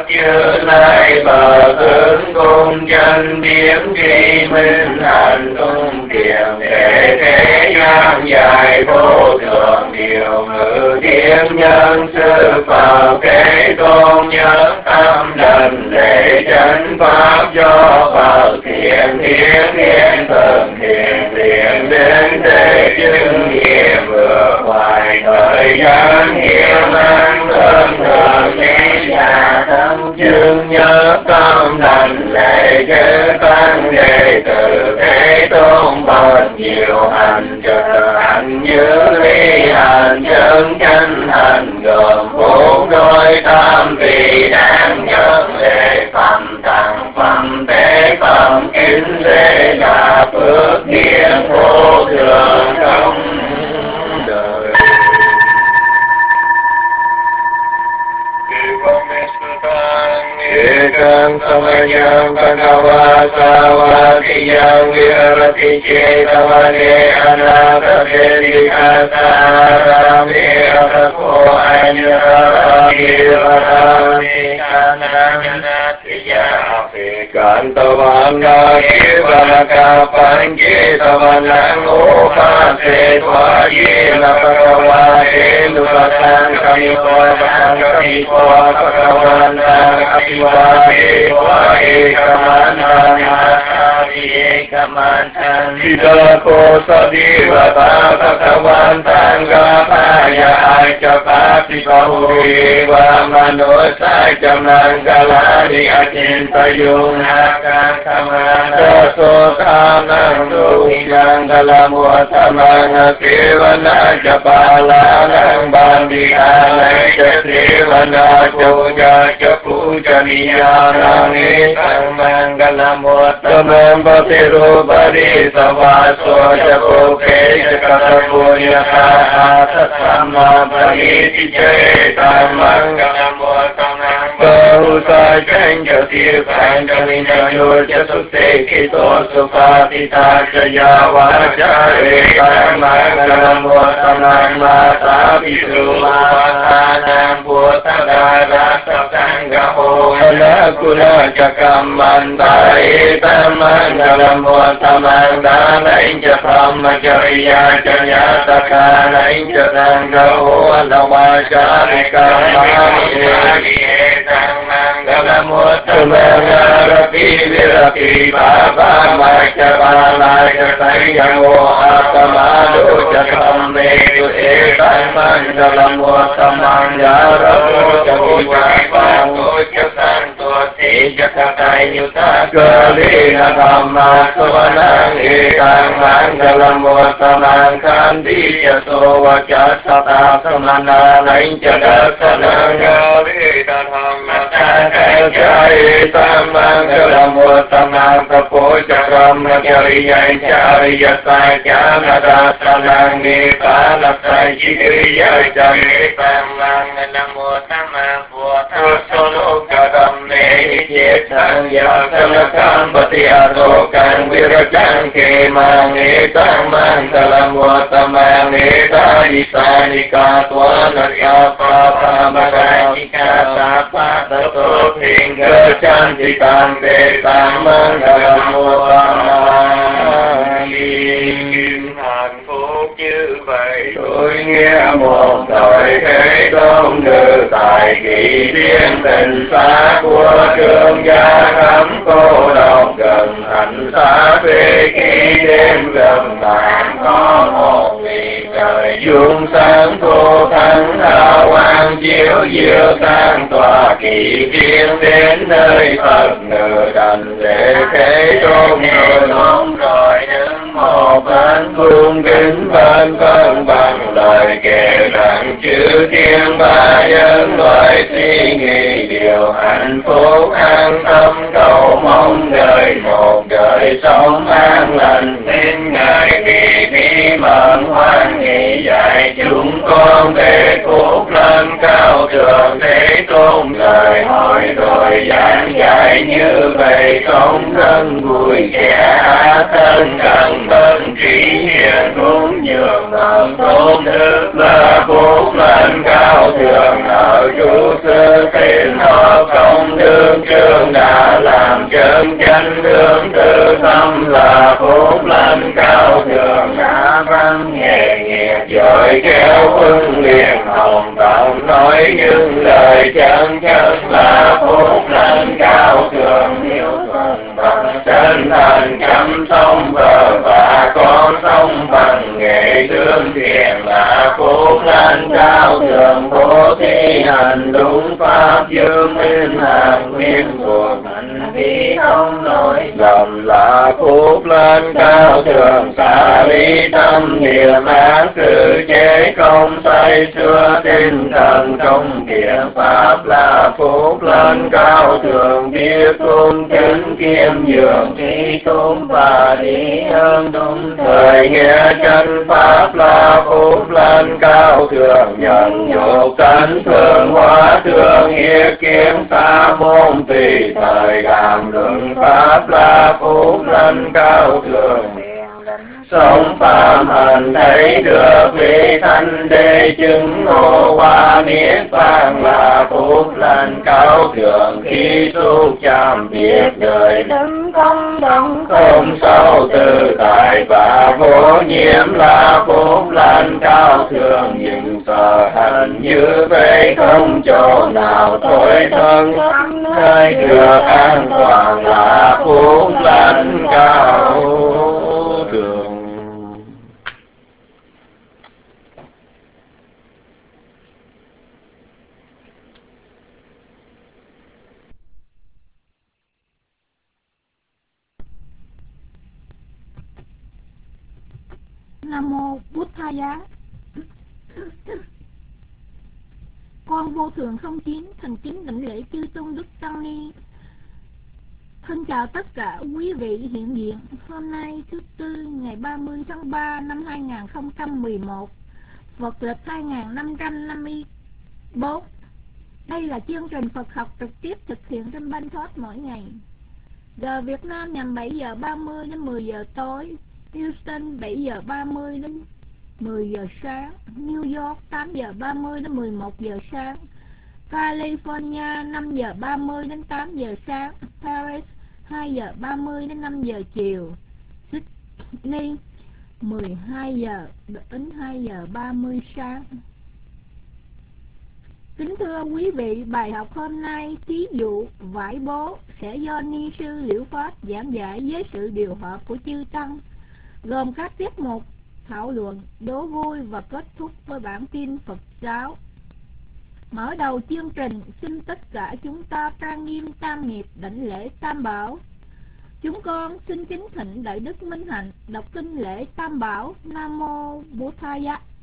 chư lai bờ tướng cung chân biến tri minh hành tung kiềm để thế gian dài vô thượng điều ngự thiên nhân sư Phật thế tôn nhớ tâm đảnh lễ chánh pháp do Phật thiện hiến thường thiện thiện đến thế chứng nghiệm vượt ngoài thời gian hiểm an thường lý nhà tâm chứng nhớ tâm đảnh lễ chư tăng đệ tử thế tôn bậc nhiều hành trợ hành như ly hành chân chánh hành gồm bốn đôi tam vị đáng nhân lễ phẩm tặng phẩm tế phẩm kính lễ là phước điển vô thượng trong đời. Ekam samayam bhagava savadiyam virati cetavane anapateti kasarame atako anyarami kananatiya Kantavana kivanaka pankitavanang upase tvayena bhagavate nupasang kamipavang bhagavana Vahe vahe kamantan Vidako sadivata bhagavantang gapaya acapati bahuriva manusaja manggalani acintayung akakamana sotanang duhyang dalam watamana kivana japalanang bandhianang jatrivana puja puja niyanang isang manggalam watamang batiru bari savaso japuke jakatapunya kahata sama bari jeta manggalam watamang bahusa janja tirpan jamina yurja sute kito supatita jaya wajare manggalam watamang mata bisu matanang putada Sanggaho Alakula Jakamanta Etamanggalam Watamangdana Inja Brahmacharya Janyataka Inja Sanggaho Alawajarika Mani Etamanggalam Watamangarapi Virapi Baba Machabala Jatayamo Atamado Jakametu Etamanggalam Watamangarapi Santo Santo Jakatayuta Kalina Dhamma Savanang Ekang Manggalam Vatamang Kandija Sovaca Sata Samana Nainja Dasanang Kalina Dhamma Sakajai Samanggalam Vatamang Tapoja Brahma Jariya Jariya Sajana Dasanang Nipana Sajiriya Jariya Manggalam Vatamang Sologadam nehi sang yasanakam patiarokan virajang kemang etang manggalam watamang etayisanika twanasya papamagajika tapatato hingga cantikan betang manggalam watamang hạnh phúc như vậy tôi nghe một thời thế tôn nữ tại kỳ thiên tình xa của trương gia thắm cô độc gần thành xa về khi đêm gần tàn có một vì trời dương sáng thu thắng hào quang chiếu diệu sang tòa kỳ thiên đến nơi Phật nữ đảnh lễ thế tôn người muốn rồi đứng một bên cung kính bên vân bằng lời kể rằng chư thiên ba nhân loại suy nghĩ điều hạnh phúc an tâm cầu mong đời một đời sống an lành nên ngài vì thi mận hoan nghị dạy chúng con về phúc lên cao thượng thế tôn lời hỏi rồi giảng dạy như vậy không thân vui vẻ thân cần bên trí hiền cũng nhường thần tôn đức là phúc lên cao thượng ở chú sư tiền họ công đức trường đã làm chân chánh hướng từ tâm là phúc lành cao thượng đã văn nghề nghiệp giỏi khéo huấn luyện hồng tổng nói những lời chân chất là phúc lành cao thượng hiếu thuận bằng chân thành chăm sóc vợ và con sống bằng nghệ thương thiện là phúc lành cao thượng bố thí hành đúng pháp dương minh hàng nguyên thuộc hành vi không nói lầm là phúc lành cao thượng xả ly tâm niệm ác sự chế công say xưa tinh thần trong thiện pháp là phúc lành cao thượng biết cung kính kiêm nhường trí tôn và trí ơn đúng thời nghĩa chân pháp là phúc lành cao thượng nhận dục tánh thường hóa thường hiệp kiếm xa môn tùy thời cảm luận pháp là phúc lành cao thượng sống phạm hành thấy được vị thanh đế chứng ngộ hoa niết bàn là phúc lành cao thượng khi xúc chạm biết đời đấng công đồng không sâu tự tại và vô nhiễm là phúc lành cao thượng những sở hành như vậy không chỗ nào tối thân nơi được an toàn là phúc lành cao thượng. Nam mô Bút Tha Giá. Con vô thường không chín thành kính đảnh lễ chư tôn đức tăng ni. Thân chào tất cả quý vị hiện diện. Hôm nay thứ Tư ngày 30 tháng 3 năm 2011, Phật lịch 2554. Đây là chương trình Phật học trực tiếp thực hiện trên Banh Thoát mỗi ngày. Giờ Việt Nam nhằm 7 giờ 30 đến 10 giờ tối, Houston 7 giờ 30 đến 10 giờ sáng, New York 8 giờ 30 đến 11 giờ sáng, California 5 giờ 30 đến 8 giờ sáng, Paris 2 giờ 30 đến 5 giờ chiều, Sydney 12 giờ đến 2 giờ 30 sáng. Kính thưa quý vị, bài học hôm nay thí dụ vải bố sẽ do ni sư Liễu Pháp giảng giải với sự điều hợp của chư tăng, gồm các tiết mục thảo luận, đố vui và kết thúc với bản tin Phật giáo. Mở đầu chương trình, xin tất cả chúng ta trang nghiêm tam nghiệp đảnh lễ Tam Bảo. Chúng con xin kính thỉnh Đại Đức Minh Hạnh đọc kinh lễ Tam Bảo. Nam mô Bổn Thầy.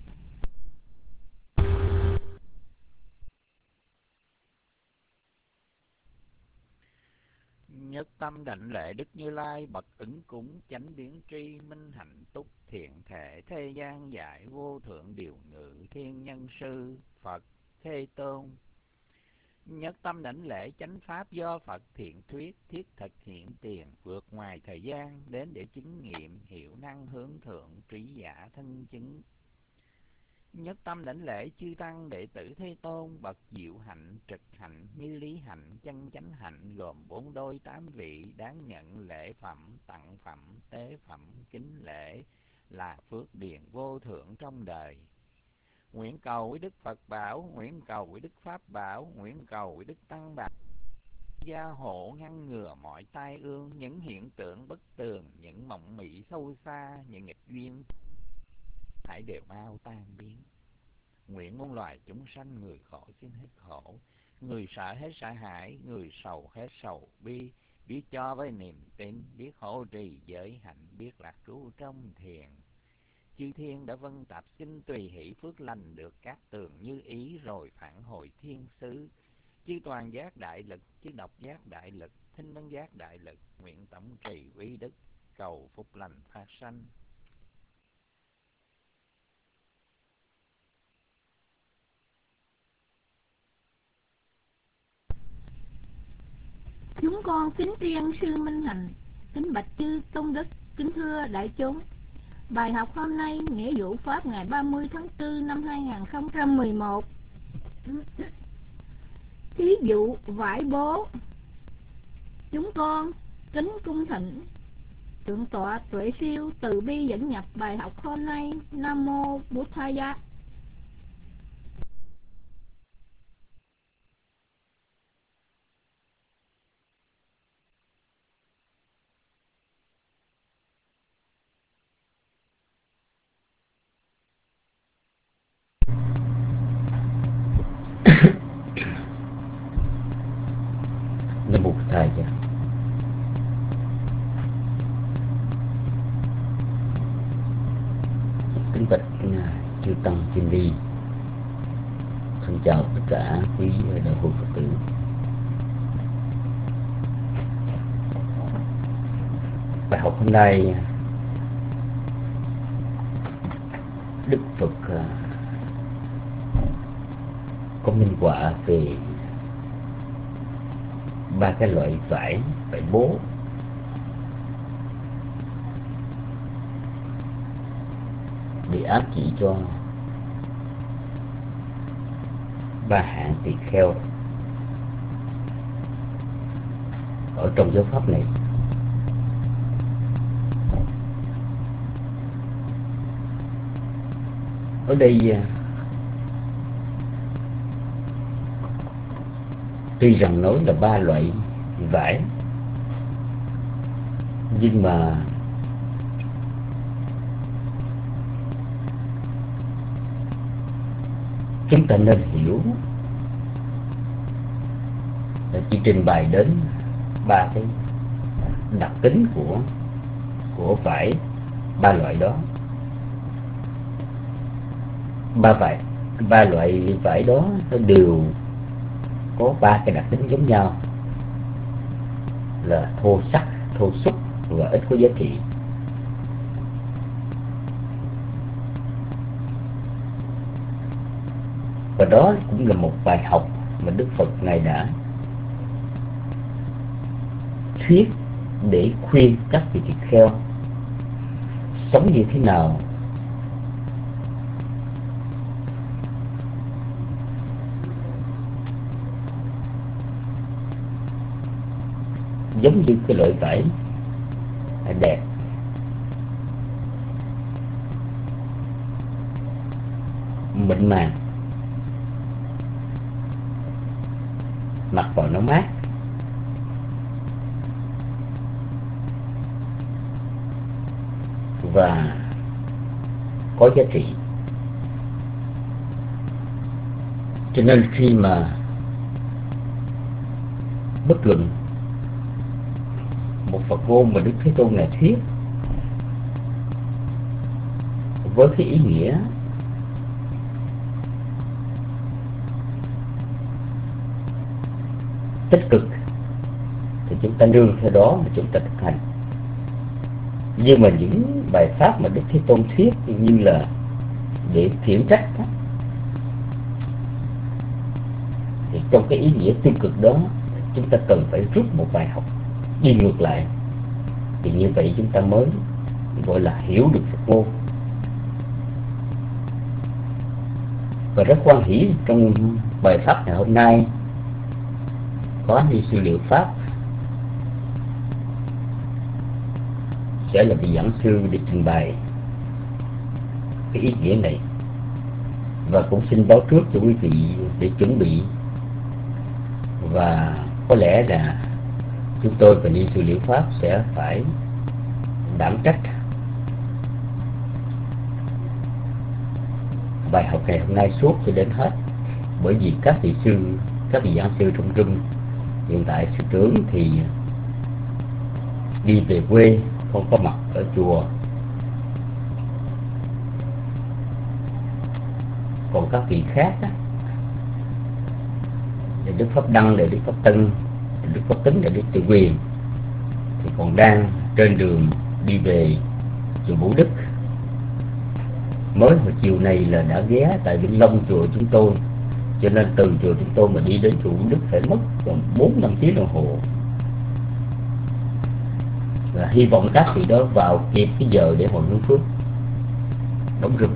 Nhất tâm đảnh lễ Đức Như Lai bậc ứng cúng chánh biến tri minh hạnh túc thiện thể thế gian giải vô thượng điều ngự thiên nhân sư Phật Thế Tôn. Nhất tâm đảnh lễ chánh pháp do Phật thiện thuyết thiết thực hiện tiền vượt ngoài thời gian đến để chứng nghiệm hiệu năng hướng thượng trí giả thân chứng. Nhất tâm đảnh lễ chư tăng đệ tử Thế Tôn bậc diệu hạnh trực hạnh như lý hạnh chân chánh hạnh gồm 4 đôi 8 vị đáng nhận lễ phẩm tặng phẩm tế phẩm kính lễ là phước điền vô thượng trong đời. Nguyện cầu với Đức Phật bảo, nguyện cầu với Đức Pháp bảo, nguyện cầu với Đức Tăng bảo gia hộ ngăn ngừa mọi tai ương, những hiện tượng bất tường, những mộng mị sâu xa, những nghịch duyên hãy đều mau tan biến. Nguyện muôn loài chúng sanh người khổ xin hết khổ, người sợ hết sợ hãi, người sầu hết sầu bi, biết cho với niềm tin, biết hộ trì giới hạnh, biết lạc trú trong thiền. Chư thiên đã vân tập xin tùy hỷ phước lành được các tường như ý rồi phản hồi thiên sứ. Chư toàn giác đại lực, chư độc giác đại lực, thinh năng giác đại lực, nguyện tổng trì uy đức, cầu phúc lành phát sanh. Chúng con kính riêng sư Minh Hạnh, kính bạch chư tôn đức, kính thưa đại chúng. Bài học hôm nay nghĩa vụ pháp ngày 30 tháng 4 năm 2011. Thí dụ vải bố. Chúng con kính cung thỉnh Thượng tọa Tuệ Siêu từ bi dẫn nhập bài học hôm nay. Nam mô Buddhaya. Nam mô Buddhaya. Kính bạch chư tăng chư ni, xin chào tất cả quý đạo hữu Phật tử. Bài học hôm nay Đức Phật có minh họa về ba cái loại vải bố để ám chỉ cho ba hạng tỳ kheo ở trong giáo pháp này. Ở đây tuy rằng nói là ba loại vải, nhưng mà chúng ta nên hiểu là chỉ trình bày đến ba cái đặc tính của vải, ba loại đó. Ba loại vải đó nó đều có ba cái đặc tính giống nhau là thô sắc, thô xúc và ít có giá trị. Và đó cũng là một bài học mà Đức Phật Ngài đã thuyết để khuyên các vị tỳ kheo sống như thế nào giống như cái loại vải đẹp, mịn màng, mặc vào nó mát, và có giá trị. Cho nên khi mà bất luận một Phật ngôn mà Đức Thế Tôn Ngài thuyết với cái ý nghĩa tích cực thì chúng ta nương theo đó mà chúng ta thực hành. Nhưng mà những bài pháp mà Đức Thế Tôn thuyết như là để khiển trách đó, thì trong cái ý nghĩa tiêu cực đó chúng ta cần phải rút một bài học đi ngược lại, thì như vậy chúng ta mới gọi là hiểu được Phật ngôn. Và rất hoan hỷ trong bài pháp ngày hôm nay có Ni Sư Liệu Pháp sẽ là vị giảng sư để trình bày cái ý nghĩa này. Và cũng xin báo trước cho quý vị để chuẩn bị, và có lẽ là chúng tôi và Ni Sư Liệu Pháp sẽ phải đảm trách bài học ngày hôm nay suốt cho đến hết, bởi vì các vị giảng sư trong room hiện tại sư trưởng thì đi về quê, không có mặt ở chùa, còn các vị khác á, Đức Pháp Đăng, Đức Pháp Tân, Đức Pháp Tính, Đức Tự Quyền thì còn đang trên đường đi về chùa Vũ Đức. Mới hồi chiều này là đã ghé tại Vĩnh Long chùa chúng tôi, cho nên từ chùa chúng tôi mà đi đến chùa Vũ Đức phải mất còn 4-5 tiếng đồng hồ. Và hy vọng các vị đó vào kịp cái giờ để hồi hướng phước đóng rừng.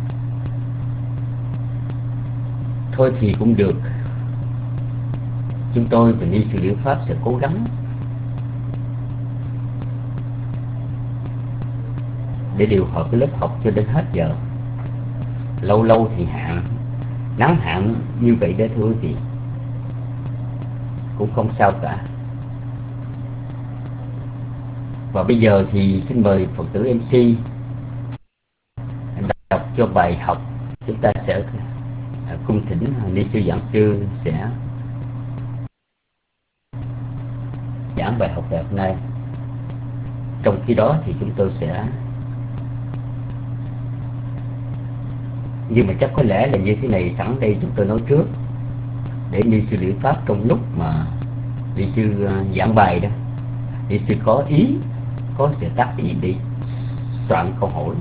Thôi thì cũng được, chúng tôi và Ni Sư Liễu Pháp sẽ cố gắng để điều hợp cái lớp học cho đến hết giờ. Lâu lâu thì nắng hạn như vậy đó thưa quý vị, cũng không sao cả. Và bây giờ thì xin mời Phật tử MC đọc cho bài học. Chúng ta sẽ cung thỉnh Ni Sư Giảng Sư sẽ giảng bài học ngày hôm nay. Trong khi đó thì chúng tôi sẽ, nhưng mà chắc có lẽ là như thế này, sẵn đây chúng tôi nói trước để Ni Sư Liễu Pháp trong lúc mà Ni Sư giảng bài đó, Ni Sư có ý, có sự tác ý để soạn câu hỏi.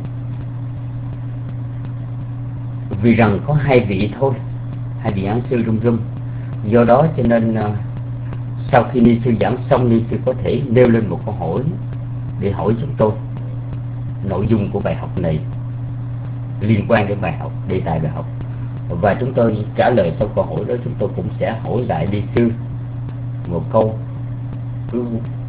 Vì rằng có hai vị thôi, hai vị giảng sư rung, do đó cho nên sau khi Ni Sư giảng xong, Ni Sư có thể nêu lên một câu hỏi để hỏi chúng tôi nội dung của bài học này, liên quan đến bài học, đề tài bài học. Và chúng tôi trả lời sau câu hỏi đó, chúng tôi cũng sẽ hỏi lại Ni Sư một câu, cứ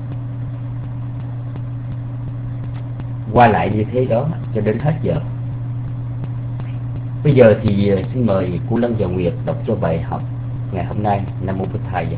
qua lại như thế đó cho đến hết giờ. Bây giờ thì xin mời cô Lân và Nguyệt đọc cho bài học ngày hôm nay. Nam Mô Bụt Thầy.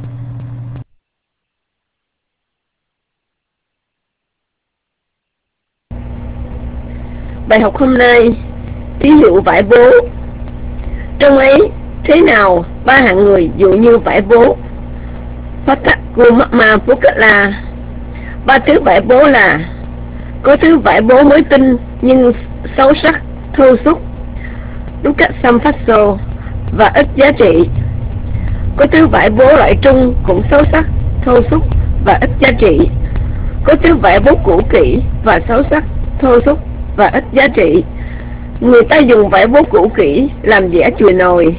Bài học hôm nay, thí dụ vải bố. Trong ấy thế nào ba hạng người dụ như vải bố? Phatakumma Pukala. Ba thứ vải bố là: có thứ vải bố mới tinh nhưng xấu sắc, thô xúc, Dukkhasamphaso, và ít giá trị. Có thứ vải bố loại trung cũng xấu sắc, thô xúc và ít giá trị. Có thứ vải bố cũ kỹ và xấu sắc, thô xúc và ít giá trị. Người ta dùng vải bố cũ kỹ làm dẻ chùi nồi,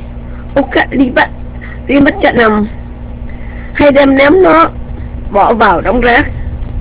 Ukkalipat hay đem ném nó bỏ vào đống rác.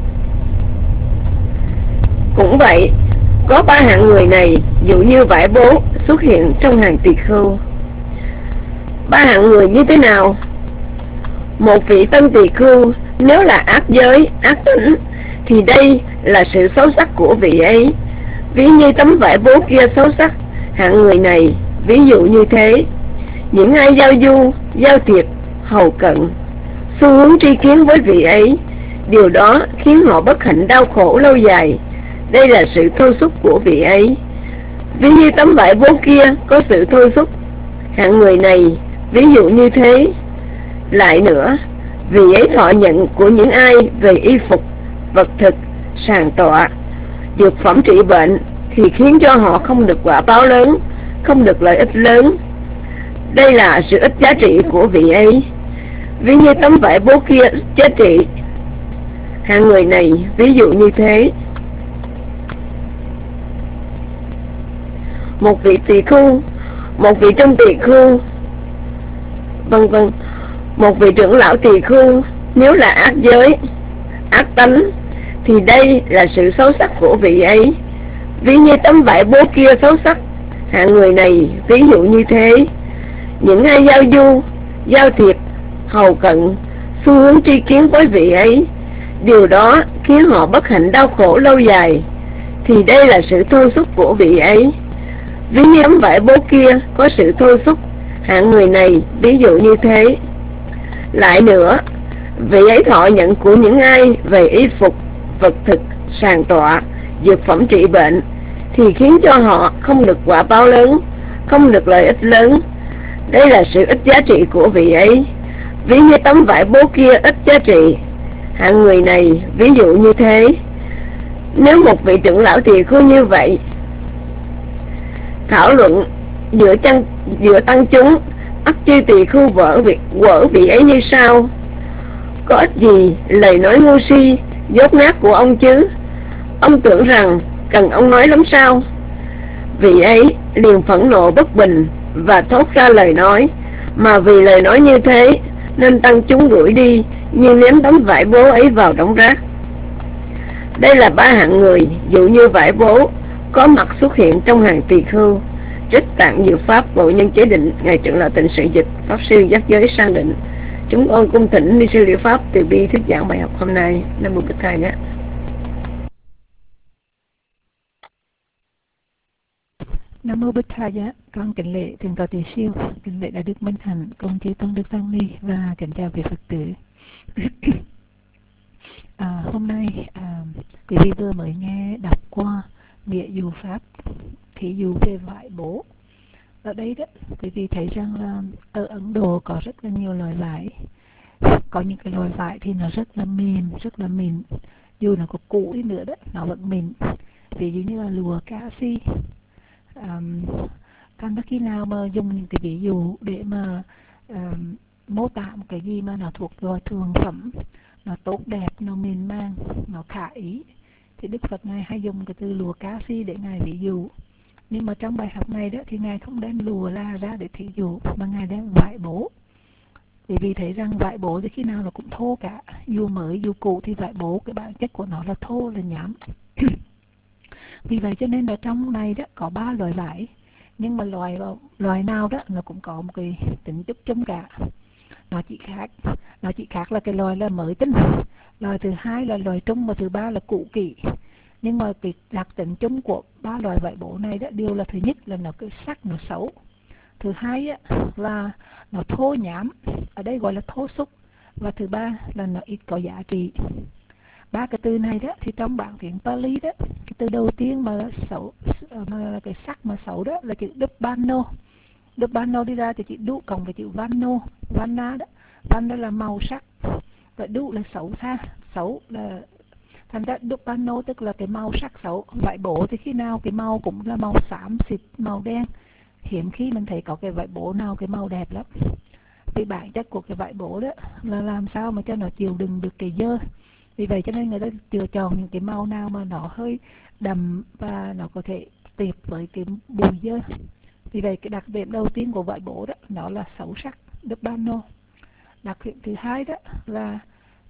Cũng vậy, có ba hạng người này dụ như vải bố xuất hiện trong hàng tỳ khưu. Ba hạng người như thế nào? Một vị tân tỳ khưu nếu là ác giới, ác tính, thì đây là sự xấu sắc của vị ấy. Ví như tấm vải bố kia xấu sắc, hạng người này ví dụ như thế. Những ai giao du, giao thiệp, hầu cận, xu hướng tri kiến với vị ấy, điều đó khiến họ bất hạnh đau khổ lâu dài. Đây là sự thô xúc của vị ấy. Ví như tấm vải bố kia có sự thô xúc, hạng người này ví dụ như thế. Lại nữa, vị ấy thọ nhận của những ai về y phục, vật thực, sàng tọa, dược phẩm trị bệnh, thì khiến cho họ không được quả báo lớn, không được lợi ích lớn. Đây là sự ít giá trị của vị ấy. Ví như tấm vải bố kia ít giá trị, hạng người này ví dụ như thế. Một vị tỳ khưu, một vị trong tỳ khưu, vân vân, một vị trưởng lão tỳ khưu nếu là ác giới, ác tánh, thì đây là sự xấu sắc của vị ấy. Ví như tấm vải bố kia xấu sắc, hạng người này ví dụ như thế. Những ai giao du, giao thiệp, hầu cận, xu hướng tri kiến với vị ấy, điều đó khiến họ bất hạnh đau khổ lâu dài, thì đây là sự thô xúc của vị ấy. Ví như tấm vải bố kia có sự thô xúc, hạng người này ví dụ như thế. Lại nữa, vị ấy thọ nhận của những ai về y phục, vật thực, sàng tọa, dược phẩm trị bệnh, thì khiến cho họ không được quả báo lớn, không được lợi ích lớn. Đây là sự ít giá trị của vị ấy. Ví như tấm vải bố kia ít giá trị, hạng người này ví dụ như thế. Nếu một vị trưởng lão tỳ khưu như vậy thảo luận giữa tăng chúng, ắt chư tỳ khưu quở vị ấy như sau: có ích gì lời nói ngu si, dốt nát của ông chứ? Ông tưởng rằng cần ông nói lắm sao? Vị ấy liền phẫn nộ bất bình và thốt ra lời nói, mà vì lời nói như thế nên tăng chúng đuổi đi, như ném tấm vải bố ấy vào đống rác. Đây là ba hạng người dụ như vải bố có mặt xuất hiện trong hàng tỳ khưu. Trích Tạng Diệu Pháp Bộ Nhân Chế Định, Ngài Trưởng lão Tịnh Sự Dịch, Pháp Sư Giác Giới Sang Định. Chúng con cung thỉnh ni sư Liệu Pháp từ bi thuyết giảng bài học hôm nay. Nam mô Bích Thầy nhé. Nam mô Bích Thầy nhé. Con kính lễ thượng tọa Tỳ Siêu, kính lễ đại đức Minh Hạnh, cùng chư tôn đức tăng ni và kính chào quý Phật tử. Hôm nay quý vị vừa mới nghe đọc qua nghĩa dụ pháp thí dụ về vải bố. Ở đây đó quý vị thấy rằng là ở Ấn Độ có rất là nhiều loại vải. Có những cái loại vải thì nó rất là mịn, dù nó có cũ đi nữa đó nó vẫn mịn. Ví dụ như là lụa Casi. Thành ra khi nào mà dùng những cái ví dụ để mà mô tả một cái gì mà nó thuộc loại thường phẩm, nó tốt đẹp, nó mịn màng, nó khả ý, thì Đức Phật Ngài hay dùng cái từ lụa Casi để Ngài ví dụ. Nhưng mà trong bài học này đó thì Ngài không đem lụa ra để thí dụ, mà Ngài đem vải bố. Vì thấy rằng vải bố thì khi nào nó cũng thô cả, dù mới dù cũ thì vải bố cái bản chất của nó là thô, là nhám. Vì vậy cho nên ở trong này đó có 3 loại vải, nhưng mà loài nào đó nó cũng có một cái tính chất chung cả. Nó chỉ khác là cái loài là mới tinh, loài thứ hai là loài trung, và thứ ba là cũ kỹ. Nhưng mà cái đặc tính chung của 3 loài vải bố này đó, điều là thứ nhất là nó cái sắc nó xấu, thứ hai á, là nó thô nhám, ở đây gọi là thô xúc, và thứ ba là nó ít có giá trị. 3 cái từ này đó thì trong bản tiếng Pali đó, cái từ đầu tiên mà xấu, mà là cái sắc mà xấu đó là chữ Dubbano. Dubbano đi ra thì chữ Du cộng với chữ Vano, Vanna đó. Vanna là màu sắc, và Du là xấu xa, xấu là thành ra Dubbano tức là cái màu sắc xấu. Vải bố thì khi nào cái màu cũng là màu xám xịt, màu đen. Hiếm khi mình thấy có cái vải bố nào cái màu đẹp lắm. Vì bản chất của cái vải bố đó là làm sao mà cho nó chịu đựng được cái dơ. Vì vậy cho nên người ta lựa chọn những cái màu nào mà nó hơi đậm và nó có thể tiệp với cái mùi dơ. Vì vậy cái đặc điểm đầu tiên của vải bố đó nó là xấu sắc, Dubbano. Đặc điểm thứ hai đó là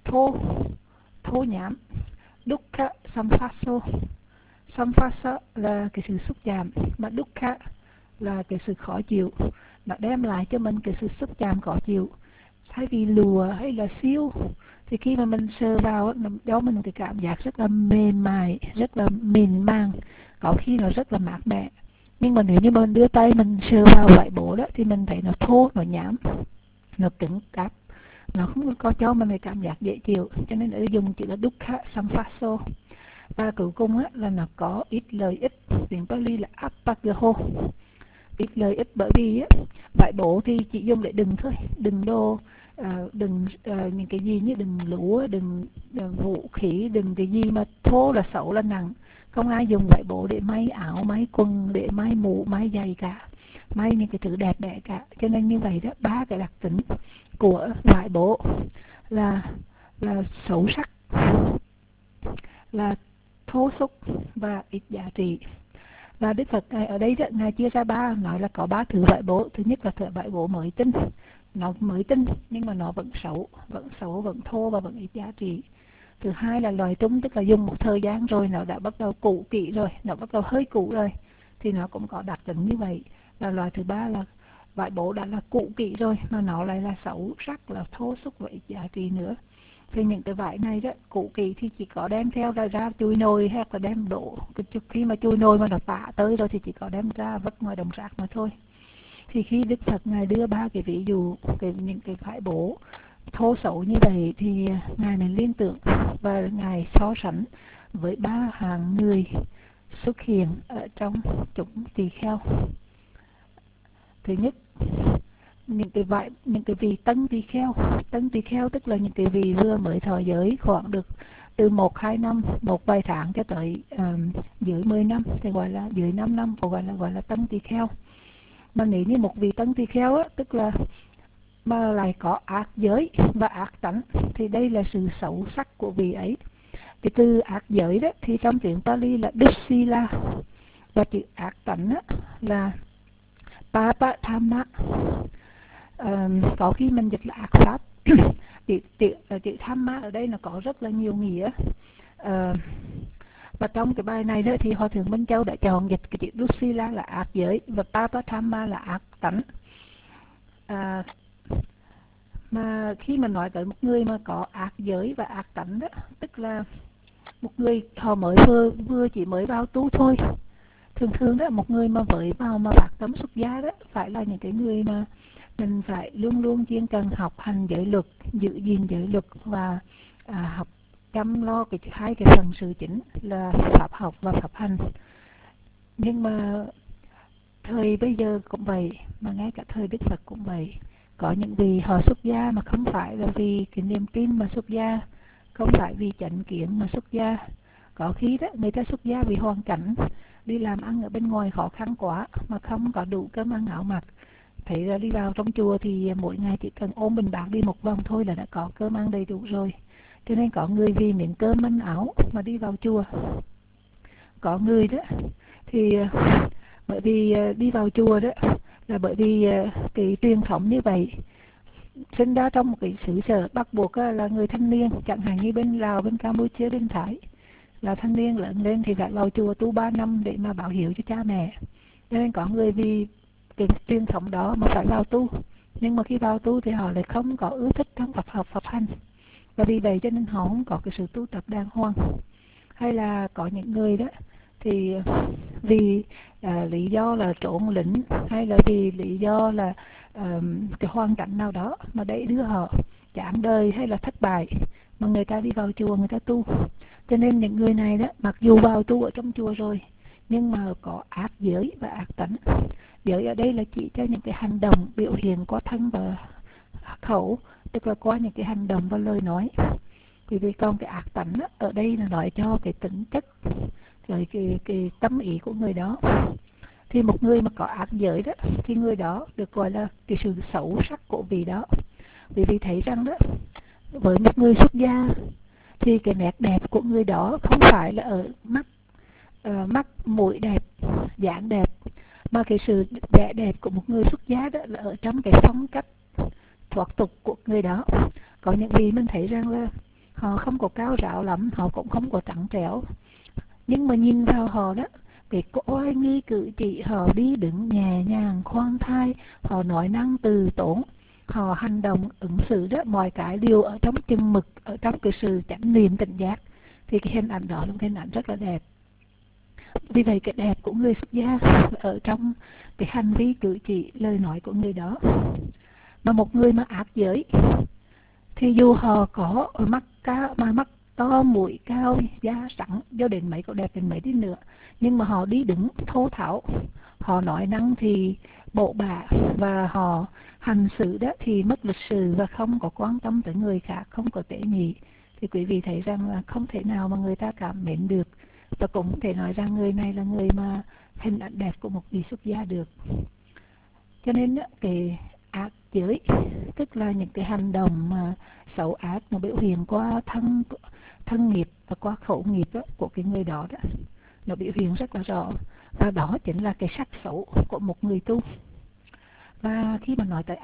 thô nhám, Dukkha Samphaso. Samphaso là cái sự xúc chạm, mà Dukkha là cái sự khó chịu. Nó đem lại cho mình cái sự xúc chạm khó chịu. Thay vì lụa hay là siêu thì khi mà mình sờ vào nó cho mình cái cảm giác rất là mềm mại, rất là mịn màng, có khi nó rất là mát mẻ. Nhưng mà nếu như mình đưa tay mình sờ vào vải bố đó thì mình thấy nó thô, nó nhám, nó cứng cáp, nó không có cho mình cái cảm giác dễ chịu. Cho nên ở dùng chữ là Dukkha Samphaso. Và cuối cùng á, là nó có ít lợi ích, tiếng Pali là Appagaho. Ít lợi ích bởi vì á, vải bố thì chỉ dùng để đựng thôi, đựng đồ, đừng những cái gì như đừng lúa, đừng vũ khí, đừng cái gì mà thô là xấu là nặng. Không ai dùng vải bố để may áo, may quần, để may mũ, may giày cả, may những cái thứ đẹp đẽ cả. Cho nên như vậy đó, 3 cái đặc tính của vải bố là xấu sắc, là thô xúc và ít giá trị. Và Đức Phật ở đây đó, Ngài chia ra 3, nói là có 3 thứ vải bố. Thứ nhất là thứ vải bố mới tinh, nó mới tinh nhưng mà nó vẫn xấu, vẫn thô và vẫn ít giá trị. Thứ hai là loài trung, tức là dùng một thời gian rồi nó đã bắt đầu cũ kỹ rồi, nó bắt đầu hơi cũ rồi, thì nó cũng có đặc tính như vậy. Và loài thứ ba là vải bố đã là cũ kỹ rồi mà nó lại là xấu sắc, là thô xúc và ít giá trị nữa. Thì những cái vải này đó, cũ kỹ thì chỉ có đem theo ra chui nồi, hoặc là đem đổ, khi mà chui nồi mà nó tả tới rồi thì chỉ có đem ra vứt ngoài đồng rác mà thôi. Thì khi Đức Phật Ngài đưa 3 cái ví dụ những cái vải bố thô xấu như vậy thì Ngài mình liên tưởng và Ngài so sánh với 3 hạng người xuất hiện ở trong chúng tỳ kheo. Thứ nhất, những cái vị tân tỳ kheo tức là những cái vị vừa mới thọ giới khoảng được từ 1-2 năm, một vài tháng cho tới dưới 10 năm thì gọi là dưới 5 năm, gọi là tân tỳ kheo. Mà nếu như một vị tân tỳ kheo á, tức là mà lại có ác giới và ác tánh, thì đây là sự xấu sắc của vị ấy. Cái từ ác giới đó thì trong tiếng Pali là Dussila, và chữ ác tánh á, là Papa Thamma. Có khi mình dịch là ác pháp. chữ Thamma ở đây nó có rất là nhiều nghĩa. Và trong cái bài này đó thì Hòa Thượng Minh Châu đã chọn dịch cái chữ Dussila là ác giới và Papa Thamma là ác tánh. Mà khi mà nói tới một người mà có ác giới và ác tánh đó, tức là một người họ mới vừa chỉ mới vào tu thôi. Thường thường đó, một người mà mới vào mà phát tâm xuất gia đó phải là những cái người mà mình phải luôn luôn chuyên cần học hành giới luật, giữ gìn giới luật và học chăm lo hai cái phần sự chính là pháp học và pháp hành. Nhưng mà thời bây giờ cũng vậy, mà ngay cả thời Đức Phật cũng vậy. Có những vị họ xuất gia mà không phải là vì cái niềm tin mà xuất gia, không phải vì chánh kiến mà xuất gia. Có khi đó người ta xuất gia vì hoàn cảnh, đi làm ăn ở bên ngoài khó khăn quá mà không có đủ cơm ăn áo mặc. Thấy là đi vào trong chùa thì mỗi ngày chỉ cần ôm bình bát đi một vòng thôi là đã có cơm ăn đầy đủ rồi. Cho nên có người vì miếng cơm ăn áo mà đi vào chùa. Có người đó thì bởi vì đi vào chùa đó là bởi vì cái truyền thống như vậy, sinh ra trong một cái xứ sở bắt buộc là người thanh niên, chẳng hạn như bên Lào, bên Campuchia, bên Thái, là thanh niên lớn lên thì phải vào chùa tu 3 năm để mà báo hiếu cho cha mẹ. Cho nên có người vì cái truyền thống đó mà phải vào tu, nhưng mà khi vào tu thì họ lại không có ưa thích trong Phật học, Phật hành, và vì vậy cho nên họ không có cái sự tu tập đàng hoàng. Hay là có những người đó thì vì lý do là trốn lính, hay là vì lý do là cái hoàn cảnh nào đó mà đẩy đưa họ chán đời hay là thất bại mà người ta đi vào chùa người ta tu. Cho nên những người này đó mặc dù vào tu ở trong chùa rồi nhưng mà có ác giới và ác tánh. Giới ở đây là chỉ cho những cái hành động biểu hiện qua thân và khẩu, tức là qua những cái hành động và lời nói. Vì còn cái ác tánh đó, ở đây là nói cho cái tính chất rồi cái tâm ý của người đó. Thì một người mà có ác giới đó thì người đó được gọi là cái sự xấu sắc của vị đó. Vì thấy rằng đó, với một người xuất gia thì cái nét đẹp của người đó không phải là ở mắt mũi đẹp, dáng đẹp, mà cái sự vẻ đẹp của một người xuất gia đó là ở trong cái phong cách thoát tục của người đó. Có những vị mình thấy rằng là họ không có cao ráo lắm, họ cũng không có trắng trẻo, nhưng mà nhìn vào họ đó, cái oai nghi cử chỉ, họ đi đứng nhẹ nhàng khoan thai, họ nói năng từ tốn, họ hành động ứng xử đó, mọi cái đều ở trong chừng mực, ở trong cái sự chánh niệm tỉnh giác, thì cái hình ảnh đó là một hình ảnh rất là đẹp. Vì vậy cái đẹp của người xuất gia là ở trong cái hành vi cử chỉ, lời nói của người đó. Mà một người mà ác giới thì dù họ có mắt cao mà mắt to, mũi cao, da trắng, do đến mấy có đẹp đến mấy đi nữa, nhưng mà họ đi đứng thô tháo, họ nói năng thì bộ bạ, và họ hành xử đó thì mất lịch sự và không có quan tâm tới người khác, không có tế nhị, thì quý vị thấy rằng là không thể nào mà người ta cảm mến được, và cũng không thể nói rằng người này là người mà hình ảnh đẹp của một vị xuất gia được. Cho nên đó, cái ác giới tức là những cái hành động mà xấu ác mà biểu hiện qua thân nghiệp và qua khẩu nghiệp đó, của cái người đó đó, nó biểu hiện rất là rõ, và đó chính là cái sắc xấu của một người tu. Và khi mà nói tới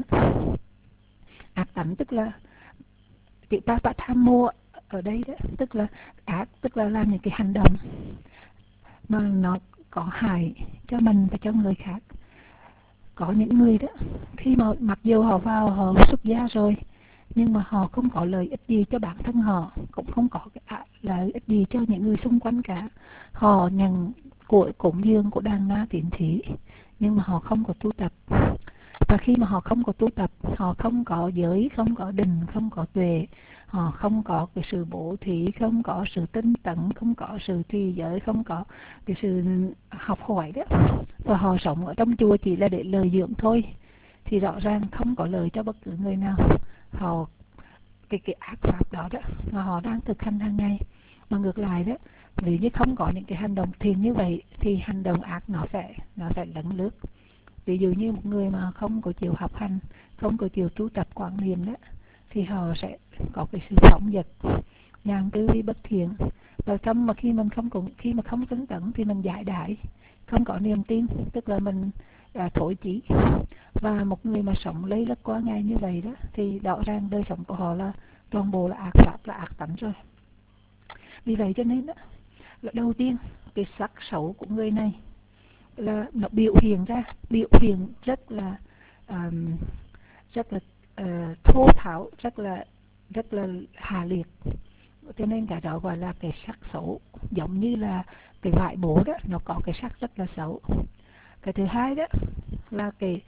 ác tánh tức là chữ pa tham mô ở đây đó, tức là ác, tức là làm những cái hành động mà nó có hại cho mình và cho người khác. Có những người đó khi mà mặc dù họ vào họ xuất gia rồi nhưng mà họ không có lợi ích gì cho bản thân họ, cũng không có cái lợi ích gì cho những người xung quanh cả. Họ nhận của cúng dường của đàn na tín thí nhưng mà họ không có tu tập, và khi mà họ không có tu tập, họ không có giới, không có định, không có tuệ, họ không có cái sự bố thí, không có sự tinh tấn, không có sự trì giới, không có cái sự học hỏi đó, và họ sống ở trong chùa chỉ là để lợi dưỡng thôi, thì rõ ràng không có lợi cho bất cứ người nào. Họ cái ác pháp đó đó mà họ đang thực hành hàng ngày. Mà ngược lại đó, nếu như không có những cái hành động thiền như vậy thì hành động ác nó sẽ lấn lướt. Ví dụ như một người mà không có chịu học hành, không có chịu tu tập quán niệm đó, thì họ sẽ có cái sự phóng dật, nhàn tư vi bất thiện. Và khi mà không tinh tấn thì mình giải đãi, không có niềm tin, tức là mình thối chí. Và một người mà sống lấy lất quá ngày như vậy đó thì rõ ràng đời sống của họ là toàn bộ là ác pháp, là ác tánh rồi. Vì vậy cho nên đó, là đầu tiên cái sắc xấu của người này là nó biểu hiện rất là thô tháo, rất là hà liệt, cho nên cái đó gọi là cái sắc xấu. Giống như là cái vải bố đó, nó có cái sắc rất là xấu. Cái thứ hai đó là cái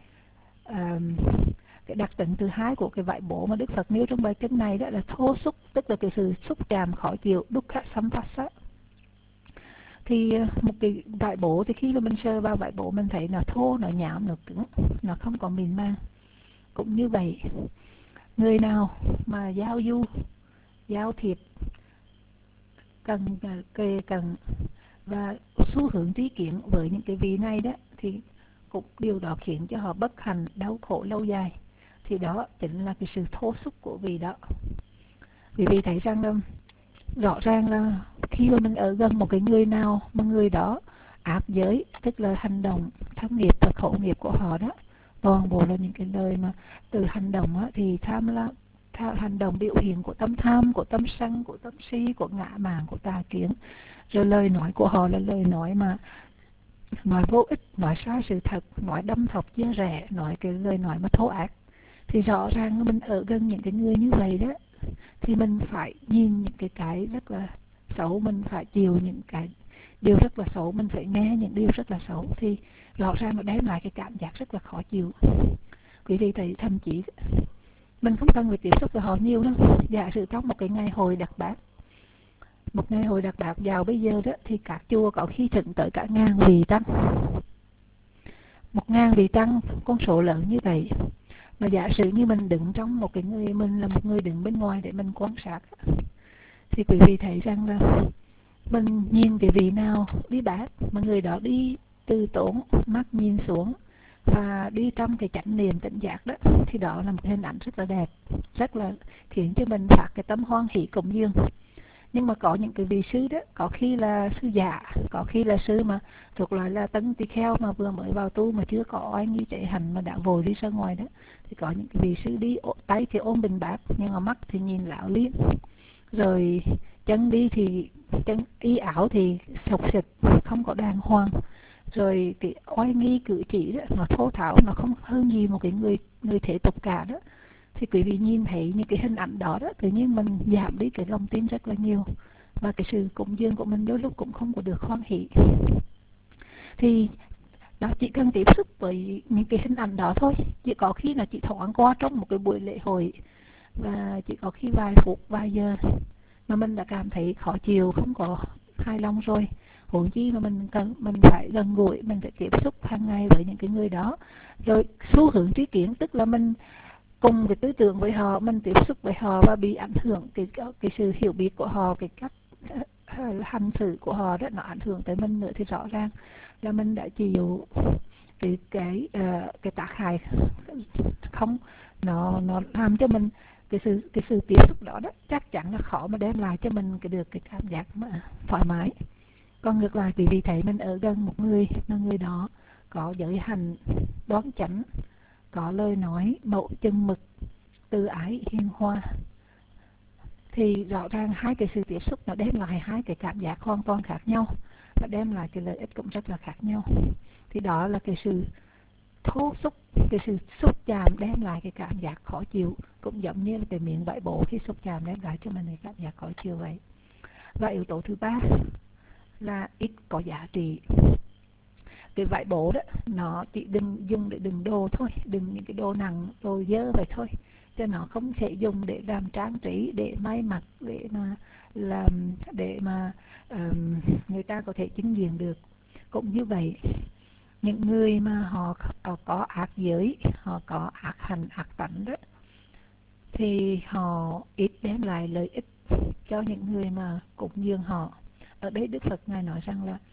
đặc tính thứ hai của cái vải bố mà Đức Phật nêu trong bài kinh này đó là thô xúc, tức là cái sự xúc chạm khó chịu, dukkha sampassa. Thì một cái vải bố thì khi mà mình sờ vào vải bố mình thấy nó thô, nó nhão, nó cứng, nó không có mịn màng. Cũng như vậy, người nào mà giao du, giao thiệp cần và xu hướng tri kiến với những cái vị này đó, thì cũng điều đó khiến cho họ bất hạnh, đau khổ lâu dài. Thì đó chính là cái sự thô xúc của vị đó. Vì vị thấy rằng là rõ ràng là khi mà mình ở gần một cái người nào mà người đó áp giới, tức là hành động thân nghiệp và khẩu nghiệp của họ đó, toàn bộ là những cái lời mà từ hành động á, thì hành động biểu hiện của tâm tham, của tâm sân, của tâm si, của ngã mạn, của tà kiến. Rồi lời nói của họ là lời nói mà nói vô ích, nói sai sự thật, nói đâm thọc chia rẽ, nói cái lời nói mà thô ác. Thì rõ ràng mình ở gần những cái người như vậy đó, thì mình phải nhìn những cái rất là xấu, mình phải chịu những cái điều rất là xấu, mình phải nghe những điều rất là xấu, thì rõ ràng nó đem lại cái cảm giác rất là khó chịu. Quý vị thấy thậm chí mình không cần phải tiếp xúc với họ nhiều đâu. Giả sử trong một cái ngày hội đặc bát, vào bây giờ đó, thì các chùa có khi thịnh tới cả 1000 vị tăng. 1000 vị tăng, con số lớn như vậy. Mà giả sử như mình đứng trong một cái người, mình là một người đứng bên ngoài để mình quan sát, thì quý vị thấy rằng là mình nhìn cái vị nào đi bát mà người đó đi từ tốn, mắt nhìn xuống và đi trong cái chánh niệm tỉnh giác đó, thì đó là một hình ảnh rất là đẹp, rất là khiến cho mình phát cái tâm hoan hỷ cúng dường. Nhưng mà có những cái vị sư đó, có khi là sư giả, có khi là sư mà thuộc loại là tấn tỳ kheo mà vừa mới vào tu mà chưa có oai nghi chạy hành mà đã vội đi ra ngoài đó, thì có những cái vị sư đi tay thì ôm bình bát nhưng mà mắt thì nhìn lão liếc, rồi chân đi thì y áo thì sộc xịch, không có đàng hoàng, rồi cái oai nghi cử chỉ đó nó thô tháo, nó không hơn gì một cái người thế tục cả đó. Thì quý vị nhìn thấy những cái hình ảnh đó đó, tự nhiên mình giảm đi cái lòng tin rất là nhiều, và cái sự cúng dường của mình đôi lúc cũng không có được hoan hỷ. Thì đó, chỉ cần tiếp xúc với những cái hình ảnh đó thôi, chỉ có khi là chỉ thoáng qua trong một cái buổi lễ hội, và chỉ có khi vài phút, vài giờ mà mình đã cảm thấy khó chịu, không có hài lòng rồi. Huống chi mà mình phải gần gũi, mình phải tiếp xúc hàng ngày với những cái người đó. Rồi xu hướng trí kiến, tức là mình cùng cái tư tưởng với họ, mình tiếp xúc với họ và bị ảnh hưởng cái sự hiểu biết của họ, cái cách hành xử của họ đó, nó ảnh hưởng tới mình nữa, thì rõ ràng là mình đã chịu cái tác hại không, nó làm cho mình cái sự tiếp xúc đó chắc chắn là khó mà đem lại cho mình được cái cảm giác mà thoải mái. Còn ngược lại, vì thấy mình ở gần một người mà người đó có giới hành đoán chánh, có lời nói mẫu chân mực, từ ái hiền hòa, thì rõ ràng hai cái sự tiếp xúc nó đem lại hai cái cảm giác hoàn toàn khác nhau, và đem lại cái lợi ích cũng rất là khác nhau. Thì đó là cái sự thô xúc, cái sự xúc chạm đem lại cái cảm giác khó chịu, cũng giống như là cái miệng vải bố khi xúc chạm đem lại cho mình cái cảm giác khó chịu vậy. Và yếu tố thứ ba là ít có giá trị. Cái vải bố đó nó chỉ đừng dùng để đựng đồ thôi, đựng những cái đồ nặng, đồ dơ vậy thôi, cho nó không thể dùng để làm trang trí, để may mặc, để mà người ta có thể chứng kiến được. Cũng như vậy, những người mà họ có ác giới, họ có ác hành, ác tánh đó, thì họ ít đem lại lợi ích cho những người mà cúng dường họ. Ở đây Đức Phật Ngài nói rằng là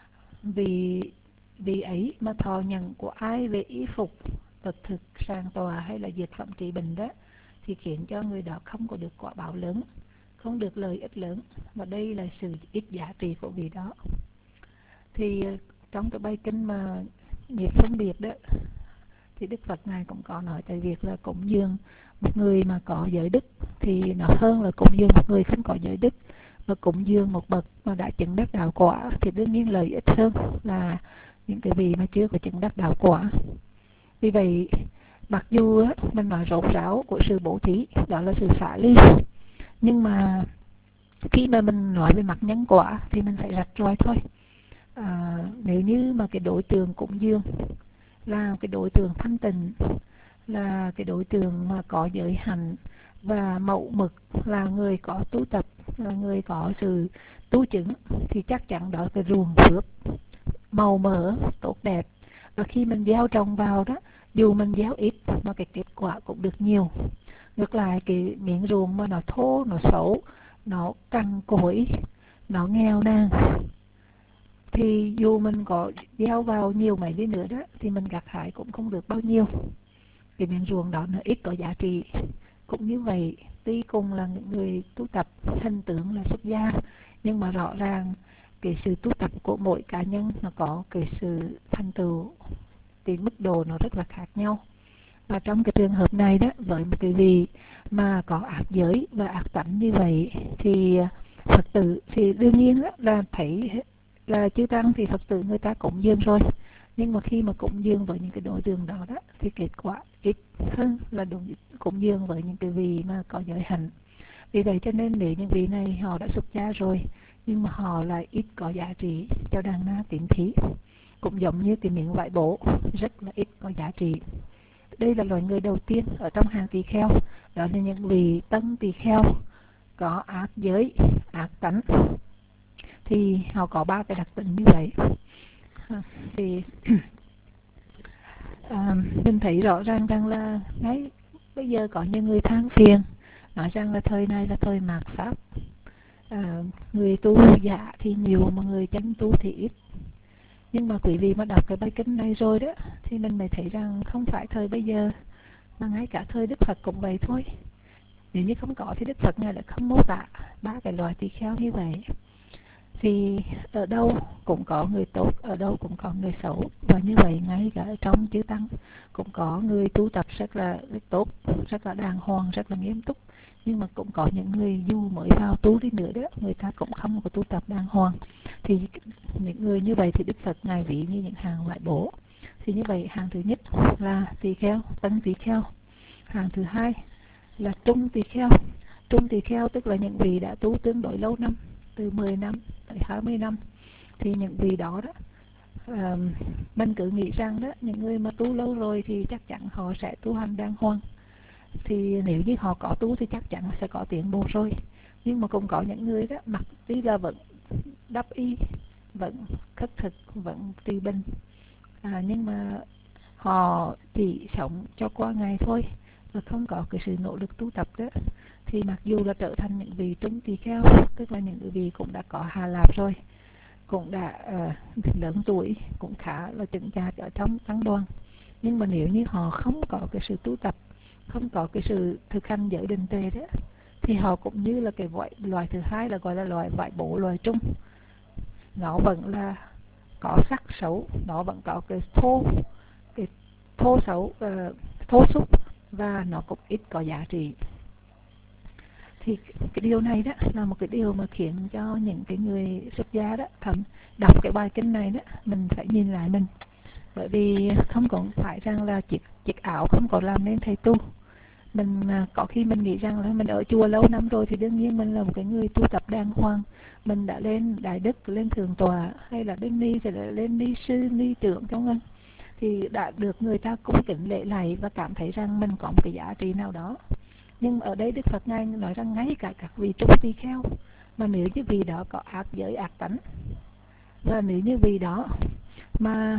vì ấy mà thọ nhận của ai về y phục, vật thực, sàng tòa hay là dược phẩm trị bệnh đó, thì khiến cho người đó không có được quả báo lớn, không được lợi ích lớn, và đây là sự ít giá trị của vị đó. Thì trong cái bài kinh mà nghiệp phân biệt đó, thì Đức Phật Ngài cũng có nói tới việc là cúng dường một người mà có giới đức thì nó hơn là cúng dường một người không có giới đức. Và cúng dường một bậc mà đã chứng đắc đạo quả thì đương nhiên lợi ích hơn là những cái vị mà chưa có chứng đắc đạo quả. Vì vậy mặc dù á, mình nói rốt ráo của sự bố thí đó là sự xả ly, nhưng mà khi mà mình nói về mặt nhân quả thì mình phải rạch ròi thôi. Nếu như mà cái đối tượng cúng dường là cái đối tượng thanh tịnh, là cái đối tượng mà có giới hạnh và mẫu mực, là người có tu tập, là người có sự tu chứng, thì chắc chắn đó là cái ruộng phước màu mỡ tốt đẹp. Và khi mình gieo trồng vào đó, dù mình gieo ít mà cái kết quả cũng được nhiều. Ngược lại cái miếng ruộng mà nó thô, nó xấu, nó cằn cỗi, nó nghèo nàn, thì dù mình có gieo vào nhiều mấy đi nữa đó thì mình gặt hái cũng không được bao nhiêu. Cái miếng ruộng đó nó ít có giá trị. Cũng như vậy, tuy cùng là những người tu tập, hình tượng là xuất gia, nhưng mà rõ ràng cái sự tu tập của mỗi cá nhân nó có cái sự thành tựu, cái mức độ nó rất là khác nhau. Và trong cái trường hợp này đó, với một cái vị mà có ác giới và ác tánh như vậy thì Phật tử thì đương nhiên đó, là thấy là chư tăng thì Phật tử người ta cúng dường rồi, nhưng mà khi mà cúng dường với những cái đối tượng đó đó thì kết quả ít hơn là cúng dường với những cái vị mà có giới hạnh. Vì vậy cho nên nếu những vị này họ đã xuất gia rồi nhưng mà họ lại ít có giá trị cho đàn na tín thí, cũng giống như cái miếng vải bố rất là ít có giá trị. Đây là loài người đầu tiên ở trong hàng tỳ kheo, đó là những vị tân tỳ kheo có ác giới, ác tánh, thì họ có ba cái đặc tính như vậy. Thì mình thấy rõ ràng rằng là ngay bây giờ có những người than phiền nói rằng là thời này là thời mạt pháp, người tu giả thì nhiều mà người chân tu thì ít. Nhưng mà quý vị mà đọc cái bài kinh này rồi đó thì mình mới thấy rằng không phải thời bây giờ mà ngay cả thời Đức Phật cũng vậy thôi. Nếu như không có thì Đức Phật Ngài đã không mô tả ba cái loài tỳ kheo như vậy. Thì ở đâu cũng có người tốt, ở đâu cũng có người xấu. Và như vậy ngay cả trong chư tăng cũng có người tu tập rất là tốt, rất là đàng hoàng, rất là nghiêm túc. Nhưng mà cũng có những người dù mới vào tu đi nữa đó, người ta cũng không có tu tập đàng hoàng. Thì những người như vậy thì Đức Phật Ngài ví như những hàng loại bổ. Thì như vậy hàng thứ nhất là tỳ kheo, tân tỳ kheo. Hàng thứ hai là trung tỳ kheo. Trung tỳ kheo tức là những vị đã tu tương đối lâu năm, từ 10 năm tới 20 năm. Thì những vị đó đó, mình cứ nghĩ rằng đó, những người mà tu lâu rồi thì chắc chắn họ sẽ tu hành đàng hoàng. Thì nếu như họ có tu thì chắc chắn sẽ có tiến bộ rồi. Nhưng mà cũng có những người đó mặc tuy là vẫn đắp y, vẫn khất thực, vẫn trì bình, nhưng mà họ chỉ sống cho qua ngày thôi và không có cái sự nỗ lực tu tập đó. Thì mặc dù là trở thành những vị trung tỳ kheo, tức là những vị cũng đã có hà lạp rồi, cũng đã lớn tuổi, cũng khá là chững chạc ở trong tăng đoàn, nhưng mà nếu như họ không có cái sự tu tập, không có cái sự thực hành giới định tuệ đó, thì họ cũng như là cái loài thứ hai là gọi là loài vải bổ, loài trung. Nó vẫn là có sắc xấu, nó vẫn có cái thô xấu, thô xúc, và nó cũng ít có giá trị. Thì cái điều này đó là một cái điều mà khiến cho những cái người xuất gia đó đọc cái bài kinh này đó mình phải nhìn lại mình. Bởi vì không còn phải rằng là chiếc áo không có làm nên thầy tu. Mình có khi mình nghĩ rằng là mình ở chùa lâu năm rồi thì đương nhiên mình là một cái người tu tập đàng hoàng, mình đã lên đại đức, lên thượng tọa, hay là lên ni thì là lên ni sư, ni trưởng trong ngân, thì đã được người ta cung kính lễ lạy và cảm thấy rằng mình có một cái giá trị nào đó. Nhưng ở đây Đức Phật Ngài nói rằng ngay cả các vị trung tỳ kheo mà nếu như vị đó có ác giới, ác tánh, và nếu như vị đó mà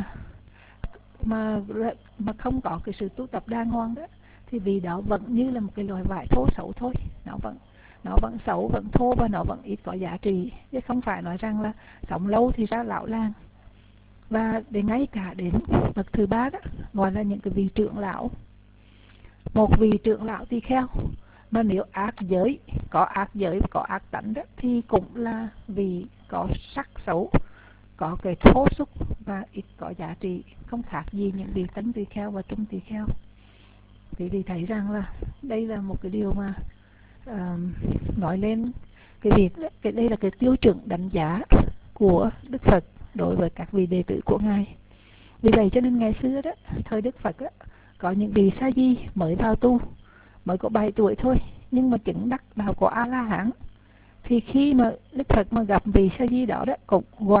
không có cái sự tu tập đàng hoàng đó, thì vì đó vẫn như là một cái loài vải thô xấu thôi. Nó vẫn xấu, vẫn thô và nó vẫn ít có giá trị, chứ không phải nói rằng là sống lâu thì ra lão làng. Và đến ngay cả đến bậc thứ ba đó, gọi là những cái vị trưởng lão. Một vị trưởng lão tỳ kheo mà nếu ác giới, có ác tánh đó, thì cũng là vì có sắc xấu, có cái thô xúc và ít có giá trị, không khác gì những vị tân tỳ kheo và trung tỳ kheo. Vì thấy rằng là đây là một cái điều mà nói lên cái việc đây là cái tiêu chuẩn đánh giá của Đức Phật đối với các vị đệ tử của Ngài. Vì vậy cho nên ngày xưa đó, thời Đức Phật đó, có những vị sa di mới vào tu, mới có 7 tuổi thôi, nhưng mà chứng đắc đạo của A La Hán. Thì khi mà Đức Phật mà gặp vị sa di đó cũng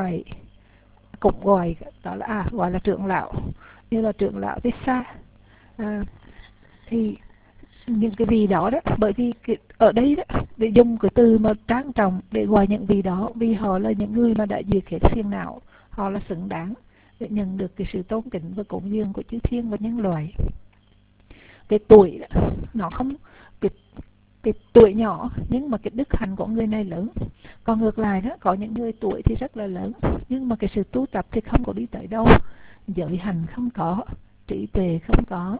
gọi đó là gọi là trưởng lão, như là trưởng lão Tissa. Thì những cái vị đó bởi vì ở đây để dùng cái từ mà trang trọng để gọi những vị đó, vì họ là những người mà đã diệt hết phiền não, họ là xứng đáng để nhận được cái sự tôn kính và cúng dường của chư thiên và nhân loại. Cái tuổi nó không, cái tuổi nhỏ nhưng mà cái đức hạnh của người này lớn. Còn ngược lại có những người tuổi thì rất là lớn nhưng mà cái sự tu tập thì không có đi tới đâu, giới hành không có, trí tuệ không có,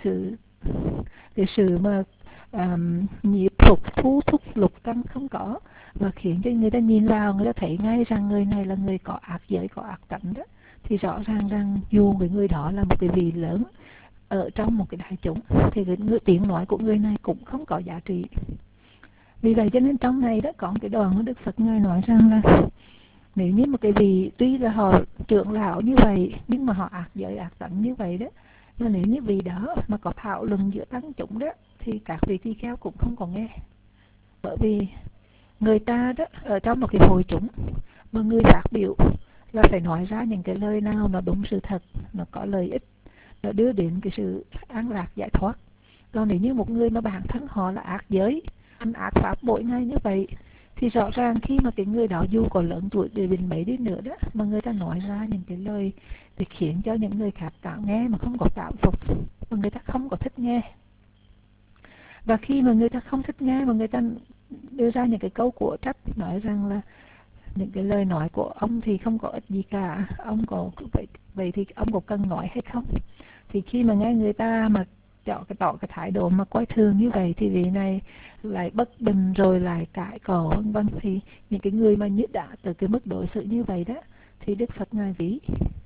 cái sự mà nhiếp phục thu thúc lục căn không có, và khiến cho người ta nhìn vào, người ta thấy ngay rằng người này là người có ác giới, có ác tánh đó, thì rõ ràng rằng dù cái người đó là một cái vị lớn ở trong một cái đại chúng thì cái tiếng nói của người này cũng không có giá trị. Vì vậy cho nên trong này có cái đoạn của Đức Phật Ngài nói rằng là nếu như một cái vị tuy là họ trưởng lão như vậy nhưng mà họ ác giới ác tánh như vậy nhưng nếu như vị đó mà có thảo luận giữa tăng chúng thì các vị tỳ kheo cũng không có nghe. Bởi vì người ta ở trong một cái hội chúng mà người phát biểu là phải nói ra những cái lời nào nó đúng sự thật, nó có lợi ích, nó đưa đến cái sự an lạc giải thoát. Còn nếu như một người mà bản thân họ là ác giới, ăn ác pháp mỗi ngày như vậy, thì rõ ràng khi mà cái người đó dù có lớn tuổi để bình mấy đi nữa mà người ta nói ra những cái lời thì khiến cho những người khác cảm nghe mà không có cảm phục, và người ta không có thích nghe. Và khi mà người ta không thích nghe mà người ta đưa ra những cái câu của trách, nói rằng là những cái lời nói của ông thì không có ích gì cả, ông có vậy thì ông có cần nói hay không, thì khi mà nghe người ta mà tỏ cái thái độ mà coi thường như vậy thì vị này lại bất bình rồi lại cãi cọ vân vân. Thì những cái người mà đã từ cái mức độ sự như vậy thì Đức Phật Ngài ví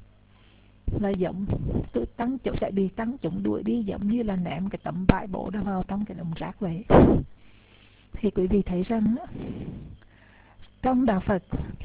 là giống tự tăng chúng sẽ bị tăng chúng đuổi đi, giống như là ném cái tấm vải bố đó vào trong cái đống rác vậy. Thì quý vị thấy rằng trong đạo Phật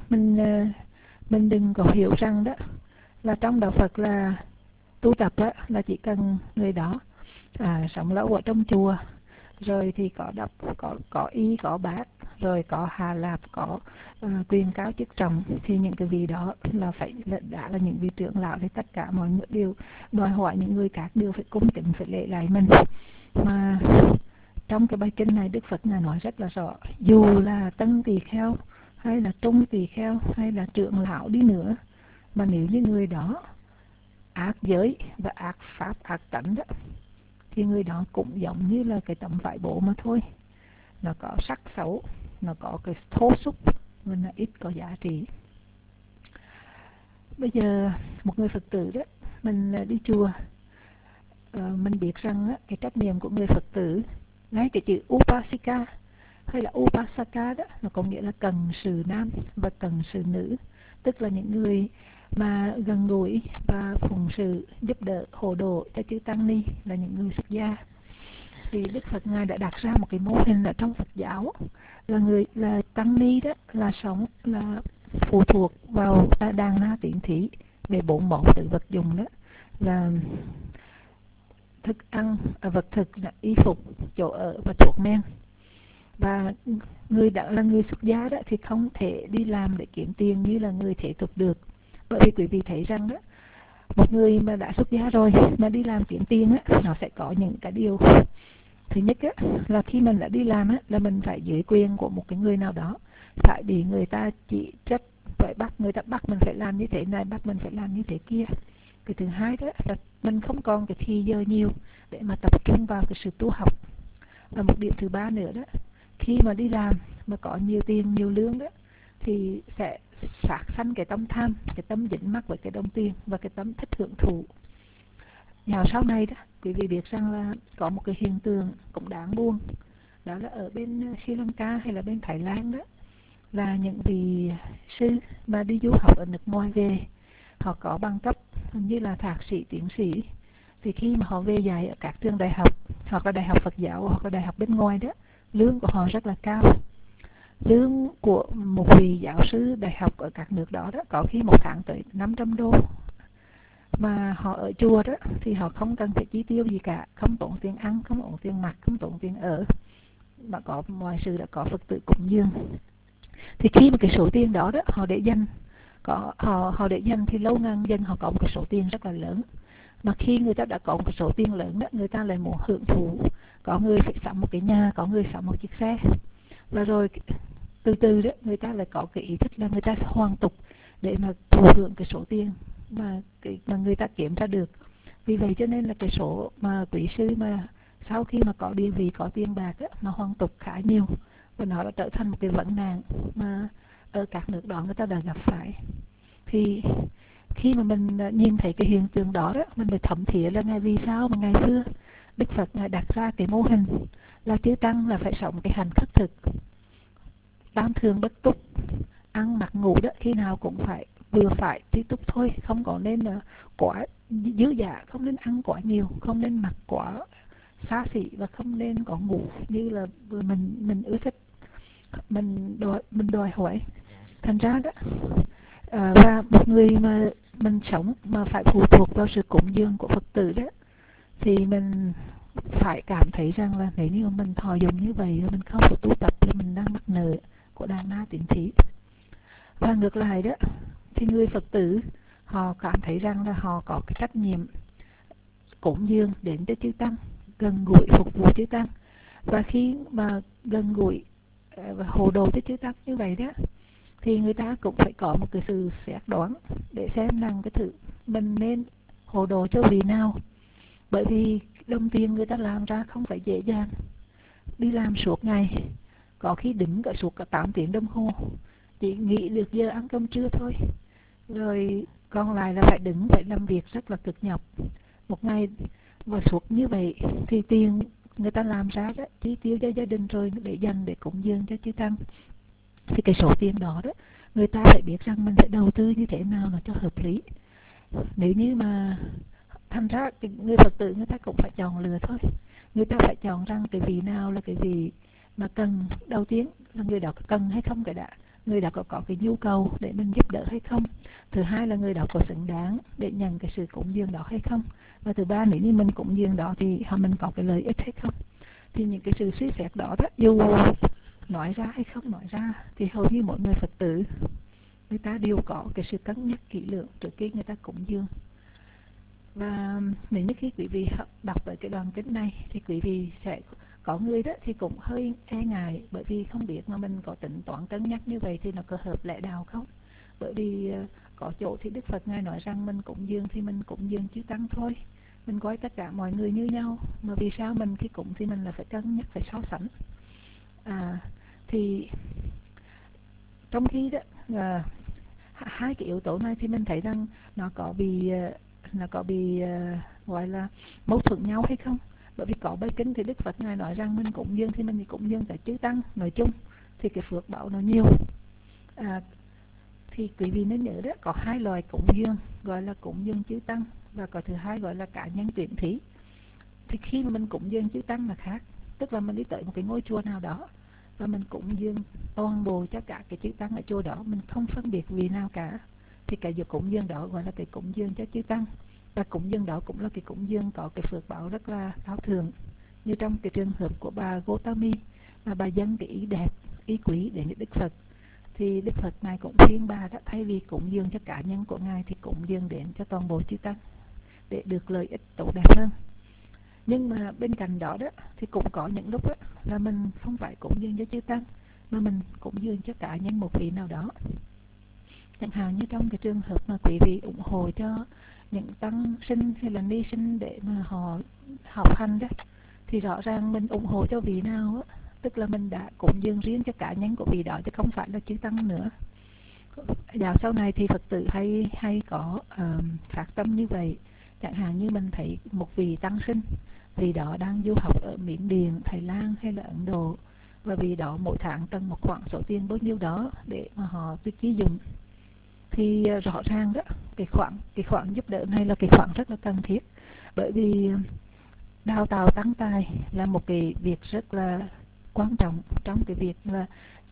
mình đừng có hiểu rằng là trong đạo Phật là tu tập là chỉ cần người đó sống lâu ở trong chùa, rồi thì có đọc, có y, có bát, rồi có hà lạp, có quyền cao chức trọng, thì những cái vị đó là đã là những vị trưởng lão, thì tất cả mọi người đều đòi hỏi những người khác đều phải cung kính, phải lễ lại mình. Mà trong cái bài kinh này Đức Phật Ngài nói rất là rõ, dù là tân tỳ kheo hay là trung tỳ kheo hay là trưởng lão đi nữa, mà nếu như người đó ác giới và ác pháp, ác tánh thì người đó cũng giống như là cái tấm vải bố mà thôi. Nó có sắc xấu, nó có cái thô xúc, nhưng nó ít có giá trị. Bây giờ một người Phật tử mình đi chùa, mình biết rằng cái trách nhiệm của người Phật tử, ngay cái chữ Upasika hay là Upasaka nó có nghĩa là cần sự nam và cần sự nữ, tức là những người mà gần gũi và phụng sự giúp đỡ hộ độ cho chư tăng ni, là những người xuất gia. Thì Đức Phật Ngài đã đặt ra một cái mô hình ở trong Phật giáo là tăng ni là sống là phụ thuộc vào đàn na tiện thí về 4 món tự vật dụng là thức ăn, vật thực là y phục, chỗ ở và thuốc men. Và người đã là người xuất gia thì không thể đi làm để kiếm tiền như là người thế tục được. Bởi vì quý vị thấy rằng một người mà đã xuất gia rồi mà đi làm kiếm tiền nó sẽ có những cái điều. Thứ nhất là khi mình đã đi làm là mình phải dưới quyền của một cái người nào đó, phải bị người ta chỉ trách, phải người ta bắt mình phải làm như thế này, bắt mình phải làm như thế kia. Cái thứ hai là mình không còn cái thì giờ nhiều để mà tập trung vào cái sự tu học. Và một điểm thứ ba nữa khi mà đi làm mà có nhiều tiền, nhiều lương thì sẽ phát sanh cái tâm tham, cái tâm dính mắc với cái đồng tiền và cái tâm thích hưởng thụ. Vào sau này quý vị biết rằng là có một cái hiện tượng cũng đáng buồn, đó là ở bên Sri Lanka hay là bên Thái Lan là những vị sư mà đi du học ở nước ngoài về, họ có bằng cấp như là thạc sĩ, tiến sĩ, thì khi mà họ về dạy ở các trường đại học hoặc là đại học Phật giáo hoặc là đại học bên ngoài lương của họ rất là cao. Lương của một vị giáo sư đại học ở các nước đó có khi một tháng tới 500 đô. mà họ ở chùa đó thì họ không cần phải chi tiêu gì cả, không tốn tiền ăn, không tốn tiền mặc, không tốn tiền ở, mà có mọi sự đã có Phật tử cúng dường. Thì khi mà cái số tiền đó đó họ để dành, họ để dành thì lâu ngàn dân họ có một cái số tiền rất là lớn. Mà khi người ta đã có một cái số tiền lớn đó, người ta lại muốn hưởng thụ, có người phải sắm một cái nhà, có người sắm một chiếc xe, và rồi từ từ đó người ta lại có cái ý thức là người ta sẽ hoàn tục để mà thụ hưởng cái số tiền mà người ta kiếm ra được. Vì vậy cho nên là cái số mà quý sư mà sau khi mà có địa vị, có tiền bạc á, mà hoàn tục khá nhiều, và nó đã trở thành một cái vấn nạn mà ở các nước đó người ta đã gặp phải. Thì khi mà mình nhìn thấy cái hiện tượng đó, mình mới thấm thía là ngày vì sao mà ngày xưa Đức Phật ngài đặt ra cái mô hình là chư tăng là phải sống cái hạnh khất thực, tam thường bất túc, ăn mặc ngủ đó khi nào cũng phải vừa phải tí túc thôi, không có nên quá dư dả, không nên ăn quá nhiều, không nên mặc quá xa xỉ, và không nên có ngủ như là mình ưa thích, mình đòi hỏi. Thành ra đó và một người mà mình sống mà phải phụ thuộc vào sự cúng dường của Phật tử đó, thì mình phải cảm thấy rằng là nếu như mình thọ dụng như vậy mình không có tu tập thì mình đang mắc nợ của đàn na tín thí. Và ngược lại đó thì người Phật tử họ cảm thấy rằng là họ có cái trách nhiệm cúng dường đến cho chư tăng, gần gũi phục vụ chư tăng, và khi mà gần gũi và hộ đồ cho chư tăng như vậy đó, thì người ta cũng phải có một cái sự xét đoán để xem rằng cái thứ mình nên hộ đồ cho vị nào. Bởi vì đồng tiền người ta làm ra không phải dễ dàng, đi làm suốt ngày, có khi đứng cả suốt cả 8 tiếng đồng hồ, chỉ nghỉ được giờ ăn cơm trưa thôi, rồi còn lại là phải đứng, phải làm việc rất là cực nhọc một ngày. Và suốt như vậy thì tiền người ta làm ra đó chi tiêu cho gia đình rồi để dành để cúng dường cho chư tăng, thì cái số tiền đó đó người ta phải biết rằng mình phải đầu tư như thế nào nó cho hợp lý. Nếu như mà thành ra người Phật tử người ta cũng phải chọn lựa thôi, người ta phải chọn rằng cái vị nào là cái vị mà cần. Đầu tiên là người đó có cần hay không cái đã, người đó có cái nhu cầu để mình giúp đỡ hay không. Thứ hai là người đó có xứng đáng để nhận cái sự cúng dường đó hay không. Và thứ ba, nếu như mình cúng dường đó thì mình có cái lợi ích hay không. Thì những cái sự suy xét đó dù nói ra hay không nói ra thì hầu như mỗi người Phật tử người ta đều có cái sự cân nhắc kỹ lưỡng trước khi người ta cúng dường. Và nếu như khi quý vị đọc tới cái đoạn kinh này thì quý vị sẽ có người đó thì cũng hơi e ngại, bởi vì không biết mà mình có tính toán cân nhắc như vậy thì nó có hợp lẽ đạo không. Bởi vì có chỗ thì Đức Phật ngài nói rằng mình cúng dường thì mình cúng dường chư tăng thôi, mình coi tất cả mọi người như nhau, mà vì sao mình khi cúng thì mình là phải cân nhắc, phải so sánh. Thì trong khi đó hai cái yếu tố này thì mình thấy rằng nó có bị gọi là mâu thuẫn nhau hay không. Bởi vì có bài kinh thì Đức Phật ngài nói rằng mình cúng dường thì mình cúng dường tại chư tăng nói chung thì cái phước báo nó nhiều. Thì quý vị nên nhớ đó, có hai loại cúng dường, gọi là cúng dường chư tăng, và có thứ hai gọi là cá nhân tuyển thí. Thì khi mà mình cúng dường chư tăng là khác, tức là mình đi tới một cái ngôi chùa nào đó và mình cúng dường toàn bộ cho cả cái chư tăng ở chùa đó, mình không phân biệt vì nào cả, thì cái việc cúng dường đó gọi là cái cúng dường cho chư tăng. Và cúng dường đó cũng là cái cúng dường có cái phước báo rất là cao thượng. Như trong cái trường hợp của bà Gotami, mà bà dâng cái ý đẹp, ý quý đến Đức Phật, thì Đức Phật ngài cũng khuyên bà đó, thay vì cúng dường cho cá nhân của ngài thì cúng dường đến cho toàn bộ chư tăng để được lợi ích tốt đẹp hơn. Nhưng mà bên cạnh đó thì cũng có những lúc là mình không phải cúng dường cho chư tăng, mà mình cúng dường cho cá nhân một vị nào đó. Chẳng hạn như trong cái trường hợp mà quý vị ủng hộ cho những tăng sinh hay là ni sinh để mà họ học hành đó, thì rõ ràng mình ủng hộ cho vị nào tức là mình đã cúng dường riêng cho cá nhân của vị đó chứ không phải là chư tăng nữa. Dạo sau này thì Phật tử hay có phát tâm như vậy. Chẳng hạn như mình thấy một vị tăng sinh, vị đó đang du học ở Miến Điện, Thái Lan hay là Ấn Độ, và vị đó mỗi tháng cần một khoản số tiền bao nhiêu đó để mà họ chi dùng, thì rõ ràng đó cái khoản giúp đỡ này là cái khoản rất là cần thiết. Bởi vì đào tạo tăng tài là một cái việc rất là quan trọng trong cái việc là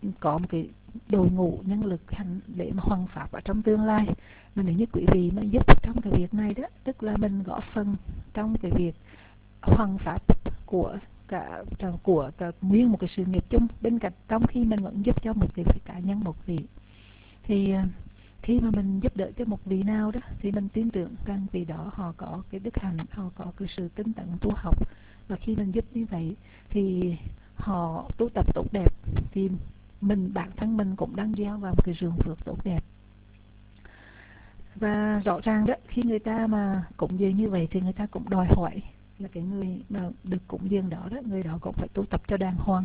có một cái đội ngũ nhân lực hành để mà hoằng pháp ở trong tương lai. Mà nếu như quý vị mà giúp trong cái việc này đó, tức là mình góp phần trong cái việc hoằng pháp của cả nguyên một cái sự nghiệp chung, bên cạnh trong khi mình vẫn giúp cho một cái cá nhân một vị. Thì khi mà mình giúp đỡ cho một vị nào đó thì mình tin tưởng rằng vì đó họ có cái đức hạnh, họ có cái sự tinh tấn tu học, và khi mình giúp như vậy thì họ tu tập tốt đẹp, thì bản thân mình cũng đang gieo vào một cái ruộng phước tốt đẹp. Và rõ ràng đó, khi người ta mà cúng dường như vậy thì người ta cũng đòi hỏi là cái người mà được cúng dường đó, người đó cũng phải tu tập cho đàng hoàng.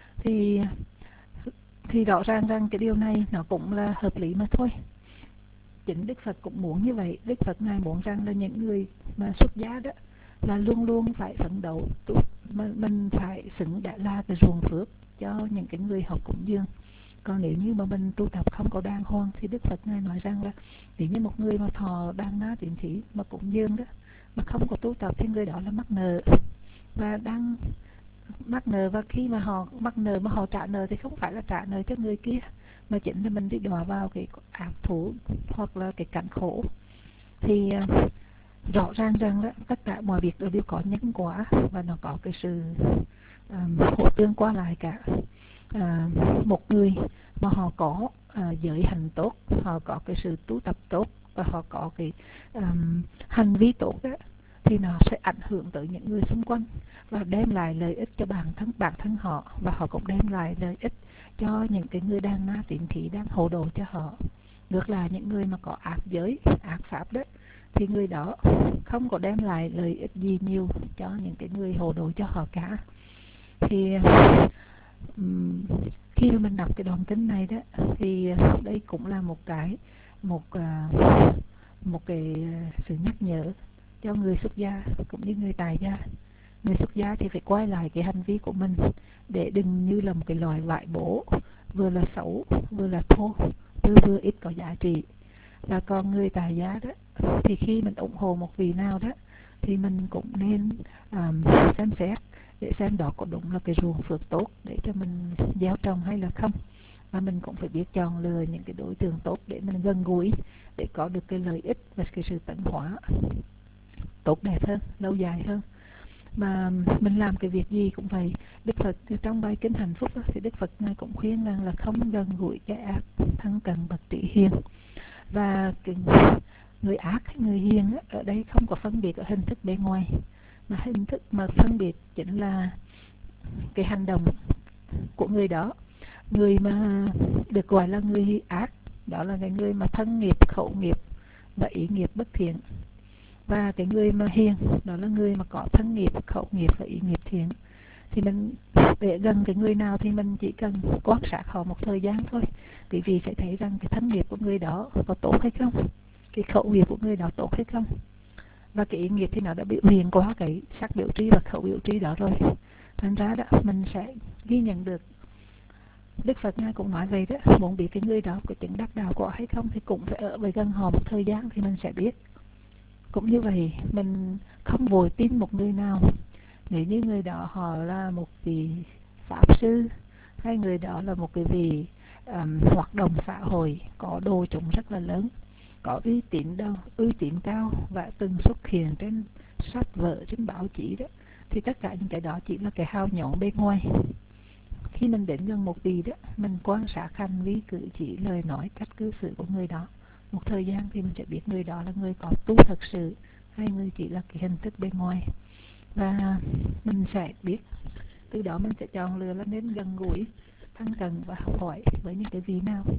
Thì rõ ràng rằng cái điều này nó cũng là hợp lý mà thôi. Chính Đức Phật cũng muốn như vậy. Đức Phật Ngài muốn rằng là những người mà xuất gia đó là luôn luôn phải phấn đấu, mình phải xứng đã là cái ruộng phước cho những cái người họ cúng dường. Còn nếu như mà mình tu tập không có đàng hoàng thì Đức Phật Ngài nói rằng là nếu như một người mà thọ đàn na tín thí mà cúng dường đó mà không có tu tập thì người đó là mắc nợ, và đang mắc nợ, và khi mà họ mắc nợ mà họ trả nợ thì không phải là trả nợ cho người kia, mà chính là mình đi đọa vào cái ác thú hoặc là cái cảnh khổ. Thì rõ ràng rằng đó, tất cả mọi việc đều có nhân quả và nó có cái sự hỗ tương qua lại cả. Một người mà họ có giới hành tốt, họ có cái sự tu tập tốt và họ có cái hành vi tốt đó, thì nó sẽ ảnh hưởng tới những người xung quanh và đem lại lợi ích cho bản thân họ, và họ cũng đem lại lợi ích cho những cái người đang na tín thí đang hộ đồ cho họ. Ngược lại, những người mà có ác giới, ác pháp đó thì người đó không có đem lại lợi ích gì nhiều cho những cái người hộ đồ cho họ cả. Thì khi mà mình đọc cái đoạn kinh này đó thì đây cũng là một cái sự nhắc nhở cho người xuất gia cũng như người tại gia. Người xuất gia thì phải quay lại cái hành vi của mình để đừng như là một cái loại vải bố, vừa là xấu, vừa là thô, vừa ít có giá trị. Và còn người tại gia đó thì khi mình ủng hộ một vị nào đó thì mình cũng nên xem xét để xem đó có đúng là cái ruộng phước tốt để cho mình gieo trồng hay là không. Và mình cũng phải biết chọn lựa những cái đối tượng tốt để mình gần gũi, để có được cái lợi ích và cái sự tận hóa tốt đẹp hơn, lâu dài hơn. Mà mình làm cái việc gì cũng vậy. Đức Phật trong bài kinh hạnh phúc đó, thì Đức Phật Ngài cũng khuyên rằng là không gần gũi kẻ ác, thân cận bậc trí hiền. Và cái người ác hay người hiền đó, ở đây không có phân biệt ở hình thức bên ngoài, mà hình thức mà phân biệt chính là cái hành động của người đó. Người mà được gọi là người ác đó là cái người mà thân nghiệp, khẩu nghiệp và ý nghiệp bất thiện. Và cái người mà hiền đó là người mà có thân nghiệp, khẩu nghiệp và ý nghiệp thiện. Thì mình để gần cái người nào thì mình chỉ cần quan sát họ một thời gian thôi, quý vị sẽ thấy rằng cái thân nghiệp của người đó có tốt hay không, cái khẩu nghiệp của người đó tốt hay không, và cái ý nghiệp thì nó đã biểu hiện qua cái sắc biểu tri và khẩu biểu tri đó rồi. Thành ra đó mình sẽ ghi nhận được. Đức Phật Ngài cũng nói vậy đó, muốn biết cái người đó có chứng đắc đạo quả hay không thì cũng phải ở với gần họ một thời gian thì mình sẽ biết. Cũng như vậy, mình không vội tin một người nào. Nếu như người đó họ là một vị pháp sư, hay người đó là một cái vị hoạt động xã hội có đồ chúng rất là lớn, có uy tín cao và từng xuất hiện trên sách vở, trên báo chí đó, thì tất cả những cái đó chỉ là cái hào nhoáng bên ngoài. Khi mình đến gần một vị đó, mình quan sát hành vi cử chỉ, lời nói, cách cư xử của người đó một thời gian thì mình sẽ biết người đó là người có tu thật sự hay người chỉ là cái hình thức bên ngoài. Và mình sẽ biết, từ đó mình sẽ chọn lựa là nên gần gũi, thân cận và học hỏi với những cái vị nào.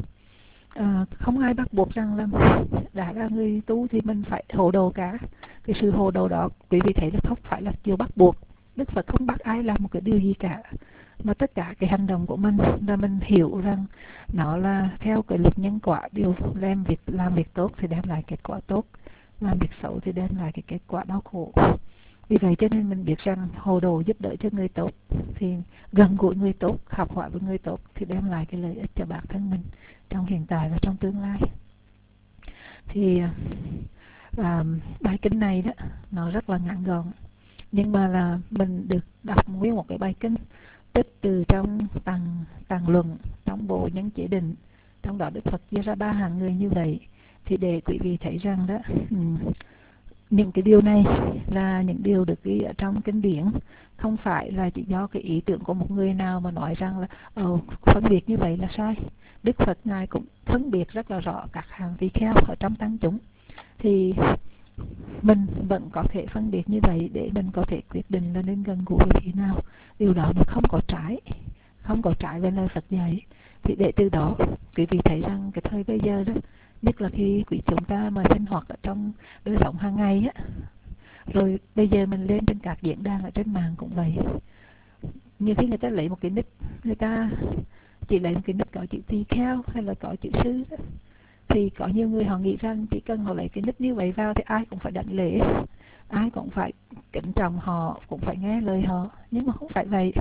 Không ai bắt buộc rằng là đã là người tu thì mình phải hộ đồ cả. Cái sự hộ đồ đó quý vị thấy là không phải là điều bắt buộc. Đức Phật không bắt ai làm một cái điều gì cả, mà tất cả cái hành động của mình là mình hiểu rằng nó là theo cái luật nhân quả. Điều làm việc tốt thì đem lại kết quả tốt, làm việc xấu thì đem lại cái kết quả đau khổ. Vì vậy cho nên mình biết rằng hộ đồ giúp đỡ cho người tốt, thì gần gũi người tốt, học hỏi với người tốt thì đem lại cái lợi ích cho bản thân mình trong hiện tại và trong tương lai. Thì bài kinh này đó nó rất là ngắn gọn, nhưng mà là mình được đọc nguyên một cái bài kinh tích từ trong tầng luận, trong trong bộ Nhân Chế Định, trong đó Đức Phật chia ra 3 hạng người như vậy. Thì để quý vị thấy rằng đó, những cái điều này là những điều được ghi ở trong kinh điển, không phải là chỉ do cái ý tưởng của một người nào mà nói rằng là phân biệt như vậy là sai. Đức Phật Ngài cũng phân biệt rất là rõ các hàng tỳ kheo ở trong tăng chúng. Thì mình vẫn có thể phân biệt như vậy để mình có thể quyết định là nên gần gũi với phía nào. Điều đó nó không có trái với lời Phật dạy. Thì để từ đó quý vị thấy rằng cái thời bây giờ đó, nhất là khi quý chúng ta mà sinh hoạt ở trong đời sống hàng ngày á, rồi bây giờ mình lên trên các diễn đàn ở trên mạng cũng vậy. Nhiều khi người ta lấy một cái nick, người ta chỉ lấy một cái nick có chữ tỳ kheo hay là có chữ sư đó. Thì có nhiều người họ nghĩ rằng chỉ cần họ lấy cái nick như vậy vào thì ai cũng phải đảnh lễ, ai cũng phải kính trọng họ, cũng phải nghe lời họ. Nhưng mà không phải vậy.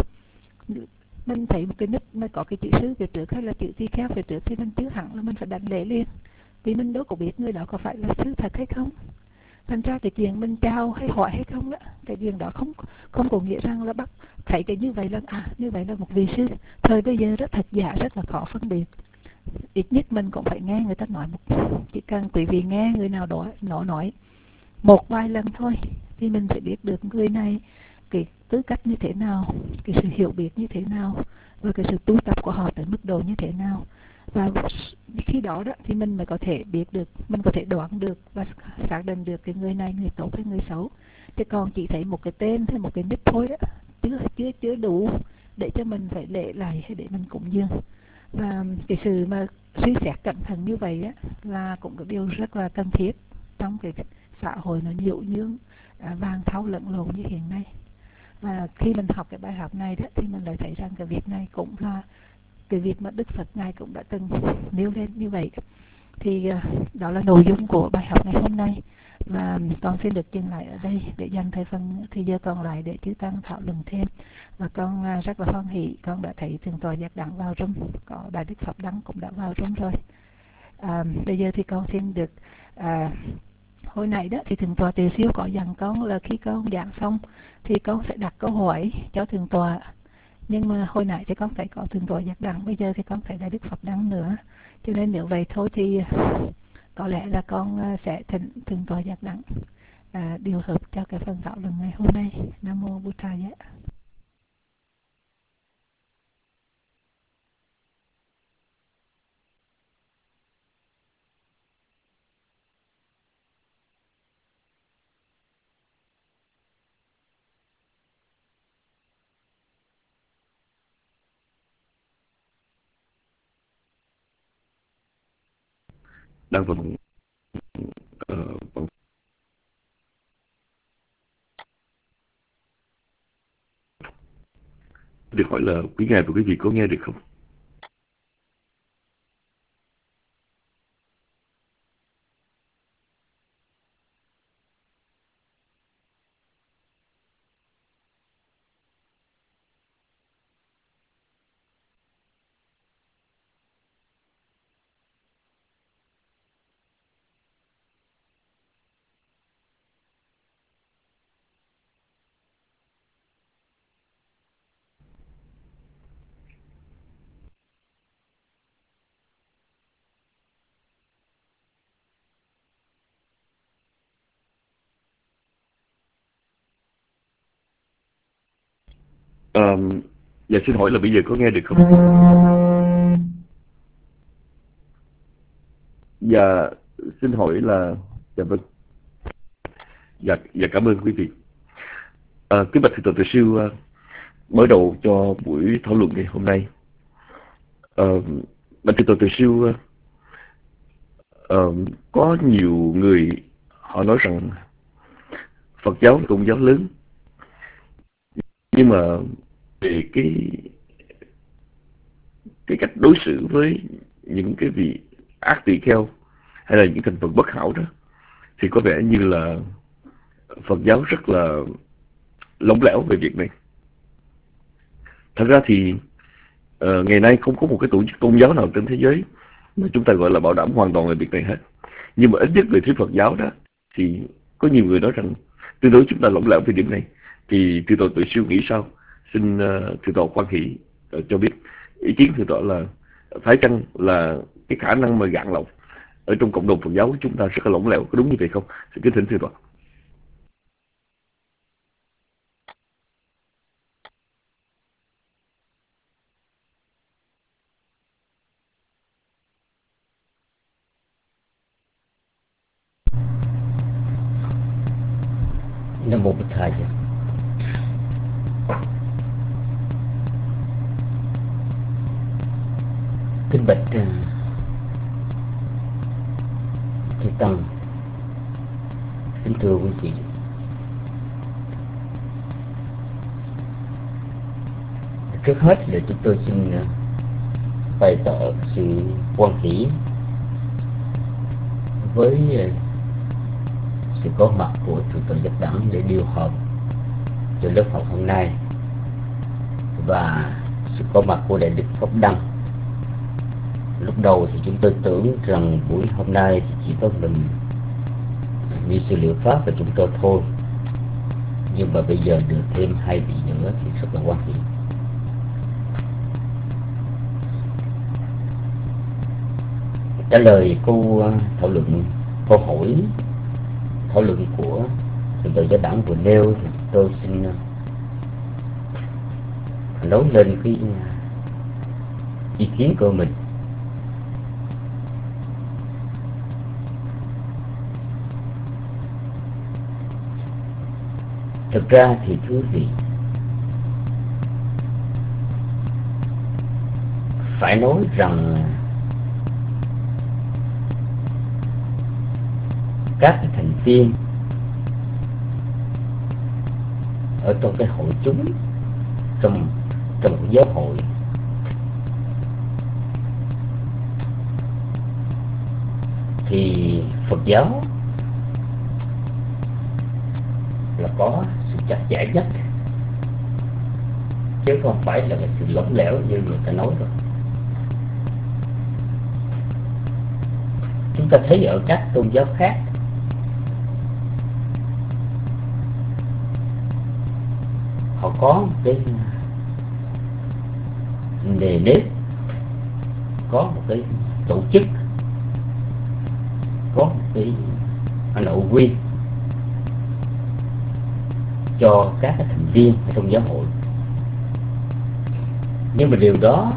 Mình thấy một cái nick mà có cái chữ sư phía trước hay là chữ tỳ kheo phía trước thì mình chưa hẳn là mình phải đảnh lễ liền, vì mình đâu có biết người đó có phải là sư thật hay không. Thành ra cái chuyện mình chào hay hỏi hay không đó, cái chuyện đó không có nghĩa rằng là bắt thấy cái như vậy là như vậy là một vị sư. Thời bây giờ rất thật giả rất là khó phân biệt. Ít nhất mình cũng phải nghe người ta nói chỉ cần quý vị nghe người nào đó nói một vài lần thôi thì mình sẽ biết được người này cái tư cách như thế nào, cái sự hiểu biết như thế nào, và cái sự tu tập của họ tới mức độ như thế nào. Và khi đó thì mình mới có thể biết được, mình có thể đoán được và xác định được cái người này người tốt hay người xấu. Chứ còn chỉ thấy một cái tên hay một cái nick thôi đó, chưa đủ để cho mình phải lễ lại hay để mình cúng dường. Và cái sự mà suy xét cẩn thận như vậy á, là cũng có điều rất là cần thiết trong cái xã hội nó nhiễu nhương vàng thau lẫn lộn như hiện nay. Và khi mình học cái bài học này đó, thì mình lại thấy rằng cái việc này cũng là cái việc mà Đức Phật Ngài cũng đã từng nêu lên như vậy. Thì đó là nội dung của bài học ngày hôm nay. Và con xin được dừng lại ở đây để dành thời giờ còn lại để chư tăng thảo luận thêm. Và con rất là hoan hỷ, con đã thấy Thượng tọa Giác Đẳng vào room, có Đại Đức Pháp Đăng cũng đã vào room rồi. Bây giờ thì con xin được hồi nãy đó thì Thượng tọa Từ Siêu có dặn con là khi con giảng xong thì con sẽ đặt câu hỏi cho Thượng tọa. Nhưng mà hồi nãy thì con thấy có Thượng tọa Giác Đẳng, bây giờ thì con thấy Đại Đức Pháp Đăng nữa. Cho nên nếu vậy thôi thì có lẽ là con sẽ thỉnh Thượng tọa Giác Đẳng điều hợp cho cái phần thảo luận ngày hôm nay. Nam mô Bụt Thầy. Đang vận được hỏi là quý ngài và quý vị có nghe được không? Dạ xin hỏi là bây giờ có nghe được không? Dạ xin hỏi là dạ vâng. Dạ cảm ơn quý vị. Kính bạch Thượng tọa Từ Siêu, mở đầu cho buổi thảo luận ngày hôm nay. Bạch Thượng tọa Từ Siêu, có nhiều người họ nói rằng Phật giáo là tôn giáo lớn, nhưng mà về cái cách đối xử với những cái vị ác tỳ kheo hay là những thành phần bất hảo đó thì có vẻ như là Phật giáo rất là lỏng lẻo về việc này. Thật ra thì ngày nay không có một cái tổ chức tôn giáo nào trên thế giới mà chúng ta gọi là bảo đảm hoàn toàn về việc này hết. Nhưng mà ít nhất về phía Phật giáo đó thì có nhiều người nói rằng tương đối chúng ta lỏng lẻo về điểm này. Thì Thượng tọa Từ Siêu nghĩ sao? Xin Thượng tọa khoan hỷ cho biết ý kiến Thượng tọa là phải chăng là cái khả năng mà gạn lọc ở trong cộng đồng Phật giáo của chúng ta rất là lỏng lẻo, có đúng như vậy không? Xin kính thỉnh thưa Toàn. Nam mô Bụt Thầy. Kính bạch chư tăng, kính thưa quý vị, trước hết là chúng tôi xin bày tỏ sự hoan hỷ với sự có mặt của Chủ tịch Giác Đẳng để điều họp cho lớp học hôm nay, và sự có mặt của Đại Đức Pháp Đăng. Lúc đầu thì chúng tôi tưởng rằng buổi hôm nay thì chỉ có mình ni sư Liệu Pháp và chúng tôi thôi, nhưng mà bây giờ được thêm 2 vị nữa thì rất là hoan hỷ. Trả lời câu thảo luận của Thượng tọa Giác Đẳng vừa nêu thì tôi xin nói lên cái ý kiến của mình. Thực ra thì thưa quý vị, phải nói rằng các thành viên ở trong cái hội chúng, trong cái giáo hội, thì Phật giáo là có sự chặt chẽ nhất, chứ không phải là cái sự lỏng lẻo như người ta nói rồi. Chúng ta thấy ở các tôn giáo khác, họ có cái nề nếp, có một cái tổ chức, có một cái nội quy cho các thành viên trong giáo hội. Nhưng mà điều đó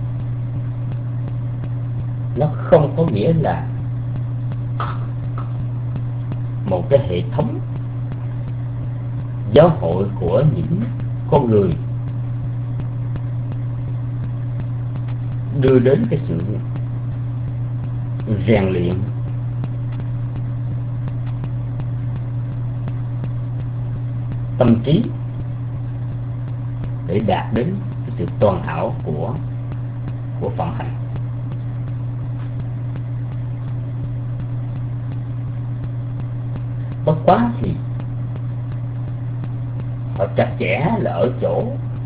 nó không có nghĩa là một cái hệ thống giáo hội của những con người đưa đến cái sự rèn luyện tâm trí để đạt đến cái sự toàn hảo của phạm hạnh. Bất quá thì họ chặt chẽ là ở chỗ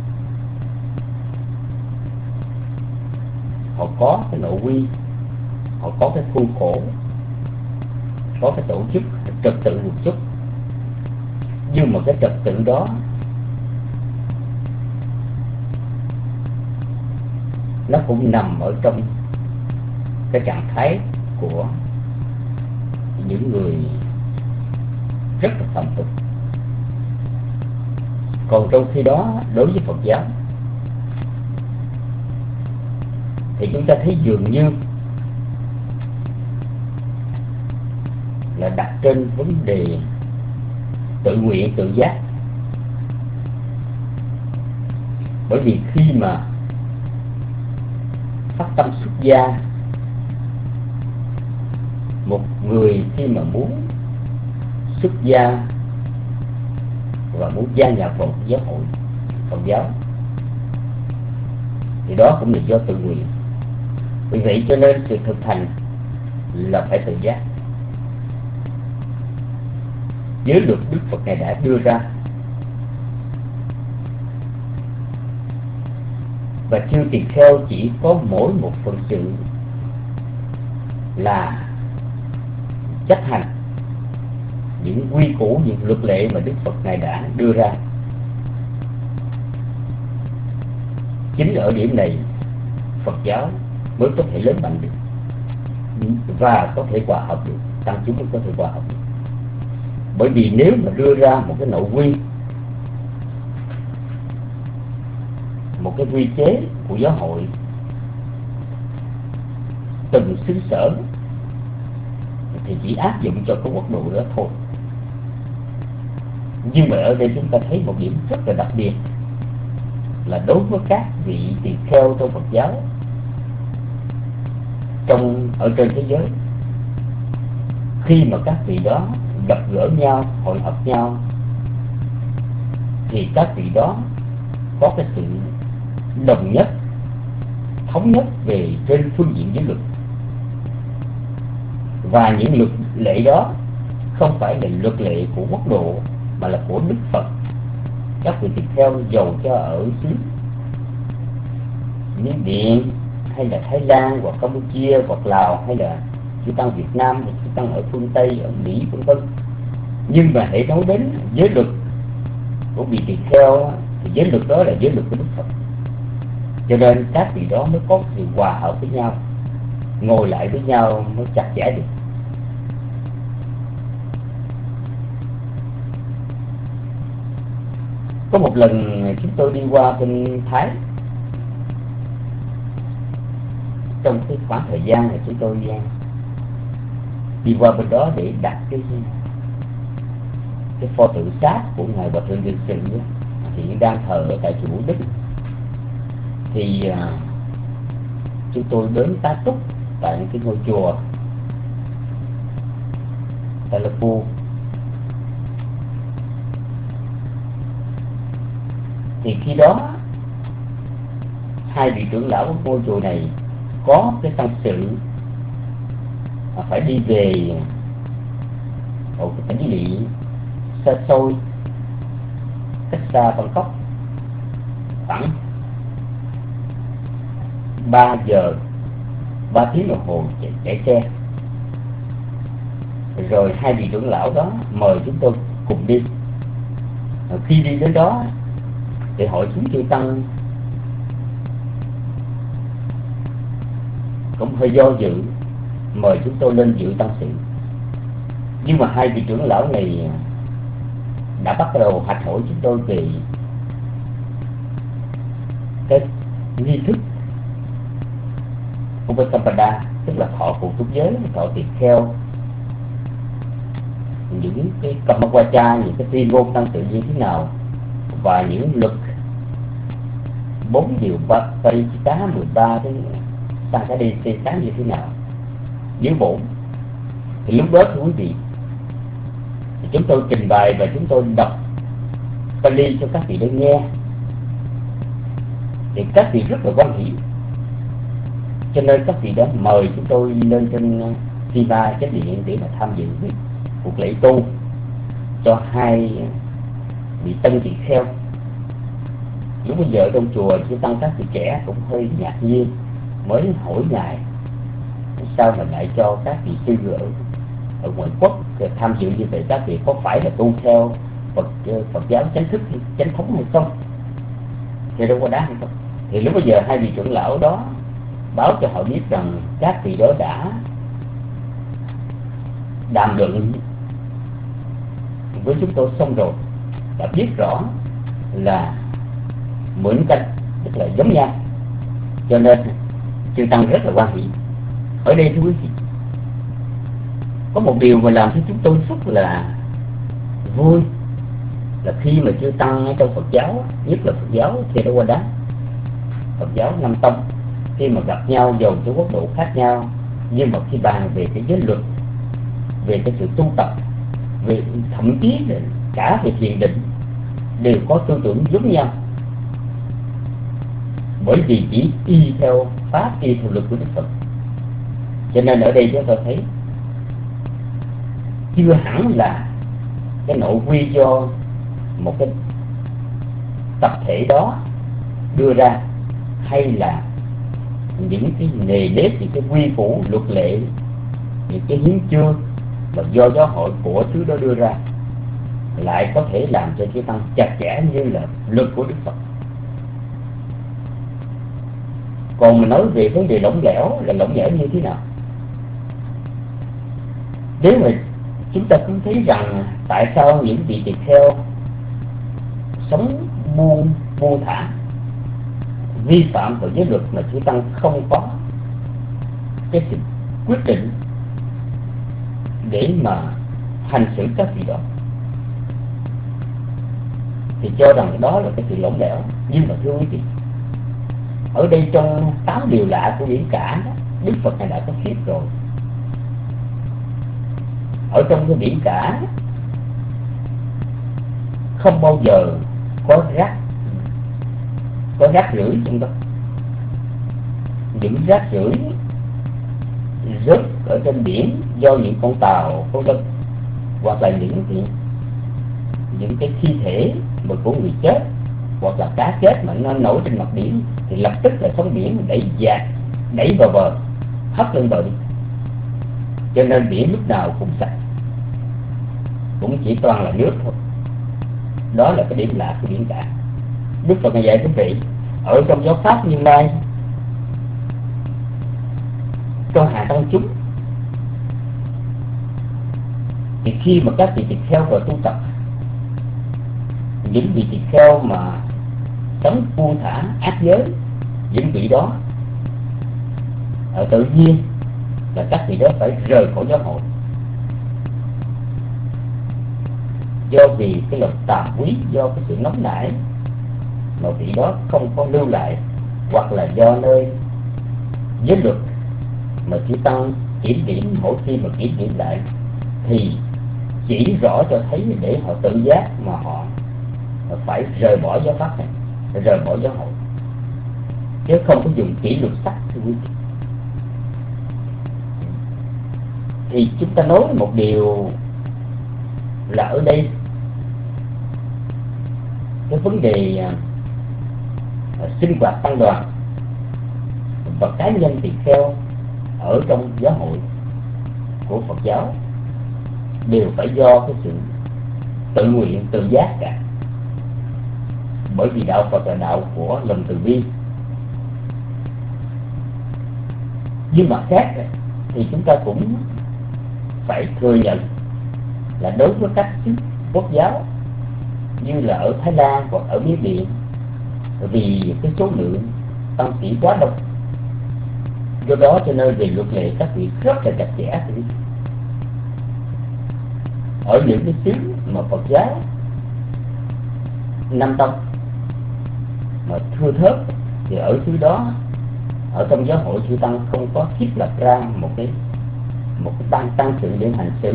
họ có cái nội quy, họ có cái khuôn khổ, có cái tổ chức trật tự một chút, nhưng mà cái trật tự đó nó cũng nằm ở trong cái trạng thái của những người rất là phạm tục. Còn trong khi đó, đối với Phật giáo thì chúng ta thấy dường như là đặt trên vấn đề tự nguyện, tự giác. Bởi vì khi mà phát tâm xuất gia, một người khi mà muốn xuất gia và muốn gia nhập vào giáo hội Phật giáo thì đó cũng là do tự nguyện. Vì vậy cho nên sự thực hành là phải tự giác. Giới luật Đức Phật này đã đưa ra, và chư tỳ kheo chỉ có mỗi một phần sự là chấp hành những quy củ, những luật lệ mà Đức Phật này đã đưa ra. Chính ở điểm này Phật giáo mới có thể lớn mạnh được và có thể hòa hợp được, tăng chúng mới có thể hòa hợp được. Bởi vì nếu mà đưa ra một cái nội quy, một cái quy chế của giáo hội từng xứ sở thì chỉ áp dụng cho cái quốc độ đó thôi. Nhưng mà ở đây chúng ta thấy một điểm rất là đặc biệt là đối với các vị tỳ kheo trong Phật giáo ở trên thế giới, khi mà các vị đó gặp gỡ nhau, hội họp nhau, thì các vị đó có cái sự đồng nhất, thống nhất về trên phương diện giới luật. Và những luật lệ đó không phải là luật lệ của quốc độ mà là của Đức Phật. Các vị tỳ kheo dầu cho ở xứ Miến Điện hay là Thái Lan hoặc Campuchia hoặc Lào, hay là chư tăng Việt Nam hay chư tăng ở phương Tây, ở Mỹ vân vân, nhưng mà hãy nói đến giới luật của vị tỳ kheo thì giới luật đó là giới luật của Đức Phật. Cho nên các vị đó mới có sự hòa hợp với nhau, ngồi lại với nhau mới chặt chẽ được. Có một lần chúng tôi đi qua bên Thái, trong cái khoảng thời gian này chúng tôi đi qua bên đó để đặt cái pho tượng xác của ngài Hòa Thượng Thiền Sự hiện đang thờ ở tại chùa Vũ Đức. Thì chúng tôi đến tá túc tại cái ngôi chùa tại La Phu. Thì khi đó hai vị trưởng lão của ngôi chùa này có cái tâm sự phải đi về một cái tỉnh lỵ xa xôi cách xa Bangkok khoảng 3 tiếng đồng hồ chạy xe. Rồi hai vị trưởng lão đó mời chúng tôi cùng đi. Khi đi đến đó thì hội chúng chư tăng cũng hơi do dự, mời chúng tôi lên dự tăng sự. Nhưng mà hai vị trưởng lão này đã bắt đầu hạch hỏi chúng tôi về cái nghi thức Upasampada, tức là thọ phụ túc giới, thọ tỳ kheo, những cái Kammawacha, những cái tuyên ngôn tăng sự như thế nào, và những luật 4 điều Paricita 13 đến Sankadesi như thế nào, dưới bổn. Thì lúc đó thưa quý vị, thì chúng tôi trình bày và chúng tôi đọc Pali cho các vị để nghe, thì các vị rất là quan hỷ. Cho nên các vị đó mời chúng tôi lên trên Sima Chánh Điện để mà tham dự cuộc lễ tu cho hai vị tân tỳ kheo. Lúc bây giờ trong chùa chư tăng các vị trẻ cũng hơi ngạc nhiên, mới hỏi ngài sao mà lại cho các vị sư ở ngoại quốc tham dự như vậy, các vị có phải là tu theo Phật giáo chánh thức chánh thống hay không, thì đâu có đáng hay không. Thì lúc bây giờ hai vị trưởng lão đó báo cho họ biết rằng các vị đó đã đàm luận với chúng tôi xong rồi, đã biết rõ là mượn canh, tức là giống nhau. Cho nên chư tăng rất là quan hỷ. Ở đây thưa quý vị, có một điều mà làm cho chúng tôi rất là vui là khi mà chư tăng trong Phật giáo, nhất là Phật giáo thì đâu qua đá, Phật giáo Nam Tông, khi mà gặp nhau dầu cho quốc độ khác nhau, nhưng mà khi bàn về cái giới luật, về cái sự tu tập, về thậm chí là cả về thiền định, đều có tư tưởng giống nhau, bởi vì chỉ y theo pháp, y theo luật của Đức Phật. Cho nên ở đây chúng ta thấy chưa hẳn là cái nội quy do một cái tập thể đó đưa ra, hay là những cái nề nếp, những cái quy củ luật lệ, những cái hiến chương mà do giáo hội của thứ đó đưa ra lại có thể làm cho chư tăng chặt chẽ như là luật của Đức Phật. Còn mình nói về vấn đề lỏng lẻo là lỏng lẻo như thế nào? Nếu mà chúng ta cứ thấy rằng tại sao những vị tỳ kheo sống buông thả, vi phạm vào giới luật mà chư tăng không có cái sự quyết định để mà hành xử các vị đó, thì cho rằng đó là cái sự lỏng lẻo. Nhưng mà thưa quý vị, ở đây trong 8 điều lạ của biển cả, Đức Phật Ngài đã có thuyết rồi. Ở trong cái biển cả không bao giờ có rác rưởi trong đó. Những rác rưởi rớt ở trên biển do những con tàu, con đực, hoặc là những cái thi thể mà của người chết, hoặc là cá chết mà nó nổi trên mặt biển, thì lập tức là sóng biển đẩy vào bờ, hất lên bờ đi. Cho nên biển lúc nào cũng sạch, cũng chỉ toàn là nước thôi. Đó là cái điểm lạ của biển cả. Đức Phật Ngài dạy quý vị, ở trong giáo pháp Như Lai, trong hàng tăng chúng, thì khi mà các vị tỳ kheo vào tu tập, những vị tỳ kheo mà sống buông thả ác giới, những vị đó ở tự nhiên là các vị đó phải rời khỏi giáo hội. Do vì cái lòng tàm quý, do cái sự nóng nảy mà vị đó không có lưu lại, hoặc là do nơi giới luật mà chư tăng kiểm điểm, mỗi khi mà kiểm điểm lại thì chỉ rõ cho thấy để họ tự giác mà họ phải rời bỏ giáo pháp này, rời bỏ giáo hội, chứ không có dùng kỷ luật sắc. Thì chúng ta nói một điều là ở đây cái vấn đề sinh hoạt tăng đoàn và cá nhân tỳ kheo ở trong giáo hội của Phật giáo đều phải do cái sự tự nguyện, tự giác cả. Bởi vì đạo Phật là đạo của lòng từ bi. Nhưng mặt khác thì chúng ta cũng phải thừa nhận là đối với các xứ quốc giáo như là ở Thái Lan hoặc ở Miến Điện, vì cái số lượng tăng sĩ quá đông, do đó cho nên về luật lệ các vị rất là chặt chẽ. Ở những cái xứ mà Phật giáo Nam Tông mà thưa thớt thì ở xứ đó, ở trong giáo hội chư tăng không có thiết lập ra một cái ban tăng sự để hành xử.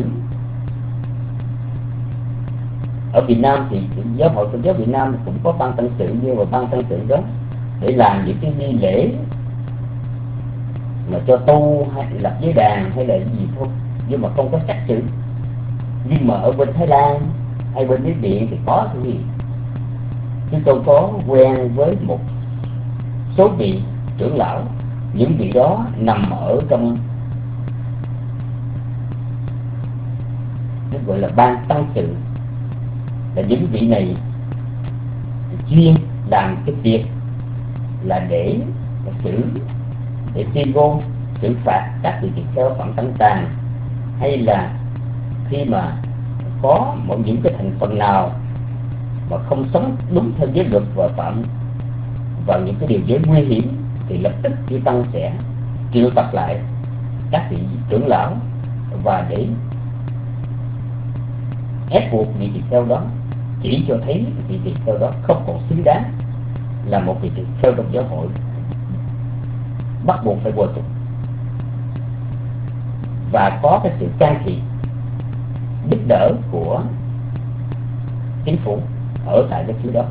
Ở Việt Nam thì giáo hội Phật giáo Việt Nam cũng có ban tăng sự, nhưng mà ban tăng sự đó để làm những cái nghi lễ mà cho tu hay lập giới đàn hay là gì thôi, nhưng mà không có sách chữ. Nhưng mà ở bên Thái Lan hay bên Miến Điện thì có cái gì. Chúng tôi có quen với một số vị trưởng lão, những vị đó nằm ở trong nó gọi là ban tăng sự, là những vị này chuyên làm cái việc là để tuyên ngôn xử phạt các vị tỳ kheo phạm tăng tàn, hay là khi mà có những cái thành phần nào mà không sống đúng theo giới luật và phạm vào những cái điều giới nguy hiểm thì lập tức chư tăng sẽ triệu tập lại các vị trưởng lão và để ép buộc vị tỳ kheo đó, chỉ cho thấy vị tỳ kheo đó không còn xứng đáng là một vị tỳ kheo trong giáo hội, bắt buộc phải bồi tục và có cái sự can thiệp giúp đỡ của chính phủ ở tại cái xứ đó.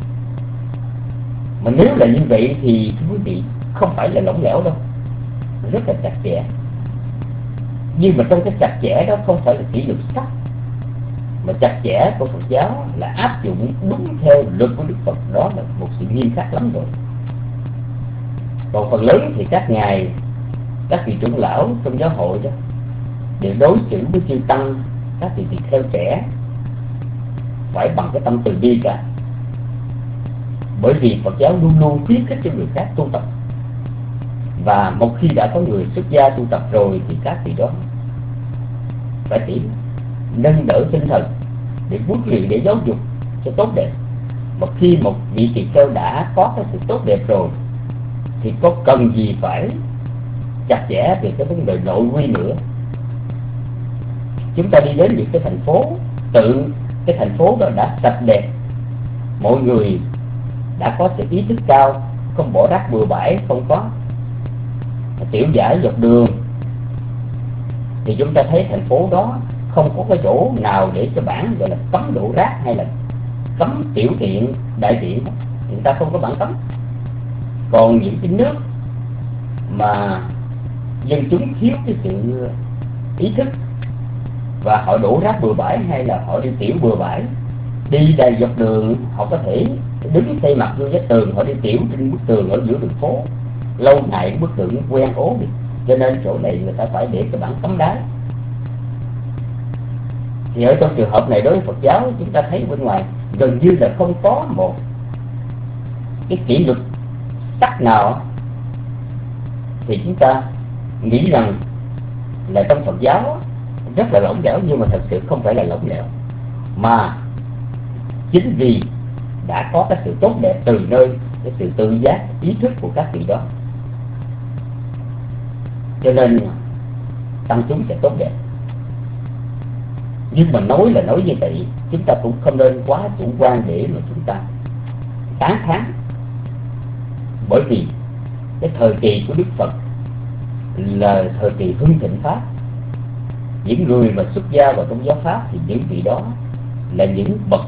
Mà nếu là như vậy thì quý vị không phải là lỏng lẻo đâu, rất là chặt chẽ. Nhưng mà trong cái chặt chẽ đó không phải là kỷ luật sắc, mà chặt chẽ của Phật giáo là áp dụng đúng theo luật của Đức Phật, đó là một sự nghiêm khắc lắm rồi. Còn phần lớn thì các ngài, các vị trưởng lão trong giáo hội đó đều đối xử với chư tăng, các vị tỳ kheo trẻ phải bằng cái tâm từ bi cả. Bởi vì Phật giáo luôn luôn khuyến khích cho người khác tu tập, Và một khi đã có người xuất gia tu tập rồi thì các vị đó phải tìm nâng đỡ tinh thần để huấn luyện, để giáo dục cho tốt đẹp. Một khi một vị tỳ kheo đã có cái sự tốt đẹp rồi thì có cần gì phải chặt chẽ về cái vấn đề nội quy nữa. Chúng ta đi đến những cái thành phố, tự cái thành phố đó đã sạch đẹp, mọi người đã có sự ý thức cao, không bỏ rác bừa bãi, không có tiểu giải dọc đường, thì chúng ta thấy thành phố đó không có cái chỗ nào để cho bản gọi là cấm đổ rác hay là cấm tiểu tiện, đại tiện, người ta không có bản cấm. Còn những cái nước mà dân chúng thiếu cái sự ý thức và họ đổ rác bừa bãi hay là họ đi tiểu bừa bãi, đi đầy dọc đường, họ có thể đứng xây mặt vô vách tường, họ đi tiểu trên bức tường ở giữa đường phố, lâu ngày bức tường nó quen ố đi, cho nên chỗ này người ta phải để cái bản cấm đá. Thì ở trong trường hợp này đối với Phật giáo, chúng ta thấy bên ngoài gần như là không có một cái kỷ luật sắc nào, thì chúng ta nghĩ rằng là trong Phật giáo rất là lỏng lẻo, nhưng mà thật sự không phải là lỏng lẻo, mà chính vì đã có cái sự tốt đẹp từ nơi cái sự tự giác ý thức của các vị đó, cho nên tăng chúng sẽ tốt đẹp. Nhưng mà nói là nói như vậy, chúng ta cũng không nên quá chủ quan để mà chúng ta tán thán, bởi vì cái thời kỳ của Đức Phật là thời kỳ hưng thịnh Pháp. Những người mà xuất gia vào trong giáo Pháp thì những vị đó là những bậc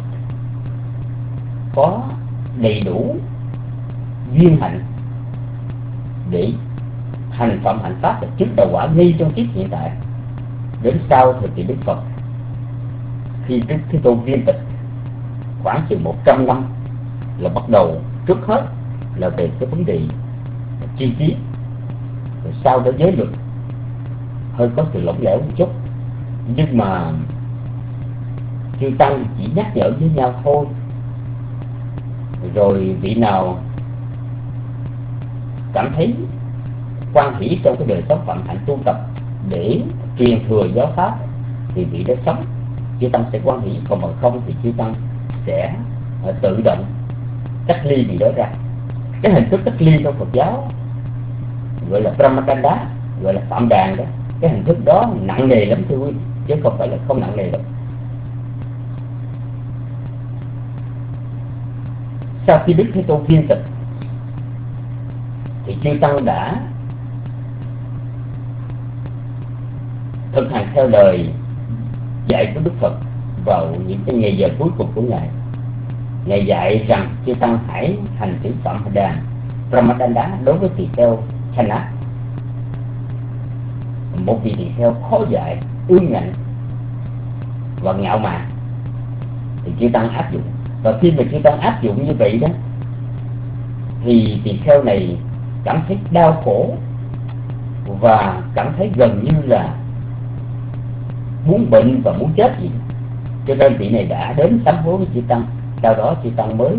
có đầy đủ duyên hạnh để hành phạm hạnh Pháp và chứng đạo quả ngay trong kiếp hiện tại. Đến sau thời kỳ Đức Phật, khi Đức Thế Tôn viên tịch khoảng chừng 100 năm, là bắt đầu trước hết là về cái vấn đề chi tiết, rồi sau đó giới luật hơi có sự lỏng lẻo một chút, nhưng mà chư tăng chỉ nhắc nhở với nhau thôi. Rồi vị nào cảm thấy quan hỷ trong cái đời sống phạm hạnh tu tập để truyền thừa giáo pháp thì vị đó sống, chư tăng sẽ quan hỷ. Còn bằng không thì chư tăng sẽ tự động cách ly vị đó ra. Cái hình thức cách ly trong Phật giáo gọi là Brahmacanda, gọi là phạm đàn đó. Cái hình thức đó nặng nề lắm thưa quý, chứ không phải là không nặng nề đâu. Sau khi Đức Thế Tôn viên tịch thì chư tăng đã thực hành theo lời dạy của Đức Phật vào những cái ngày giờ cuối cùng của Ngài. Ngài dạy rằng chư tăng hãy hành xử phạm đàn Brahmacanda đối với tỳ kheo Channa, một vị tỳ kheo khó dạy, ương ngạnh và ngạo mạn, thì chư tăng áp dụng. Và khi mà chư tăng áp dụng như vậy đó thì tỳ kheo này cảm thấy đau khổ và cảm thấy gần như là muốn bệnh và muốn chết gì. Cho nên vị này đã đến sám hối với chư tăng. Sau đó chư tăng mới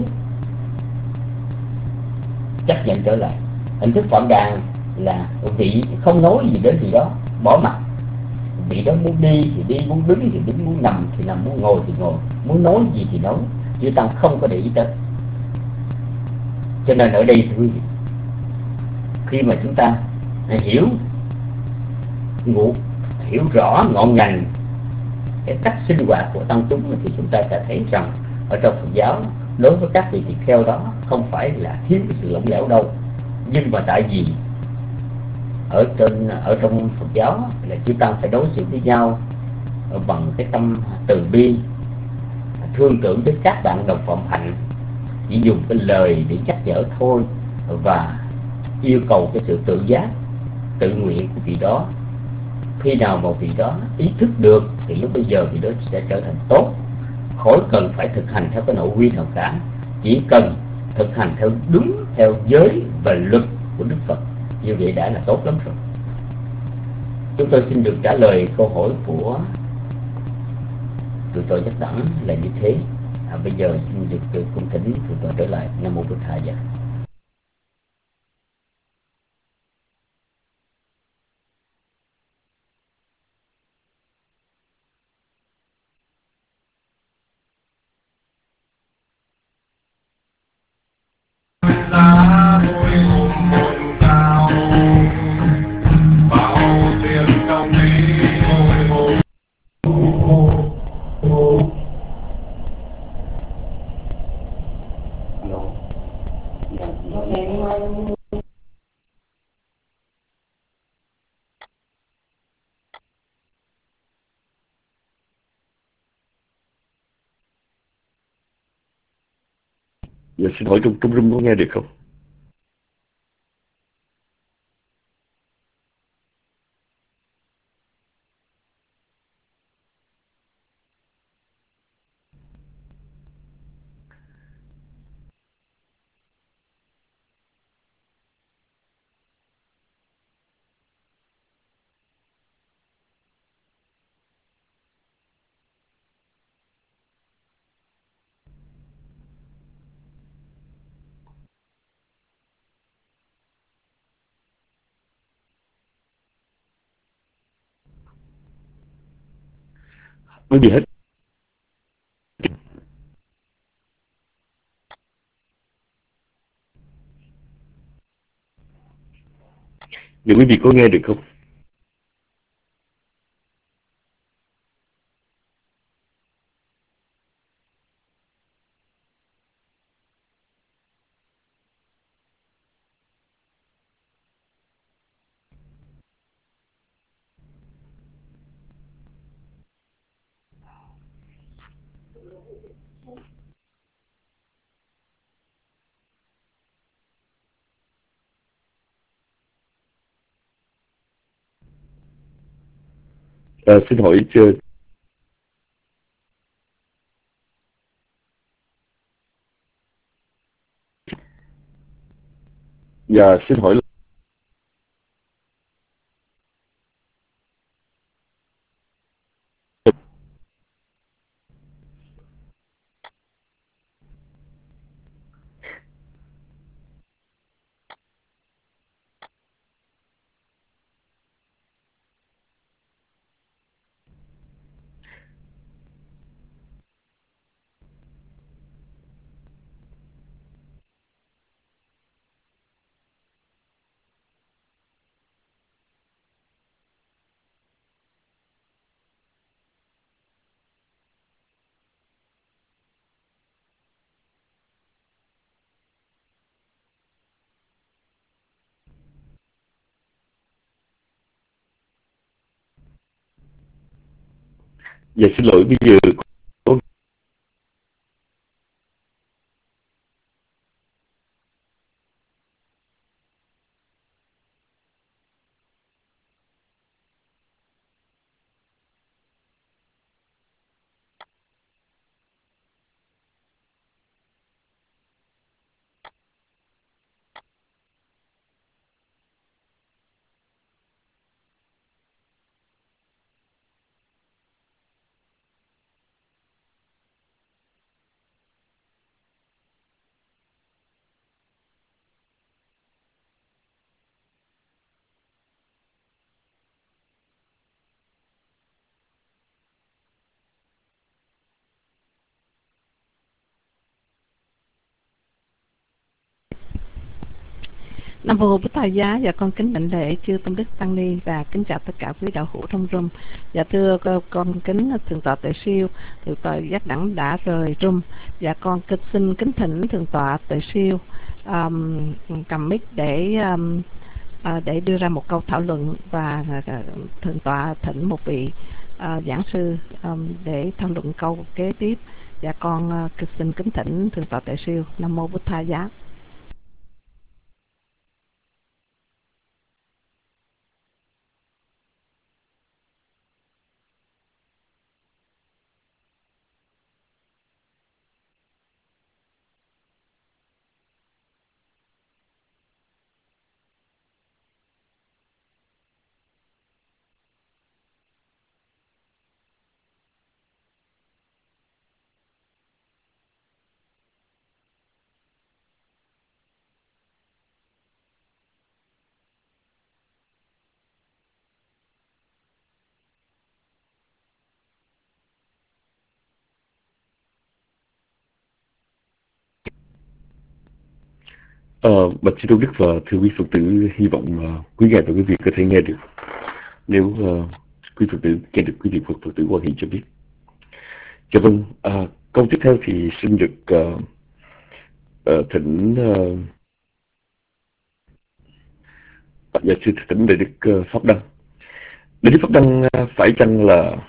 chấp nhận trở lại. Hình thức phạm đàn là vị không nói gì đến vị đó, bỏ mặt. Vị đó muốn đi thì đi, muốn đứng thì đứng, muốn nằm thì nằm, muốn ngồi thì ngồi, muốn nói gì thì nói. Chư tăng không có để ý tới. Cho nên ở đây thưa quý vị, khi mà chúng ta hiểu rõ ngọn ngành cái cách sinh hoạt của tăng chúng thì chúng ta sẽ thấy rằng ở trong Phật giáo đối với các vị tỳ kheo đó không phải là thiếu cái sự lỏng lẻo đâu, nhưng mà tại vì ở trong Phật giáo là chư tăng phải đối xử với nhau bằng cái tâm từ bi, thương tưởng đến các bạn đồng phạm hạnh, chỉ dùng cái lời để nhắc nhở thôi, và yêu cầu cái sự tự giác, tự nguyện của vị đó. Khi nào một vị đó ý thức được thì lúc bây giờ vị đó sẽ trở thành tốt, khỏi cần phải thực hành theo cái nội quy nào cả, chỉ cần thực hành theo đúng theo giới và luật của Đức Phật, như vậy đã là tốt lắm rồi. Chúng tôi xin được trả lời câu hỏi của Thượng tọa Nhất Đẳng là như thế. Bây giờ xin được cung thỉnh Thượng tọa trở lại. Nam mô Bổn Thầy. lá vui cùng một sao bao tiếng trong đi ngồi một Dạ, xin hỏi trong room có nghe được không? Quý vị hết. Dạ, quý vị có nghe được không? Xin hỏi dạ, xin hỏi dạ, xin lỗi bây giờ có Nam mô Bổn Thầy Giá. Dạ con kính đảnh lễ chư tôn đức tăng ni và kính chào tất cả quý đạo hữu trong room. Dạ thưa con kính thượng tọa Tuệ Siêu, thượng tọa Giác Đẳng đã rời room. Dạ con xin kính thỉnh thượng tọa Tuệ Siêu cầm mic để đưa ra một câu thảo luận, và thượng tọa thỉnh một vị giảng sư để thảo luận câu kế tiếp. Dạ con xin kính thỉnh thượng tọa Tuệ Siêu. Nam mô Bổn Thầy Giá. Bạch Sư Tôn Đức và thưa quý Phật tử, hy vọng quý ngài và quý vị có thể nghe được. Nếu quý Phật tử nghe được, quý vị Phật tử quan hệ cho biết. Dạ vâng, câu tiếp theo thì xin được thỉnh dạ sư thỉnh Đại Đức Pháp Đăng. Đại Đức Pháp Đăng phải chăng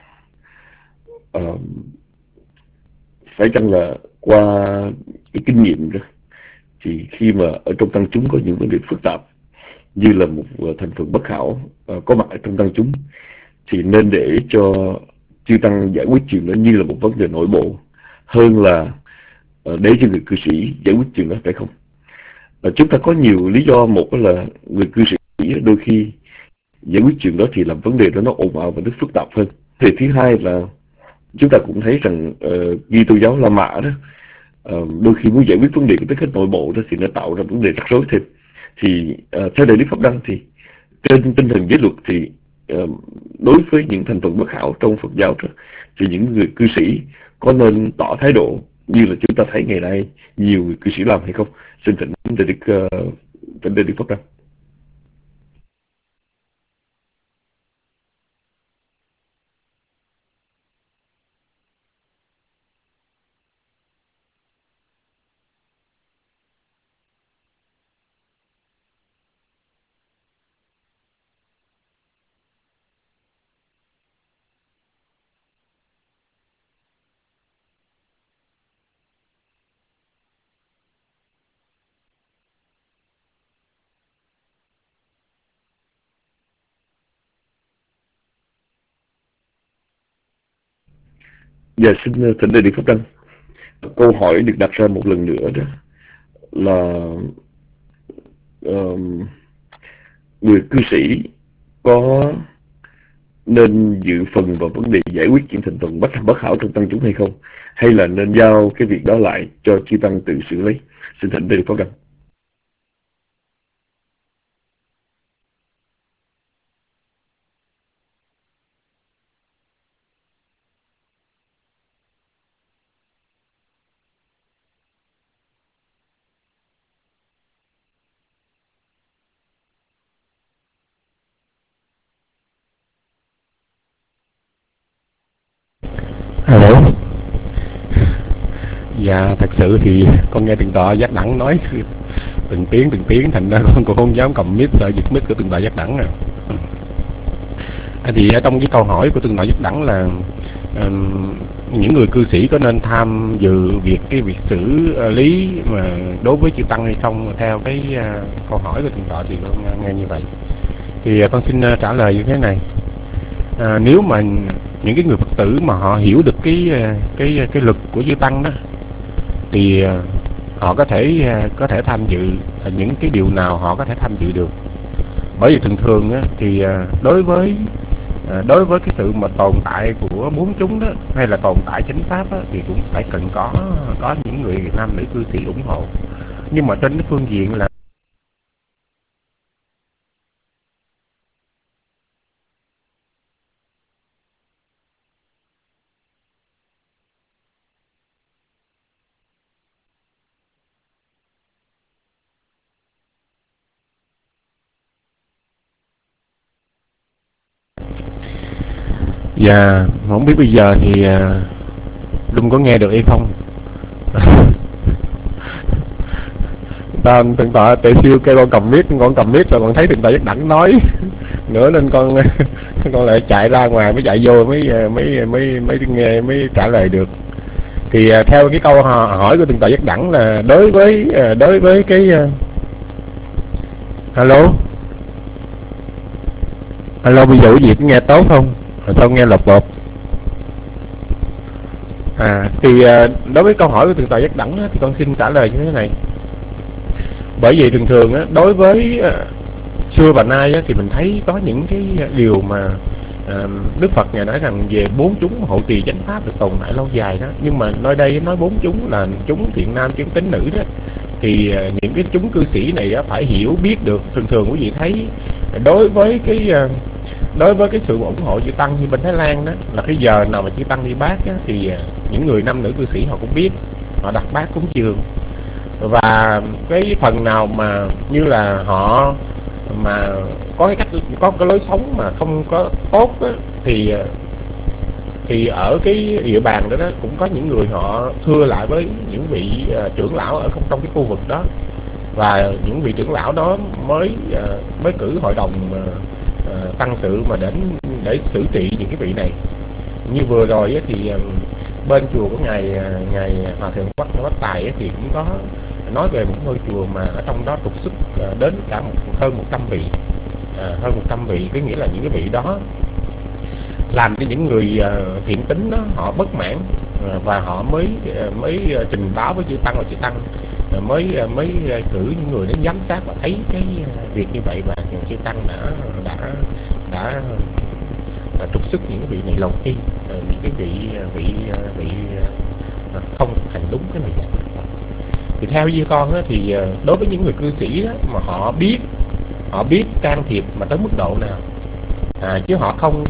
là qua cái kinh nghiệm đó, thì khi mà ở trong tăng chúng có những vấn đề phức tạp như là một thành phần bất hảo có mặt ở trong tăng chúng, thì nên để cho chư tăng giải quyết chuyện đó như là một vấn đề nội bộ hơn là để cho người cư sĩ giải quyết chuyện đó, phải không? Chúng ta có nhiều lý do. Một là người cư sĩ đôi khi giải quyết chuyện đó thì làm vấn đề đó nó ồn ào và nó phức tạp hơn. Thì thứ hai là chúng ta cũng thấy rằng Ghi Tô giáo La Mã đó, đôi khi muốn giải quyết vấn đề của tính nội bộ đó thì nó tạo ra vấn đề rắc rối thêm. Thì theo Đại Đức Pháp Đăng thì trên tinh thần giới luật thì đối với những thành phần bất hảo trong Phật giáo đó, thì những người cư sĩ có nên tỏ thái độ như là chúng ta thấy ngày nay nhiều người cư sĩ làm hay không? Xin thỉnh Đại Đức Pháp Đăng. Dạ xin thỉnh Đại Đức Pháp Đăng. Câu hỏi được đặt ra một lần nữa đó là người cư sĩ có nên dự phần vào vấn đề giải quyết những thành phần bất hảo trong tăng chúng hay không, hay là nên giao cái việc đó lại cho chư tăng tự xử lý? Xin thỉnh Đại Đức Pháp Đăng. Alo. Dạ, thật sự thì con nghe Thượng tọa Giác Đẳng nói từng tiếng, thành ra con cũng không dám cầm mic, sợ giật mic của Thượng tọa Giác Đẳng. Thì ở trong cái câu hỏi của Thượng tọa Giác Đẳng là những người cư sĩ có nên tham dự cái việc xử lý mà đối với chư tăng hay không? Theo cái câu hỏi của Thượng tọa thì con nghe như vậy. Thì con xin trả lời như thế này. Nếu mà những cái người Phật tử mà họ hiểu được cái luật của chư tăng đó, thì họ có thể tham dự những cái điều nào họ có thể tham dự được. Bởi vì thường thường á, thì đối với cái sự mà tồn tại của bốn chúng đó, hay là tồn tại chánh pháp đó, thì cũng phải cần có những người nam nữ cư sĩ ủng hộ. Nhưng mà trên cái phương diện là dạ, không biết bây giờ thì Lung có nghe được hay không? Thượng tọa Tề Siêu kêu con cầm mic rồi con thấy Thượng tọa Giác Đẳng nói nữa nên con lại chạy ra ngoài, mới chạy vô mới nghe, mới trả lời được. Thì theo cái câu hỏi của Thượng tọa Giác Đẳng là đối với cái alo, bây giờ quý vị có nghe tốt không? Sao nghe lột bột? Thì đối với câu hỏi của Thượng tọa Giác Đẳng thì con xin trả lời như thế này. Bởi vì thường á, đối với xưa và nay á, thì mình thấy có những cái điều mà Đức Phật ngài nói rằng về bốn chúng hộ trì chánh pháp được tồn tại lâu dài đó. Nhưng mà nơi đây nói bốn chúng là chúng thiện nam chúng tín nữ đó, thì những cái chúng cư sĩ này á, phải hiểu biết được. Thường quý vị thấy đối với cái sự ủng hộ chư tăng như bên Thái Lan đó, là cái giờ nào mà chư tăng đi bát á, thì những người nam nữ cư sĩ họ cũng biết, họ đặt bát cúng dường. Và cái phần nào mà như là họ mà có cái cách, có cái lối sống mà không có tốt á, thì ở cái địa bàn đó, cũng có những người họ thưa lại với những vị trưởng lão ở trong cái khu vực đó, và những vị trưởng lão đó mới cử hội đồng tăng sự mà để xử trị những cái vị này. Như vừa rồi thì bên chùa của ngài Hòa thượng Quách Tài thì cũng có nói về một ngôi chùa mà ở trong đó trục xuất đến cả hơn 100 vị, hơn 100 vị, có nghĩa là những cái vị đó làm cho những người thiện tín đó họ bất mãn, và họ mới trình báo với chư tăng, và chư tăng mới cử những người đến giám sát và thấy cái việc như vậy, và chư tăng đã trục xuất những cái vị này lầu khi những cái vị không thực hành đúng cái lời dạy. Thì theo như con đó, thì đối với những người cư sĩ đó, mà họ biết can thiệp mà tới mức độ nào, chứ họ không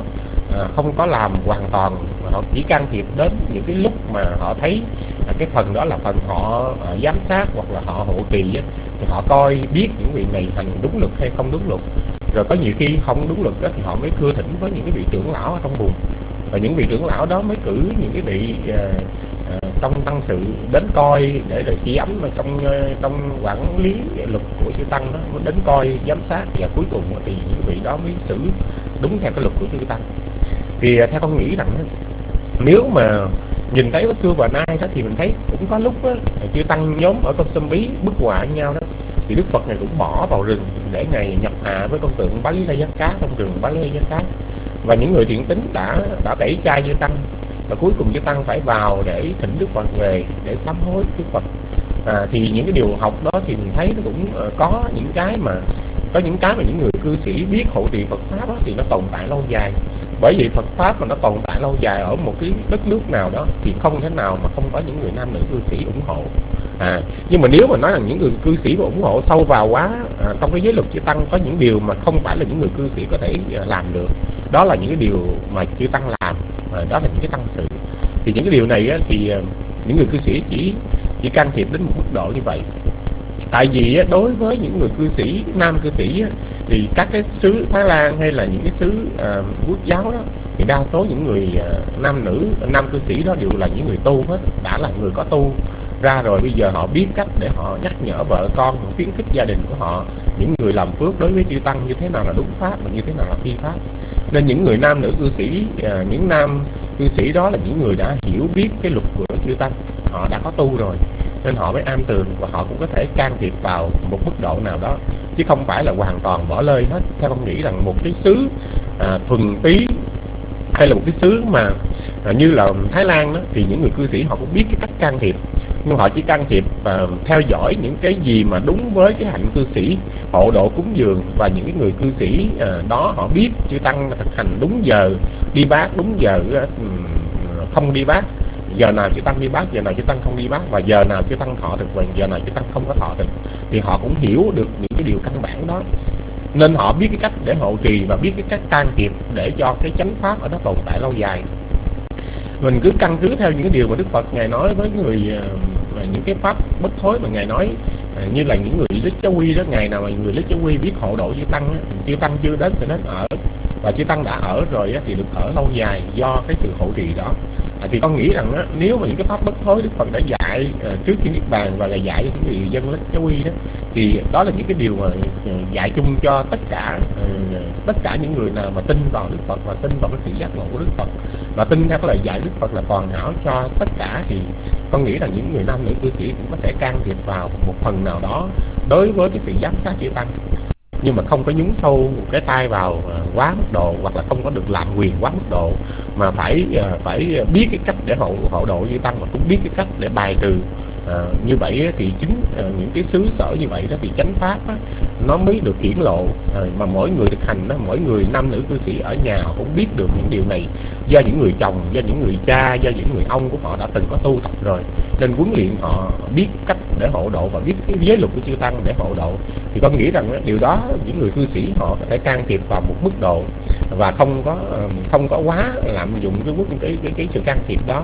có làm hoàn toàn, mà họ chỉ can thiệp đến những cái lúc mà họ thấy cái phần đó là phần họ giám sát hoặc là họ hộ trì á, thì họ coi biết những vị này hành đúng luật hay không đúng luật. Rồi có nhiều khi không đúng luật đó thì họ mới thưa thỉnh với những cái vị trưởng lão ở trong vùng, và những vị trưởng lão đó mới cử những cái vị trong tăng sự đến coi để chỉ ấm mà trong quản lý luật của chư tăng đó, mới đến coi giám sát, và cuối cùng thì những vị đó mới xử đúng theo cái luật của chư tăng. Thì theo con nghĩ rằng nếu mà nhìn thấy có xưa và nay đó, thì mình thấy cũng có lúc đó, chư tăng nhóm ở con Sâm Bí bức họa với nhau đó, thì Đức Phật này cũng bỏ vào rừng để ngày nhập hạ với con tượng Bá Lý Lai Giác Cá trong rừng Bá Lý Lai Giác Cá, và những người thiện tín đã tẩy chay chư tăng, và cuối cùng chư tăng phải vào để thỉnh Đức Phật về để sám hối Đức Phật. Thì những cái điều học đó thì mình thấy nó cũng có những cái mà những người cư sĩ biết hộ trì Phật pháp đó, thì nó tồn tại lâu dài. Bởi vì Phật pháp mà nó tồn tại lâu dài ở một cái đất nước nào đó thì không thể nào mà không có những người nam nữ cư sĩ ủng hộ. Nhưng mà nếu mà nói là những người cư sĩ mà ủng hộ sâu vào quá, trong cái giới luật chư tăng có những điều mà không phải là những người cư sĩ có thể làm được. Đó là những cái điều mà chư tăng làm, đó là những cái tăng sự. Thì những cái điều này á, thì những người cư sĩ chỉ can thiệp đến một mức độ như vậy. Tại vì á, đối với những người cư sĩ, nam cư sĩ á, thì các cái xứ Thái Lan hay là những cái xứ quốc giáo đó, thì đa số những người nam cư sĩ đó đều là những người tu hết, đã là người có tu ra rồi. Bây giờ họ biết cách để họ nhắc nhở vợ con, khuyến khích gia đình của họ, những người làm phước đối với chư tăng như thế nào là đúng pháp và như thế nào là phi pháp. Nên những người nam nữ cư sĩ, những nam cư sĩ đó là những người đã hiểu biết cái luật của chư tăng, họ đã có tu rồi, nên họ mới am tường, và họ cũng có thể can thiệp vào một mức độ nào đó, chứ không phải là hoàn toàn bỏ lơi hết. Theo con nghĩ rằng một cái xứ thuần túy hay là một cái xứ mà như là Thái Lan đó, thì những người cư sĩ họ cũng biết cái cách can thiệp, nhưng họ chỉ can thiệp và theo dõi những cái gì mà đúng với cái hạnh cư sĩ, hộ độ cúng dường, và những cái người cư sĩ đó họ biết chư tăng thực hành đúng giờ, đi bát đúng giờ, không đi bát, giờ nào chư tăng đi bát, giờ nào chư tăng không đi bát, và giờ nào chư tăng thọ thực và giờ nào chư tăng không có thọ thực, thì họ cũng hiểu được những cái điều căn bản đó, nên họ biết cái cách để hộ trì và biết cái cách can thiệp để cho cái chánh pháp ở đó tồn tại lâu dài. Mình cứ căn cứ theo những cái điều mà Đức Phật ngài nói với người, những cái pháp bất thối mà ngài nói, như là những người Lích Chá Quy đó, ngày nào mà người Lích Chá Quy biết hộ độ chư tăng, chư tăng chưa đến thì đến ở, và chư tăng đã ở rồi thì được ở lâu dài do cái sự hộ trì đó. Thì con nghĩ rằng đó, nếu mà những cái pháp bất thối Đức Phật đã dạy trước khi niết bàn và là dạy những người dân Lích Chá Quy đó, thì đó là những cái điều mà dạy chung cho tất cả những người nào mà tin vào Đức Phật và tin vào cái sự giác ngộ của Đức Phật và tin theo cái lời dạy Đức Phật là toàn hảo cho tất cả. Thì con nghĩ là những người nam nữ cư sĩ cũng có thể can thiệp vào một phần nào đó đối với cái sự giám sát chư tăng, nhưng mà không có nhúng sâu cái tay vào quá mức độ, hoặc là không có được làm quyền quá mức độ, mà phải biết cái cách để hộ độ chư tăng, và cũng biết cái cách để bài trừ. Như vậy thì chính những cái xứ sở như vậy đó thì chánh pháp đó, nó mới được hiển lộ, mà mỗi người thực hành đó, mỗi người nam nữ cư sĩ ở nhà họ cũng biết được những điều này, do những người chồng, do những người cha, do những người ông của họ đã từng có tu tập rồi, nên huấn luyện họ biết cách để hộ độ và biết cái giới luật của chư tăng để hộ độ. Thì con nghĩ rằng điều đó những người cư sĩ họ có thể can thiệp vào một mức độ và không có quá lạm dụng cái sự can thiệp đó.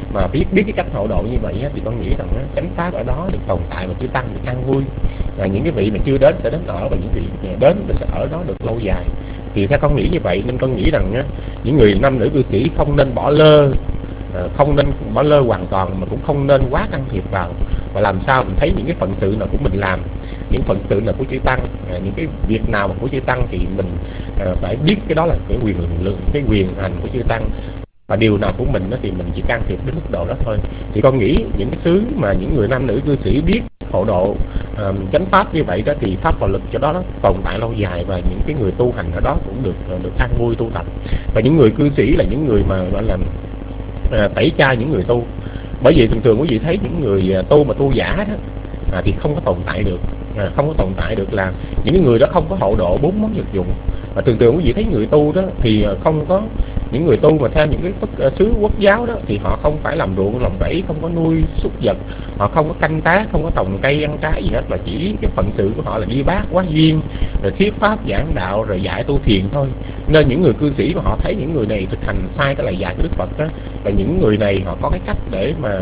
mà biết cái cách hộ độ như vậy á, thì con nghĩ rằng á, chánh pháp ở đó được tồn tại và chư tăng được an vui, và những cái vị mà chưa đến sẽ đến ở, và những vị đến sẽ ở đó được lâu dài. Thì theo con nghĩ như vậy nên con nghĩ rằng á, những người nam nữ cư sĩ không nên bỏ lơ, không nên bỏ lơ hoàn toàn, mà cũng không nên quá can thiệp vào, và làm sao mình thấy những cái phận sự nào của mình làm, những phận sự nào của chư tăng, những cái việc nào mà của chư tăng thì mình phải biết cái đó là cái quyền hành của chư tăng, và điều nào của mình đó thì mình chỉ can thiệp đến mức độ đó thôi. Thì con nghĩ những cái xứ mà những người nam nữ cư sĩ biết hộ độ chánh pháp như vậy đó, thì pháp và lực cho đó nó tồn tại lâu dài, và những cái người tu hành ở đó cũng được an vui tu tập. Và những người cư sĩ là những người mà gọi là tẩy chay những người tu. Bởi vì thường thường quý vị thấy những người tu mà tu giả đó thì không có tồn tại được, không có tồn tại được, là những cái người đó không có hộ độ 4 món vật dụng. Và thường thường quý vị thấy người tu đó thì không có, những người tu mà theo những cái xứ quốc giáo đó thì họ không phải làm ruộng làm rẫy, không có nuôi súc vật, họ không có canh tác, không có trồng cây ăn trái gì hết, mà chỉ cái phận sự của họ là đi bát quá duyên, rồi thuyết pháp giảng đạo, rồi dạy tu thiền thôi. Nên những người cư sĩ mà họ thấy những người này thực hành sai cái lời dạy của Đức Phật đó, và những người này họ có cái cách để mà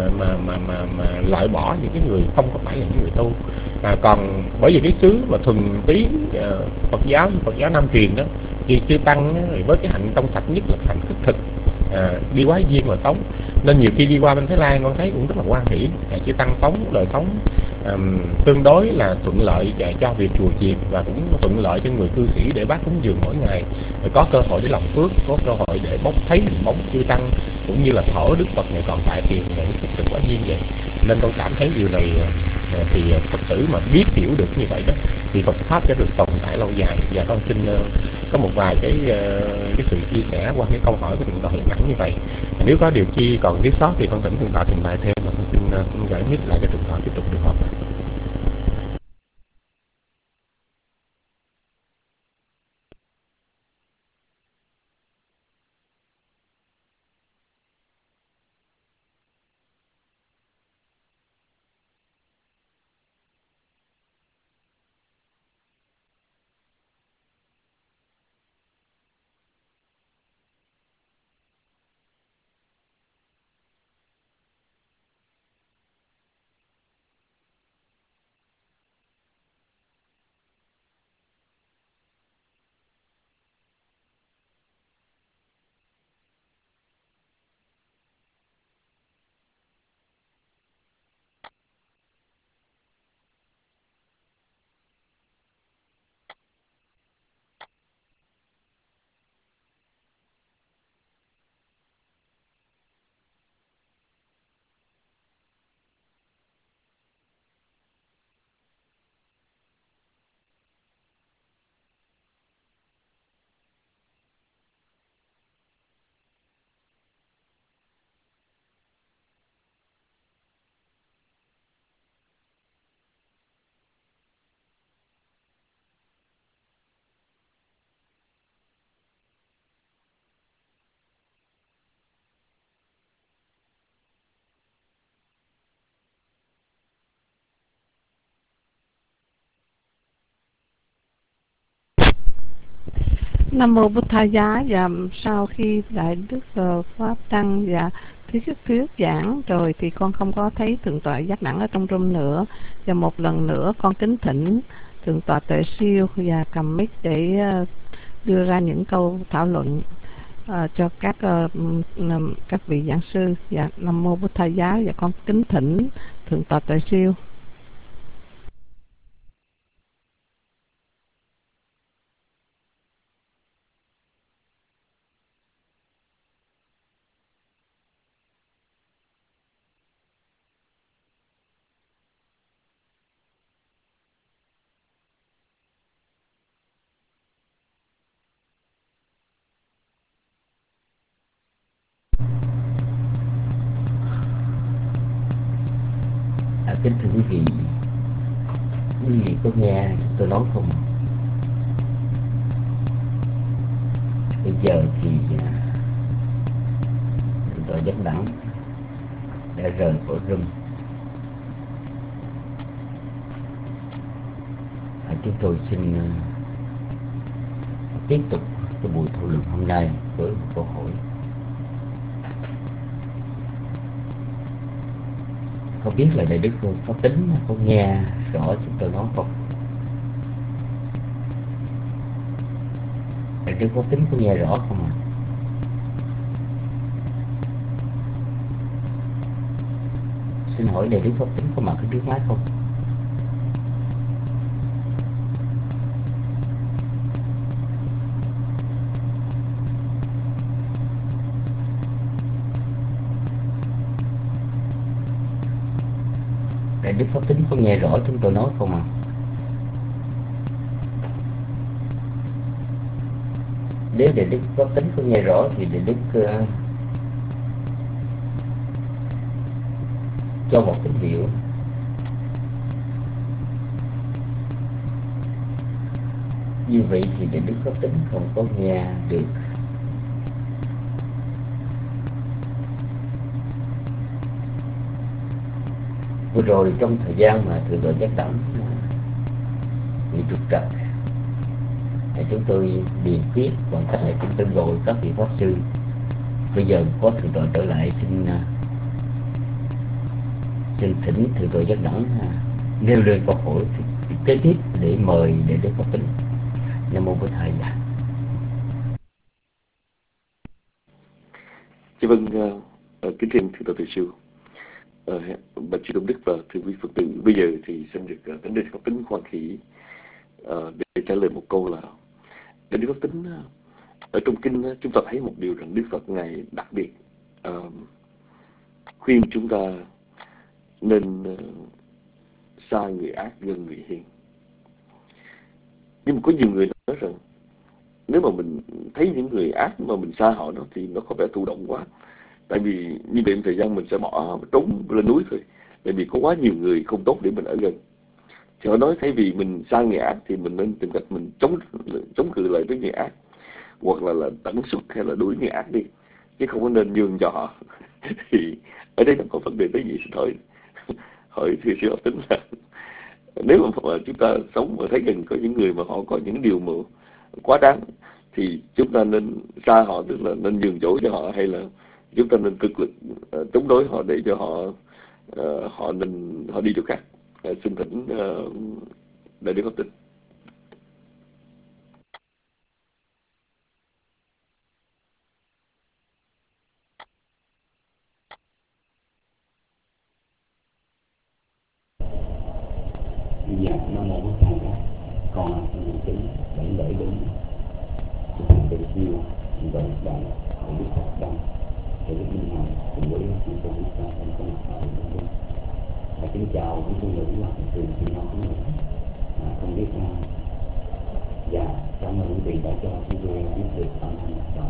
loại bỏ những cái người không có phải là những người tu. Còn bởi vì cái xứ mà thuần túy Phật giáo Nam truyền đó, thì chư tăng với cái hạnh trong sạch nhất là hạnh khất thực, đi quá duyên mà sống, nên nhiều khi đi qua bên Thái Lan con thấy cũng rất là hoan hỷ. Chư tăng sống đời sống tương đối là thuận lợi cho việc chùa chiền, và cũng thuận lợi cho người cư sĩ để bác cúng dường mỗi ngày, rồi có cơ hội để lòng phước, có cơ hội để thấy hình bóng chư tăng, cũng như là thở Đức Phật này còn tại tiền này thực sự quá duyên vậy. Nên con cảm thấy điều này thì Phật tử mà biết hiểu được như vậy đó thì Phật pháp sẽ được tồn tại lâu dài. Và con xin có một vài cái sự chia sẻ qua cái câu hỏi của thượng tọa hiện ngắn như vậy. Nếu có điều chi còn thiếu sót thì con thỉnh thượng tọa trình bày thêm, và con xin gửi mic lại cho thượng tọa tiếp tục được học. Nam mô Bụt Thầy Giá. Và sau khi đại đức pháp tăng và thuyết giảng rồi thì con không có thấy thượng tọa Giác Đẳng ở trong room nữa, và một lần nữa con kính thỉnh thượng tọa Tuệ Siêu và cầm mic để đưa ra những câu thảo luận cho các vị giảng sư. Và Nam mô Bụt Thầy Giá. Và con kính thỉnh thượng tọa Tuệ Siêu. Kính thưa quý vị có nghe tôi nói không? Bây giờ thì thượng tọa Giác Đẳng đã rời khỏi room. Chúng tôi xin tiếp tục cái buổi thảo luận hôm nay với một câu hỏi. Không biết là Đại Đức Pháp Tính có nghe rõ chúng tôi nói không? Đại Đức Pháp Tính có nghe rõ không ạ? Xin hỏi Đại Đức Pháp Tính có mặt ở trước máy không? Đại Đức Pháp Tính có nghe rõ chúng tôi nói không ạ? Nếu Đại Đức Pháp Tính có nghe rõ thì Đại Đức cho một tín hiệu. Như vậy thì Đại Đức Pháp Tính không có nghe được. Vừa rồi trong thời gian mà Thượng tọa Giác Đẳng bị trục trặc, chúng tôi điền viết bằng cách là chúng tôi gọi các vị pháp sư. Bây giờ có Thượng tọa trở lại, xin thỉnh Thượng tọa Giác Đẳng nêu lên câu hỏi kế tiếp để mời Đại Đức Pháp Tính. Nam mô Bổn Thầy. Dạ vâng, kính thưa Thượng tọa Từ Siêu, bạch Chư Tôn Đức và thưa quý Phật tử, bây giờ thì xin được thỉnh Đại Đức Pháp Tính khoan khí để trả lời một câu là Đại Đức Pháp Tính, ở trong kinh chúng ta thấy một điều rằng Đức Phật Ngài đặc biệt khuyên chúng ta nên xa người ác gần người hiền. Nhưng mà có nhiều người nói rằng nếu mà mình thấy những người ác mà mình xa họ đó thì nó có vẻ thụ động quá. Tại vì như vậy thời gian mình sẽ bỏ trốn lên núi thôi. Tại vì có quá nhiều người không tốt để mình ở gần. Thì họ nói thay vì mình xa người ác thì mình nên tìm cách mình chống cự lại với người ác, hoặc là tận xuất hay là đuổi người ác đi, chứ không có nên nhường cho họ. Thì ở đây nó có vấn đề tới gì, xin hỏi thưa sư Pháp Tính là nếu mà chúng ta sống và thấy gần có những người mà họ có những điều mà quá đáng thì chúng ta nên xa họ, tức là nên nhường chỗ cho họ, hay là chúng ta nên cực lực chống đối họ để cho họ đi chỗ khác? Xin thỉnh Đại Đức Pháp Tính. Dạ, Nam mô Bổn Thầy. Con kính đảnh lễ đến Thượng Từ Siêu, Đại Đại Đức Phật Đăng, Đại Đức Minh Hằng cùng với Thượng Tôn Đức Sa trong công sở của mình. Kính chào quý tu nữ và thường chị non của mình. Không biết dạ, cảm ơn quý vị đã cho chúng tôi biết được âm thanh rõ.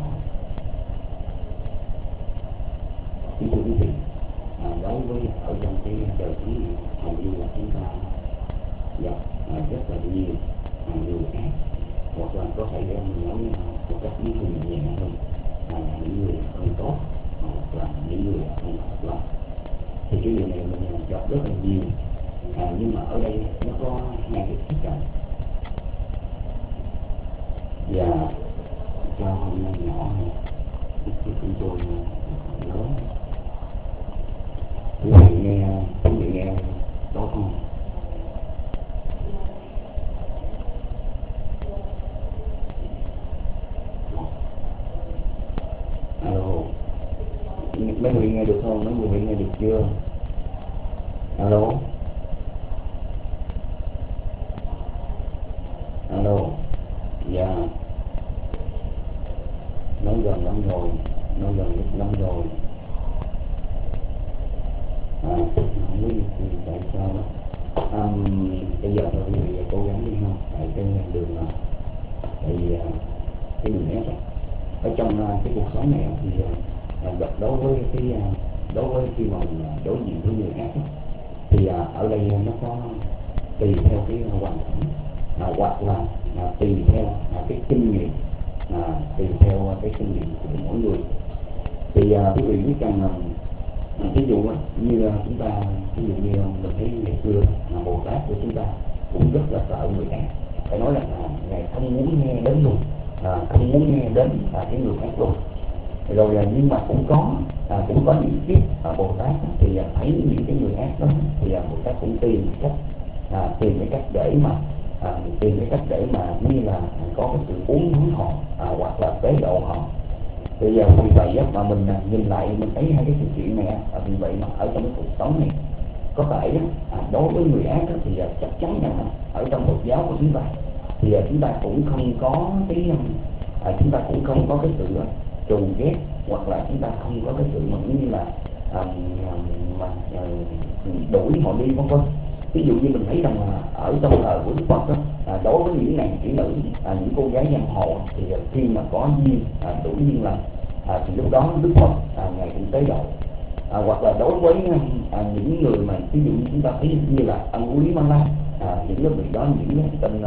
Kính thưa quý vị, đối với ở trong cái đời sống này, hầu như là chúng ta gặp rất là nhiều người ác, hoặc là có thể đem nói một cách những người nhẹ hơn là những người không tốt, hoặc là những người không thật lòng. Thì cái điều này mình gặp rất là nhiều, nhưng mà ở đây nó có hai cái khía cạnh. Và cho hôm nay nhỏ thì chúng tôi lớn quý vị nghe tốt không? Alo, mấy người nghe được không? Mấy người nghe được chưa? Alo, alo, dạ, nói gần lắm rồi, nói gần lắm rồi. Không biết tại sao đó. Bây giờ thôi quý vị cố gắng đi ha, tại cái đường tại vì cái đường nét ở trong cái cuộc sống này thì gặp đối với khi mà mình đối diện với người ác thì ở đây nó có tùy theo cái hoàn cảnh, hoặc là tùy theo cái kinh nghiệm, tùy theo cái kinh nghiệm của mỗi người. Thì quý vị biết rằng ví dụ như chúng ta, ví dụ như mình thấy ngày xưa Bồ Tát của chúng ta cũng rất là sợ người ác, phải nói là ngài không muốn nghe đến luôn, không muốn nghe đến cái người ác luôn. Rồi nhưng mà cũng có những kiếp Bồ Tát thì thấy những cái người ác đó thì Bồ Tát cũng tìm cái cách để mà như là có cái sự uốn nắn họ hoặc là tế độ họ. Thì vì vậy mà mình nhìn lại mình thấy hai cái sự kiện này, vì vậy mà ở trong cái cuộc sống này có thể đối với người ác thì chắc chắn rằng ở trong Phật giáo của chúng ta thì chúng ta cũng không có cái sự trù ghét, hoặc là chúng ta không có cái sự mà như là đuổi họ đi vân vân. Ví dụ như mình thấy rằng ở trong thời của Đức Phật đó, đối với những nàng kỹ nữ, những cô gái giang hồ thì khi mà có duyên đủ duyên lành thì lúc đó Đức Phật ngài cũng tế độ. Hoặc là đối với những người mà ví dụ như chúng ta thấy như là ông Quý Măng La, những cái vị đó, những cái tên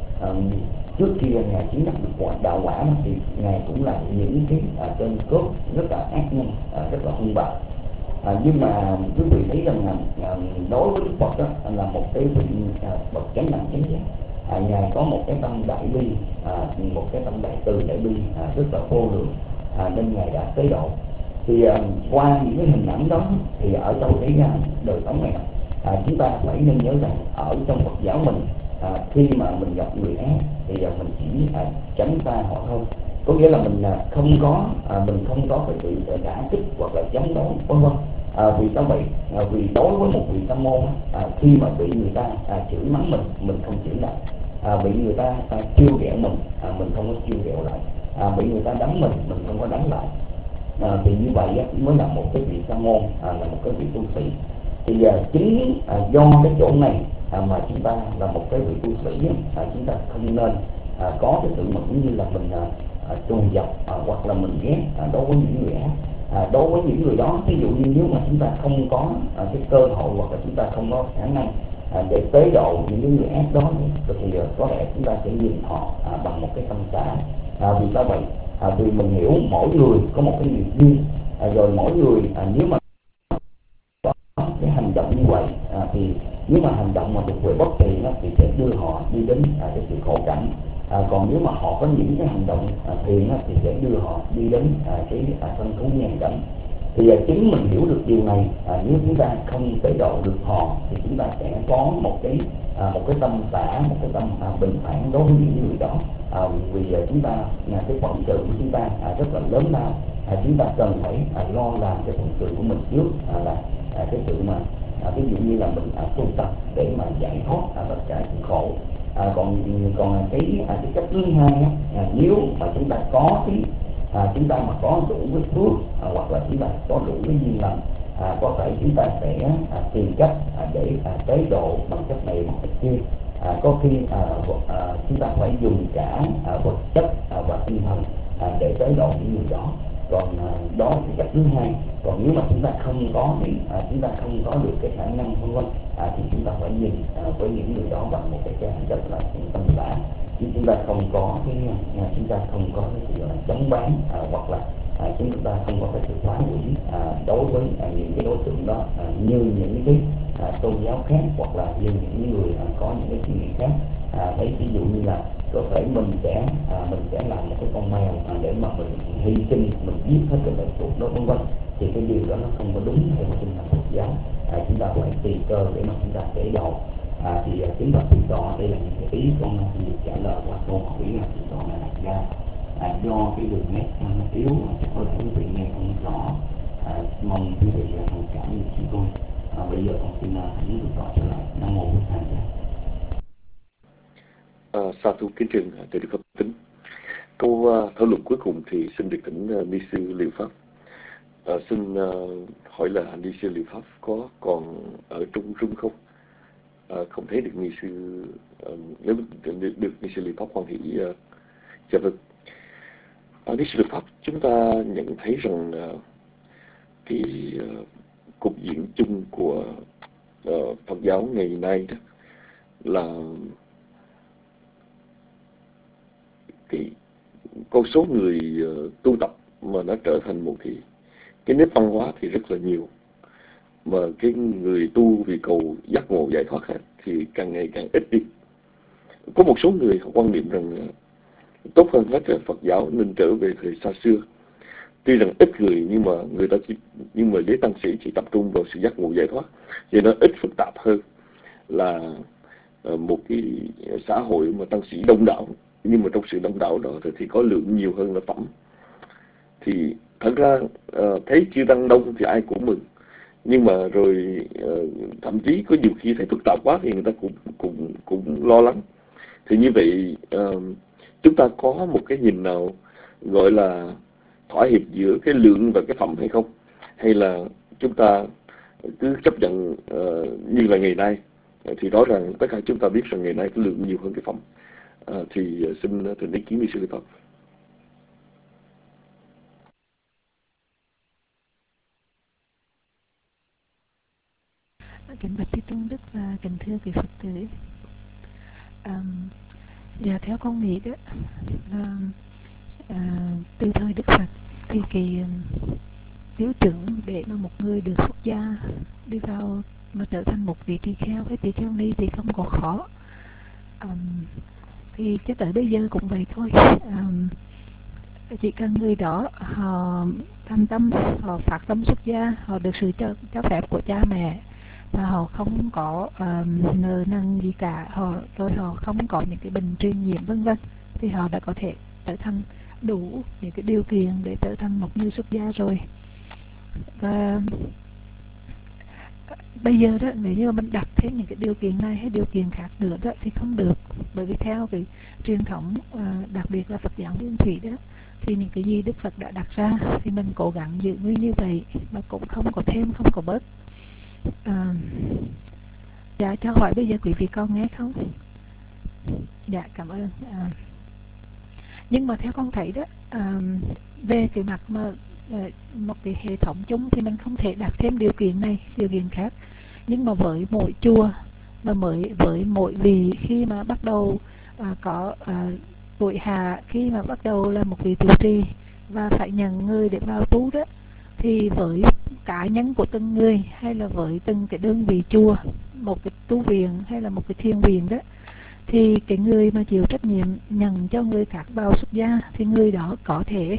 trước khi ngài chứng đắc được đạo quả thì ngài cũng là những cái tên cướp rất là ác nhân, rất là hung bạo. Nhưng mà quý vị thấy rằng đối với Đức Phật đó, là một cái vị bậc chánh đẳng chánh giác, ngài có một cái tâm đại bi, một cái tâm đại từ đại bi rất là vô lượng, nên ngài đã tế độ. Thì qua những cái hình ảnh đó thì ở trong cái đời sống này chúng ta phải nên nhớ rằng ở trong Phật giáo mình, khi mà mình gặp người ác thì mình chỉ tránh xa họ thôi. Có nghĩa là mình không có cái sự đả kích hoặc là chống đối vân vân. Vì sao vậy? Vì đối với một vị sa môn, khi mà bị người ta chửi mắng mình không chửi lại, bị người ta trêu ghẹo mình không có trêu ghẹo lại, bị người ta đánh mình không có đánh lại, thì như vậy mới là một cái vị sa môn, là một cái vị tu sĩ. Thì chính do cái chỗ này mà chúng ta là một cái vị tu sĩ, chúng ta không nên có cái sự cũng như là mình trù dập hoặc là mình ghét đối với những người ác. Đối với những người đó, ví dụ như nếu mà chúng ta không có cái cơ hội hoặc là chúng ta không có khả năng để tế độ những người ác đó thì có lẽ chúng ta sẽ nhìn họ bằng một cái tâm xả. Vì sao vậy? Vì mình hiểu mỗi người có một cái nghiệp duyên, rồi mỗi người nếu mà có cái hành động như vậy thì nếu mà hành động mà thuộc về bất kỳ thì sẽ đưa họ đi đến cái sự khổ cảnh. Còn nếu mà họ có những cái hành động thiện thì sẽ đưa họ đi đến cái sanh thú nhân cảnh. Thì chính mình hiểu được điều này, nếu chúng ta không tế độ được họ thì chúng ta sẽ có một cái tâm xả, một cái tâm bình thản đối với những người đó. Vì chúng ta cái phận sự của chúng ta rất là lớn lao, chúng ta cần phải lo làm cái phận sự của mình trước, là cái sự mà ví dụ như là mình tu tập để mà giải thoát tất cả sự khổ. Còn cái cách thứ hai, nếu mà chúng ta có chúng ta mà có đủ cái phước, hoặc là chúng ta có đủ cái duyên lành, có thể chúng ta sẽ tìm cách để tế độ bằng cách này bằng cách kia. Có khi chúng ta phải dùng cả vật chất và tinh thần để tế độ những người đó. Còn đó là cái cách thứ hai. Còn nếu mà chúng ta không có được cái khả năng vân vân thì chúng ta phải nhìn với những người đó bằng một cái hành chất là tâm xả, chứ chúng ta không có cái sự chống bán, hoặc là chúng ta không có cái sự phá hủy đối với những cái đối tượng đó, như những cái tôn giáo khác, hoặc là như những người có những cái suy nghĩ khác. Thấy ví dụ như là có thể mình sẽ làm một cái con mèo để mà mình hy sinh, mình giết hết cái loài chuột đó vân vân, thì cái điều đó nó không có đúng theo tinh thần Phật giáo. Chúng ta phải tùy cơ để mà chúng ta tế độ. Thì kính bạch thượng tọa, đây là những cái ý con được trả lời qua câu hỏi là thượng tọa đã đặt ra. Do cái đường nét nó yếu, chắc có lẽ quý vị nghe không rõ, mong quý vị thông cảm như chúng tôi. Bây giờ con xin thỉnh thượng tọa trở lại. Nam mô Bổn Thầy. Sa thú kính trình từ Đức Phật Tính. Câu thảo luận cuối cùng thì xin được thỉnh ni sư Liệu Pháp. Xin hỏi là ni sư Liệu Pháp có còn ở trong room không? Không thấy được ni sư, nếu được ni sư Liệu Pháp hoan hỷ dạ vâng. Ni sư Liệu Pháp, chúng ta nhận thấy rằng cái cục diện chung của Phật giáo ngày nay đó là cái con số người tu tập mà nó trở thành một cái nếp văn hóa thì rất là nhiều, mà cái người tu vì cầu giác ngộ giải thoát thì càng ngày càng ít đi. Có một số người họ quan niệm rằng tốt hơn hết Phật giáo nên trở về thời xa xưa, tuy rằng ít người nhưng mà giới tăng sĩ chỉ tập trung vào sự giác ngộ giải thoát, cho nên nó ít phức tạp hơn là một cái xã hội mà tăng sĩ đông đảo. Nhưng mà trong sự đông đảo đó thì có lượng nhiều hơn là phẩm. Thì thật ra thấy chư tăng đông thì ai cũng mừng, nhưng mà rồi thậm chí có nhiều khi thấy phức tạp quá thì người ta cũng lo lắng. Thì như vậy chúng ta có một cái nhìn nào gọi là thỏa hiệp giữa cái lượng và cái phẩm hay không? Hay là chúng ta cứ chấp nhận như là ngày nay? Thì rõ ràng tất cả chúng ta biết rằng ngày nay cái lượng nhiều hơn cái phẩm. Thì xin thỉnh ý kiến với sư Lê Phật. Kính bạch Thế Tôn Đức và kính thưa quý Phật tử, và theo con nghĩ đó từ thời Đức Phật thì cái tiêu chuẩn để mà một người được xuất gia đi vào mà trở thành một vị tỳ kheo hay tỳ kheo ni thì không có khó. Thì cho tới bây giờ cũng vậy thôi. Chỉ cần người đó họ thành tâm, họ phát tâm xuất gia, họ được sự cho phép của cha mẹ, và họ không có nợ nần gì cả, rồi họ không có những cái bệnh truyền nhiễm vân vân, thì họ đã có thể trở thành đủ những cái điều kiện để trở thành một người xuất gia rồi. Và bây giờ đó, nếu như mình đặt thêm những cái điều kiện này hay điều kiện khác nữa đó thì không được, bởi vì theo cái truyền thống đặc biệt là Phật giáo Nguyên Thủy đó, thì những cái gì Đức Phật đã đặt ra thì mình cố gắng giữ nguyên như vậy, mà cũng không có thêm, không có bớt. Dạ, cho hỏi bây giờ quý vị con nghe không? Dạ, cảm ơn. Nhưng mà theo con thấy đó, về cái mặt mà một cái hệ thống chung thì mình không thể đặt thêm điều kiện này, điều kiện khác. Nhưng mà với mỗi chùa và với mỗi vị khi mà bắt đầu có tuổi hạ, khi mà bắt đầu là một vị trụ trì và phải nhận người để vào tu đó, thì với cá nhân của từng người hay là với từng cái đơn vị chùa, một cái tu viện hay là một cái thiền viện đó, thì cái người mà chịu trách nhiệm nhận cho người khác vào xuất gia thì người đó có thể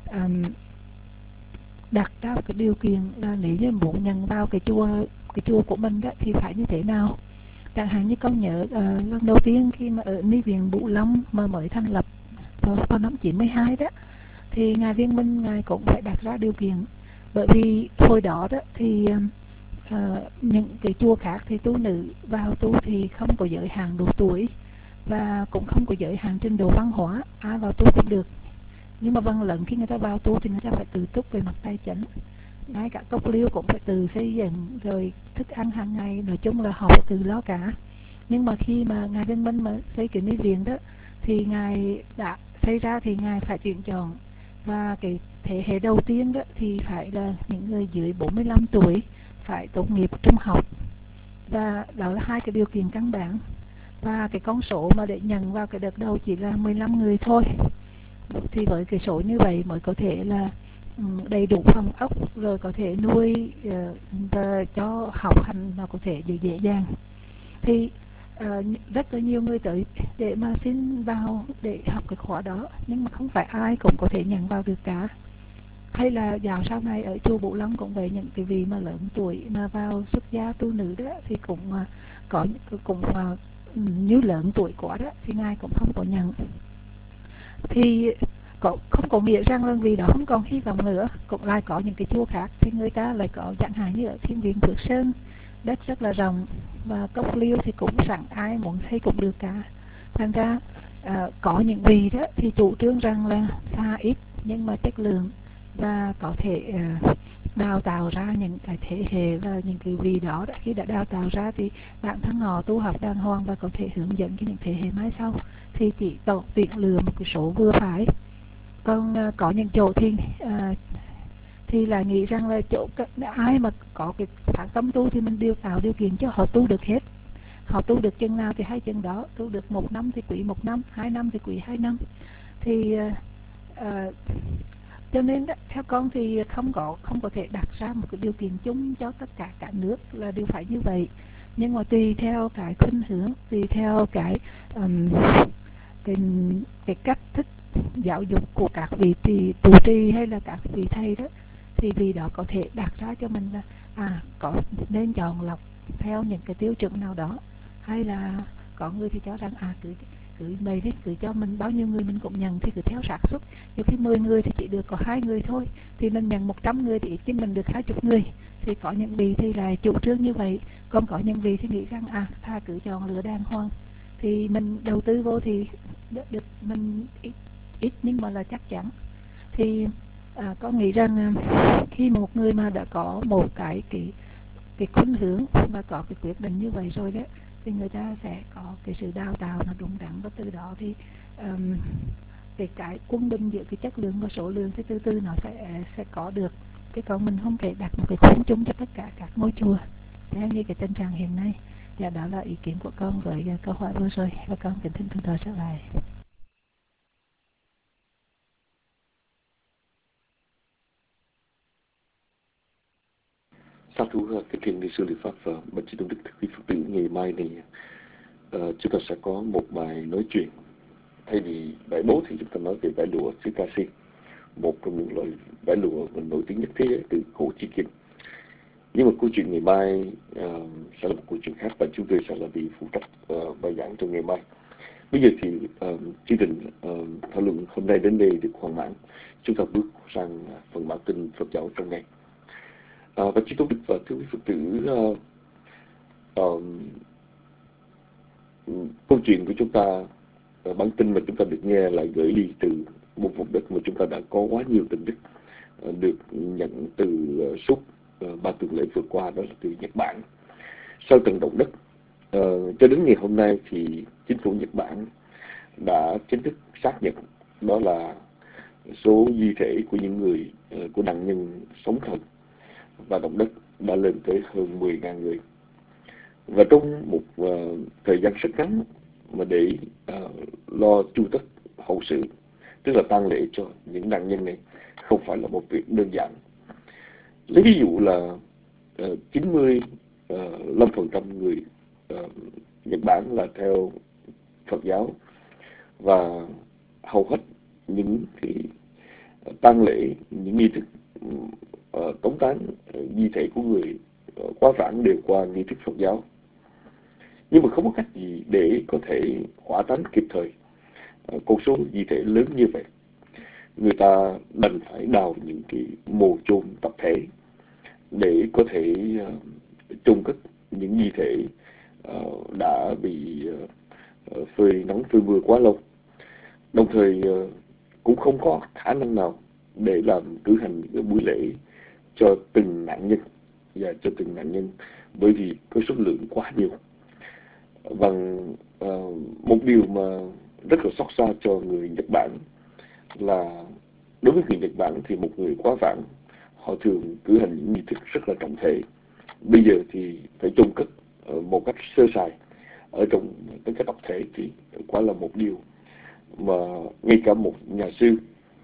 đặt ra cái điều kiện là nếu như muốn nhận vào cái chùa của mình đó thì phải như thế nào. Chẳng hạn như con nhớ lần đầu tiên khi mà ở Ni viện Bửu Long mà mới thành lập vào năm 92 đó, thì ngài Viên Minh ngài cũng phải đặt ra điều kiện, bởi vì hồi đó đó thì những cái chùa khác thì tu nữ vào tu thì không có giới hạn độ tuổi và cũng không có giới hạn trình độ văn hóa, ai vào tu cũng được. Nhưng mà vâng lận khi người ta vào tu thì người ta phải tự túc về mặt tài chính, ngay cả cốc liêu cũng phải tự xây dựng, rồi thức ăn hàng ngày, nói chung là họ phải tự lo cả. Nhưng mà khi mà ngài Viên Minh mà xây cái Ni viện đó thì ngài đã xây ra thì ngài phải tuyển chọn, và cái thế hệ đầu tiên đó thì phải là những người dưới 45 tuổi phải tốt nghiệp trung học, và đó là hai cái điều kiện căn bản. Và cái con số mà để nhận vào cái đợt đầu chỉ là 15 người thôi, thì với cái số như vậy mới có thể là đầy đủ phòng ốc, rồi có thể nuôi và cho học hành nó có thể dễ dàng. Thì rất là nhiều người tới để mà xin vào để học cái khóa đó, nhưng mà không phải ai cũng có thể nhận vào được cả. Hay là dạo sau này ở chùa Bửu Long cũng vậy, những cái vị mà lớn tuổi mà vào xuất gia tu nữ đó thì cũng như lớn tuổi quá đó thì ngài cũng không có nhận. Thì không có nghĩa rằng là vì đó không còn hy vọng nữa. Cũng lại có những cái chùa khác thì người ta lại có, chẳng hạn như ở Thiên Viện Phước Sơn, đất rất là rộng và cốc liêu thì cũng sẵn, ai muốn xây cũng được cả. Thành ra có những vị đó thì chủ trương rằng là xa ít nhưng mà chất lượng, và có thể đào tạo ra những cái thế hệ, và những cái vị đó khi đã đào tạo ra thì bản thân họ tu học đàng hoàng và có thể hướng dẫn cho những thế hệ mai sau, thì chỉ tuyển lựa một cái số vừa phải. Còn có những chỗ thì là nghĩ rằng là chỗ ai mà có cái phát tâm tu thì mình tạo điều kiện cho họ tu được hết. Họ tu được chừng nào thì hay chừng đó, tu được 1 năm thì quý 1 năm, 2 năm thì quý 2 năm. Thì cho nên đó, theo con thì không có thể đặt ra một cái điều kiện chung cho tất cả nước là đều phải như vậy. Nhưng mà tùy theo cái khuynh hướng, tùy theo cái cái cái cách thức giáo dục của các vị trụ trì hay là các vị thầy đó, thì vì đó có thể đặt ra cho mình là có nên chọn lọc theo những cái tiêu chuẩn nào đó, hay là có người thì cho rằng cứ vậy đi, cứ cho mình bao nhiêu người mình cũng nhận thì cứ theo xác suất, nhiều khi 10 người thì chỉ được có 2 người thôi, thì mình nhận 100 người thì ít nhất mình được 20 người. Thì có những vị thì lại chủ trương như vậy, còn có những vị thì nghĩ rằng tha cứ chọn lựa đàng hoàng, thì mình đầu tư vô thì được mình ít nhưng mà là chắc chắn. Thì con nghĩ rằng khi một người mà đã có một cái khuynh hướng và có cái quyết định như vậy rồi đấy, thì người ta sẽ có cái sự đào tạo nó đúng đắn, và từ đó thì cái quân bình giữa cái chất lượng và số lượng thì từ từ nó sẽ có được. Chứ còn mình không thể đặt một cái khuyến chung cho tất cả các ngôi chùa theo như cái tình trạng hiện nay. Và đó là ý kiến của con với câu hỏi vừa rồi, và con kính thỉnh thờ trở lại. Sa thú cái thiền ni sư Lý Pháp và bạch trí tôn đức thực vi Phật tử, ngày mai này chúng ta sẽ có một bài nói chuyện. Thay vì vẽ bố thì chúng ta nói về vẽ lụa xứ Ca Si, một trong những loại vẽ lụa nổi tiếng nhất thế giới từ cổ chí kim. Nhưng mà câu chuyện ngày mai sẽ là một câu chuyện khác, và chúng tôi sẽ là vị phụ trách bài giảng trong ngày mai. Bây giờ thì chương trình thảo luận hôm nay đến đây được hoàn mãn. Chúng ta bước sang phần bản tin Phật giáo trong ngày. Và chí tôn đức và thưa quý Phật tử, câu chuyện của chúng ta, bản tin mà chúng ta được nghe lại gửi đi từ một vùng đất mà chúng ta đã có quá nhiều tình đức được nhận từ suốt 3 tuần lễ vừa qua, đó là từ Nhật Bản. Sau trận động đất cho đến ngày hôm nay thì chính phủ Nhật Bản đã chính thức xác nhận đó là số di thể của những người, của nạn nhân sóng thần và động đất đã lên tới hơn 10.000 người. Và trong một thời gian rất ngắn mà để lo chu tất hậu sự, tức là tang lễ cho những nạn nhân này, không phải là một việc đơn giản. Lấy ví dụ là 95% người Nhật Bản là theo Phật giáo, và hầu hết những cái tang lễ, những nghi thức tống táng di thể của người quá vãng đều qua nghi thức Phật giáo. Nhưng mà không có cách gì để có thể hỏa táng kịp thời con số di thể lớn như vậy. Người ta đành phải đào những cái mồ chôn tập thể để có thể chôn cất những di thể đã bị phơi nắng phơi mưa quá lâu. Đồng thời cũng không có khả năng nào để cử hành những buổi lễ cho từng nạn nhân và cho từng nạn nhân, bởi vì có số lượng quá nhiều. Và một điều mà rất là xót xa cho người Nhật Bản là đối với người Nhật Bản thì một người quá vãng họ thường cử hành những nghi thức rất là trọng thể. Bây giờ thì phải chôn cất một cách sơ sài ở trong cái tập thể thì quá là một điều mà ngay cả một nhà sư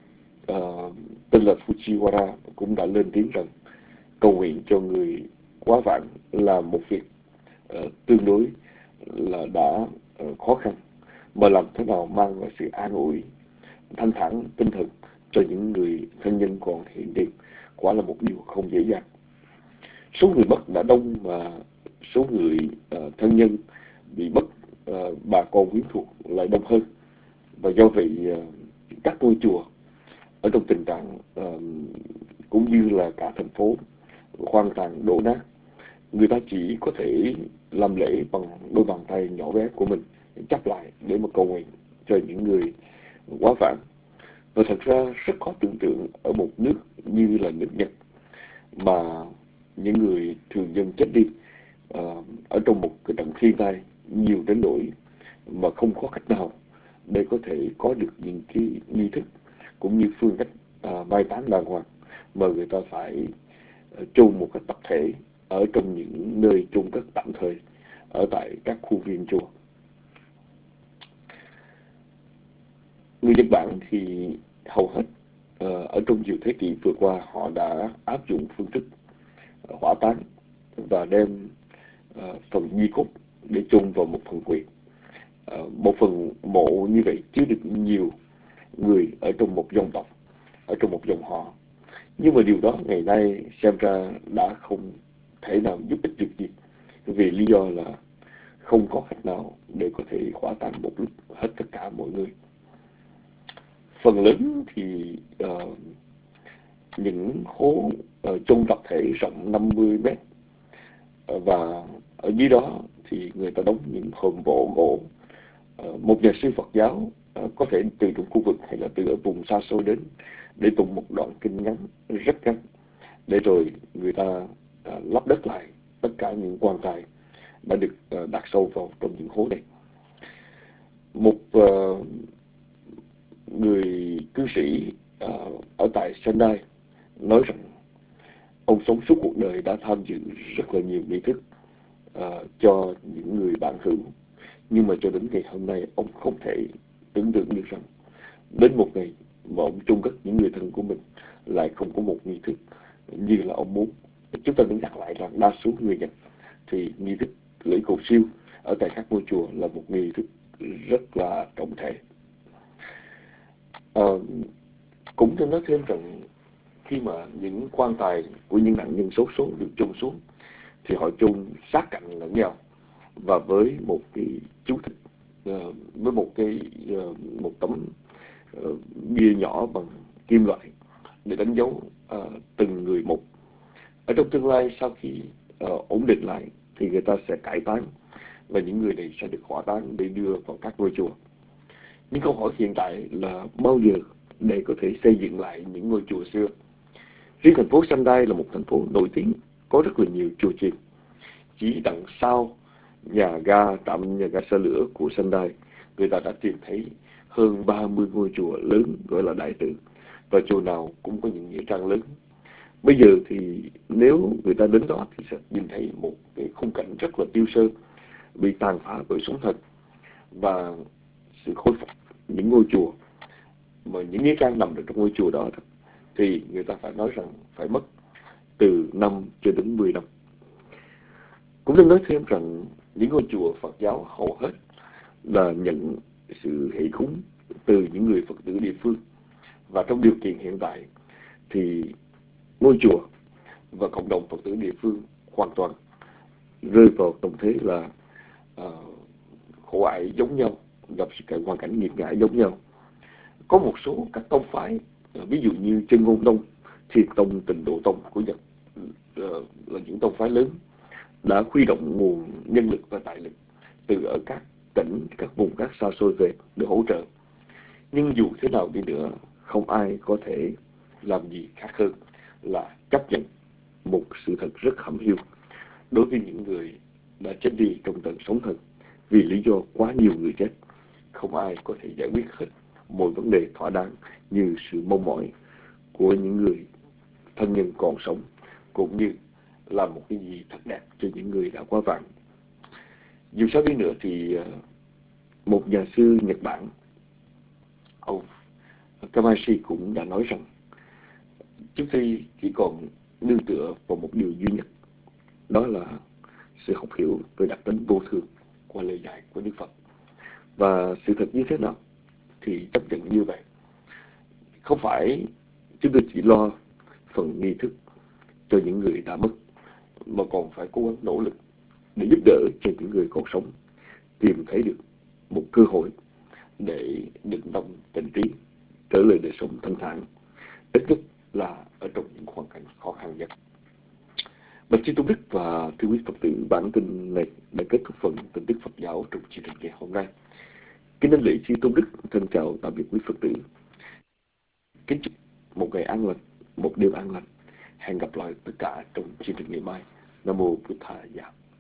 tên là Fujiwara cũng đã lên tiếng rằng cầu nguyện cho người quá vãng là một việc tương đối là đã khó khăn, mà làm thế nào mang lại sự an ủi, thanh thản tinh thần cho những người thân nhân còn hiện tiền, quả là một điều không dễ dàng. Số người mất đã đông mà số người thân nhân bị mất, bà con quyến thuộc lại đông hơn, và do vậy các ngôi chùa ở trong tình trạng cũng như là cả thành phố hoang tàn đổ nát. Người ta chỉ có thể làm lễ bằng đôi bàn tay nhỏ bé của mình chắp lại để mà cầu nguyện cho những người quá vãng. Và thật ra rất khó tưởng tượng ở một nước như là nước Nhật mà những người thường dân chết đi ở trong một cái trận thiên tai nhiều đến nỗi mà không có cách nào để có thể có được những cái nghi thức cũng như phương cách mai táng đàng hoàng, mà người ta phải chôn một cách tập thể ở trong những nơi chôn cất tạm thời ở tại các khu viên chùa. Người Nhật Bản thì hầu hết ở trong nhiều thế kỷ vừa qua họ đã áp dụng phương thức hỏa táng và đem phần di cốt để chôn vào một phần quỷ. một phần mộ như vậy chứa được nhiều người ở trong một dòng tộc, ở trong một dòng họ. Nhưng mà điều đó ngày nay xem ra đã không thể nào giúp ích được gì, vì lý do là không có cách nào để có thể hỏa táng một lúc hết tất cả mọi người. Phần lớn thì những hố chôn tập thể rộng 50 mét, và ở dưới đó thì người ta đóng những hòm gỗ gỗ. Một nhà sư Phật giáo có thể từ trong khu vực hay là từ ở vùng xa xôi đến để tụng một đoạn kinh ngắn, rất ngắn, để rồi người ta lấp đất lại tất cả những quan tài đã được đặt sâu vào trong những hố này. Một người cư sĩ ở tại Sendai nói rằng ông sống suốt cuộc đời đã tham dự rất là nhiều nghi thức cho những người bạn hữu, nhưng mà cho đến ngày hôm nay ông không thể tưởng tượng được rằng đến một ngày mà ông chôn cất những người thân của mình lại không có một nghi thức như là ông muốn. Chúng ta nên nhắc lại rằng đa số người Nhật thì nghi thức lễ cầu siêu ở tại các ngôi chùa là một nghi thức rất là trọng thể. Cũng nên nói thêm rằng khi mà những quan tài của những nạn nhân xấu số được chôn xuống thì họ chôn sát cạnh lẫn nhau và với một cái chú thích, với một tấm bia nhỏ bằng kim loại để đánh dấu từng người một. Ở trong tương lai sau khi ổn định lại thì người ta sẽ cải táng và những người này sẽ được hỏa táng để đưa vào các ngôi chùa. Nhưng câu hỏi hiện tại là bao giờ để có thể xây dựng lại những ngôi chùa xưa? Riêng thành phố Sendai là một thành phố nổi tiếng, có rất là nhiều chùa chiền. Chỉ đằng sau trạm nhà ga xe lửa của Sendai, người ta đã tìm thấy hơn 30 ngôi chùa lớn gọi là đại tự, và chùa nào cũng có những nghĩa trang lớn. Bây giờ thì nếu người ta đến đó thì sẽ nhìn thấy một cái khung cảnh rất là tiêu sơ, bị tàn phá bởi sóng thần và sự khôi phục những ngôi chùa. Mà những nghĩa trang nằm ở trong ngôi chùa đó thì người ta phải nói rằng phải mất từ 5 cho đến 10 năm. Cũng nên nói thêm rằng những ngôi chùa Phật giáo hầu hết là nhận sự hệ cúng từ những người Phật tử địa phương. Và trong điều kiện hiện tại thì ngôi chùa và cộng đồng Phật tử địa phương hoàn toàn rơi vào tổng thế là khổ ải giống nhau, gặp sự hoàn cảnh nghiệt ngã giống nhau. Có một số các tông phái, ví dụ như Chân Ngôn Tông, Thiền Tông, Tịnh Độ Tông của Nhật là những tông phái lớn, đã huy động nguồn nhân lực và tài lực từ ở các tỉnh, các vùng các xa xôi về để hỗ trợ. Nhưng dù thế nào đi nữa, không ai có thể làm gì khác hơn là chấp nhận một sự thật rất hẩm hiu đối với những người đã chết đi trong trận sóng thần. Vì lý do quá nhiều người chết, không ai có thể giải quyết hết mọi vấn đề thỏa đáng như sự mong mỏi của những người thân nhân còn sống, cũng như là một cái gì thật đẹp cho những người đã quá vãng. Dù sao đi nữa thì một nhà sư Nhật Bản, ông Kamashi cũng đã nói rằng chúng tôi chỉ còn nương tựa vào một điều duy nhất, đó là sự học hiểu về đặc tính vô thường qua lời dạy của Đức Phật. Và sự thật như thế nào thì chấp nhận như vậy. Không phải chúng tôi chỉ lo phần nghi thức cho những người đã mất, mà còn phải cố gắng nỗ lực để giúp đỡ cho những người còn sống tìm thấy được một cơ hội để được lòng tình trí trở lại đời sống thanh thản, ít nhất là ở trong những hoàn cảnh khó khăn nhất. Bạch Chư Tôn Đức và thưa quý Phật tử, bản tin này đã kết thúc phần tin tức Phật giáo trong chương trình ngày hôm nay. Kính đảnh lễ Chư Tôn Đức, thân chào tạm biệt quý Phật tử. Kính chúc một ngày an lành, một đêm an lành. Hẹn gặp lại tất cả trong chương trình ngày mai. Nam mô Bụt Thầy.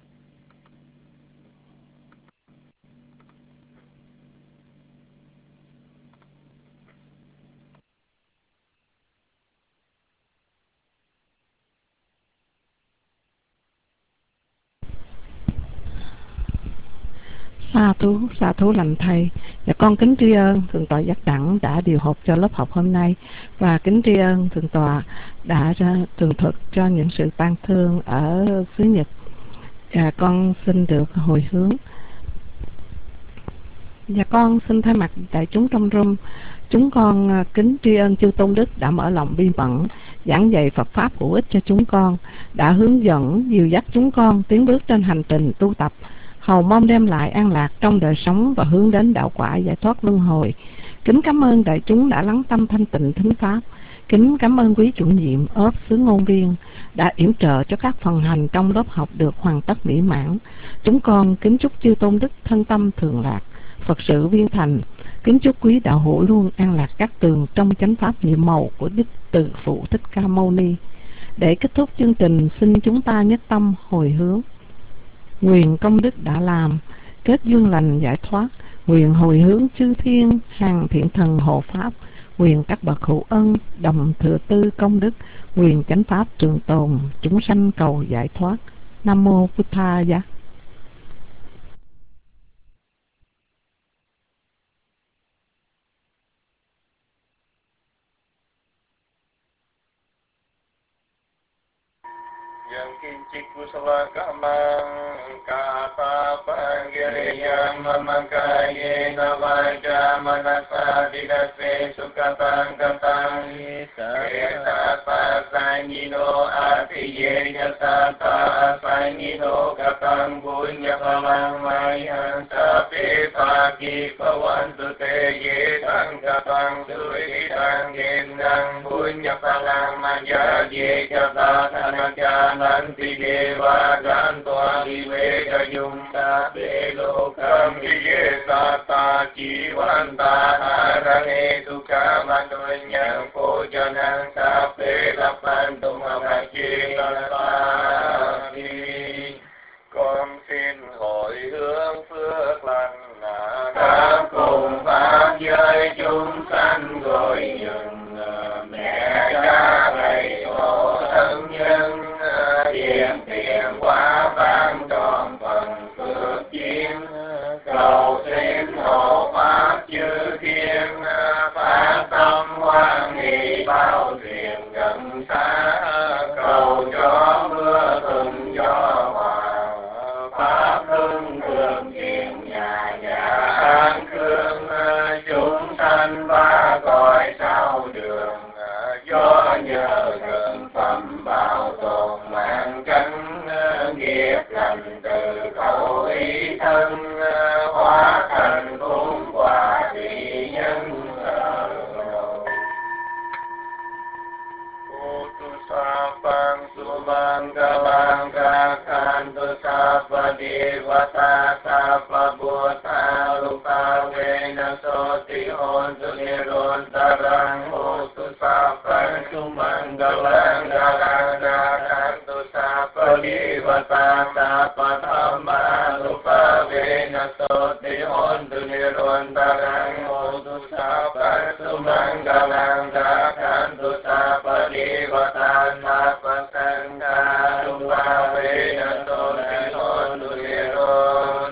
Sa thú lành thầy. Và con kính tri ân Thượng tọa Giác Đẳng đã điều hộp cho lớp học hôm nay, và kính tri ân Thượng tọa đã tường thuật cho những sự tang thương ở xứ Nhật. Và con xin được hồi hướng. Dạ con xin thay mặt đại chúng trong room, chúng con kính tri ân chư tôn đức đã mở lòng bi mẫn, giảng dạy Phật pháp hữu ích cho chúng con, đã hướng dẫn dìu dắt chúng con tiến bước trên hành trình tu tập, hầu mong đem lại an lạc trong đời sống và hướng đến đạo quả giải thoát luân hồi. Kính cảm ơn đại chúng đã lắng tâm thanh tịnh thính pháp. Kính cảm ơn quý chủ nhiệm ốp xứ ngôn viên đã yểm trợ cho các phần hành trong lớp học được hoàn tất mỹ mãn. Chúng con kính chúc chư tôn đức thân tâm thường lạc, Phật sự viên thành. Kính chúc quý đạo hữu luôn an lạc các tường trong chánh pháp nhiệm màu của Đức Từ Phụ Thích Ca Mâu Ni. Để kết thúc chương trình, xin chúng ta nhất tâm hồi hướng. Nguyện công đức đã làm, kết duyên lành giải thoát. Nguyện hồi hướng chư thiên, hàng thiện thần hộ pháp. Nguyện các bậc hữu ân, đồng thừa tư công đức. Nguyện chánh pháp trường tồn, chúng sanh cầu giải thoát. Nam mô Bụt Tha Giá. Yang kincik kusala kamang kapa panggiriyam mamakaye navaja manasa dinase sukatang katang Eta pasangino atiye yatata asangino katang bunya palang mayan sapi pagi pawantu te ye tang katang sui tang gendang bunya palang maya ye jata tanajan Nanti Deva Gantua Diveda Yumta Belokam Vijeta Jiwanta Harane Duka Mandunyang Pojanang Sape Lapan Tumamachi Lalapati Con xin hồi hướng phước lành đã cùng pháp giới chúng sanh gọi dừng mẹ cha thầy tổ thân nhân tiền tiền quá ban tròn phần phước duyên cầu xin hộ pháp chư thiên phát tâm hoan hỷ bao thuyền gần xa cầu cho mưa thuận gió hòa pháp hưng cường thiện nhà nhà an khương chúng sanh ba cõi sao đường do nhờ gần phẩm bảo tồn mạng cánh nghiệp lành từ khẩu ý thân hóa thành phúc quả thị nhân Utusapang subang galang kakhan tu sapa devata sapa buddha lupa vena soti hontu niron tarang utusapang subang galang kakhan tu sapa devata sapa dhamma lupa vena soti hontu niron tarang utusapang subang galang kakhan tu sapa Devata Sapa Sangha Lupa Vena Soti Hontu Niron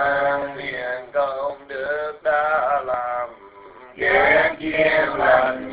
Nguyện công đức đã làm ghét chiêm lành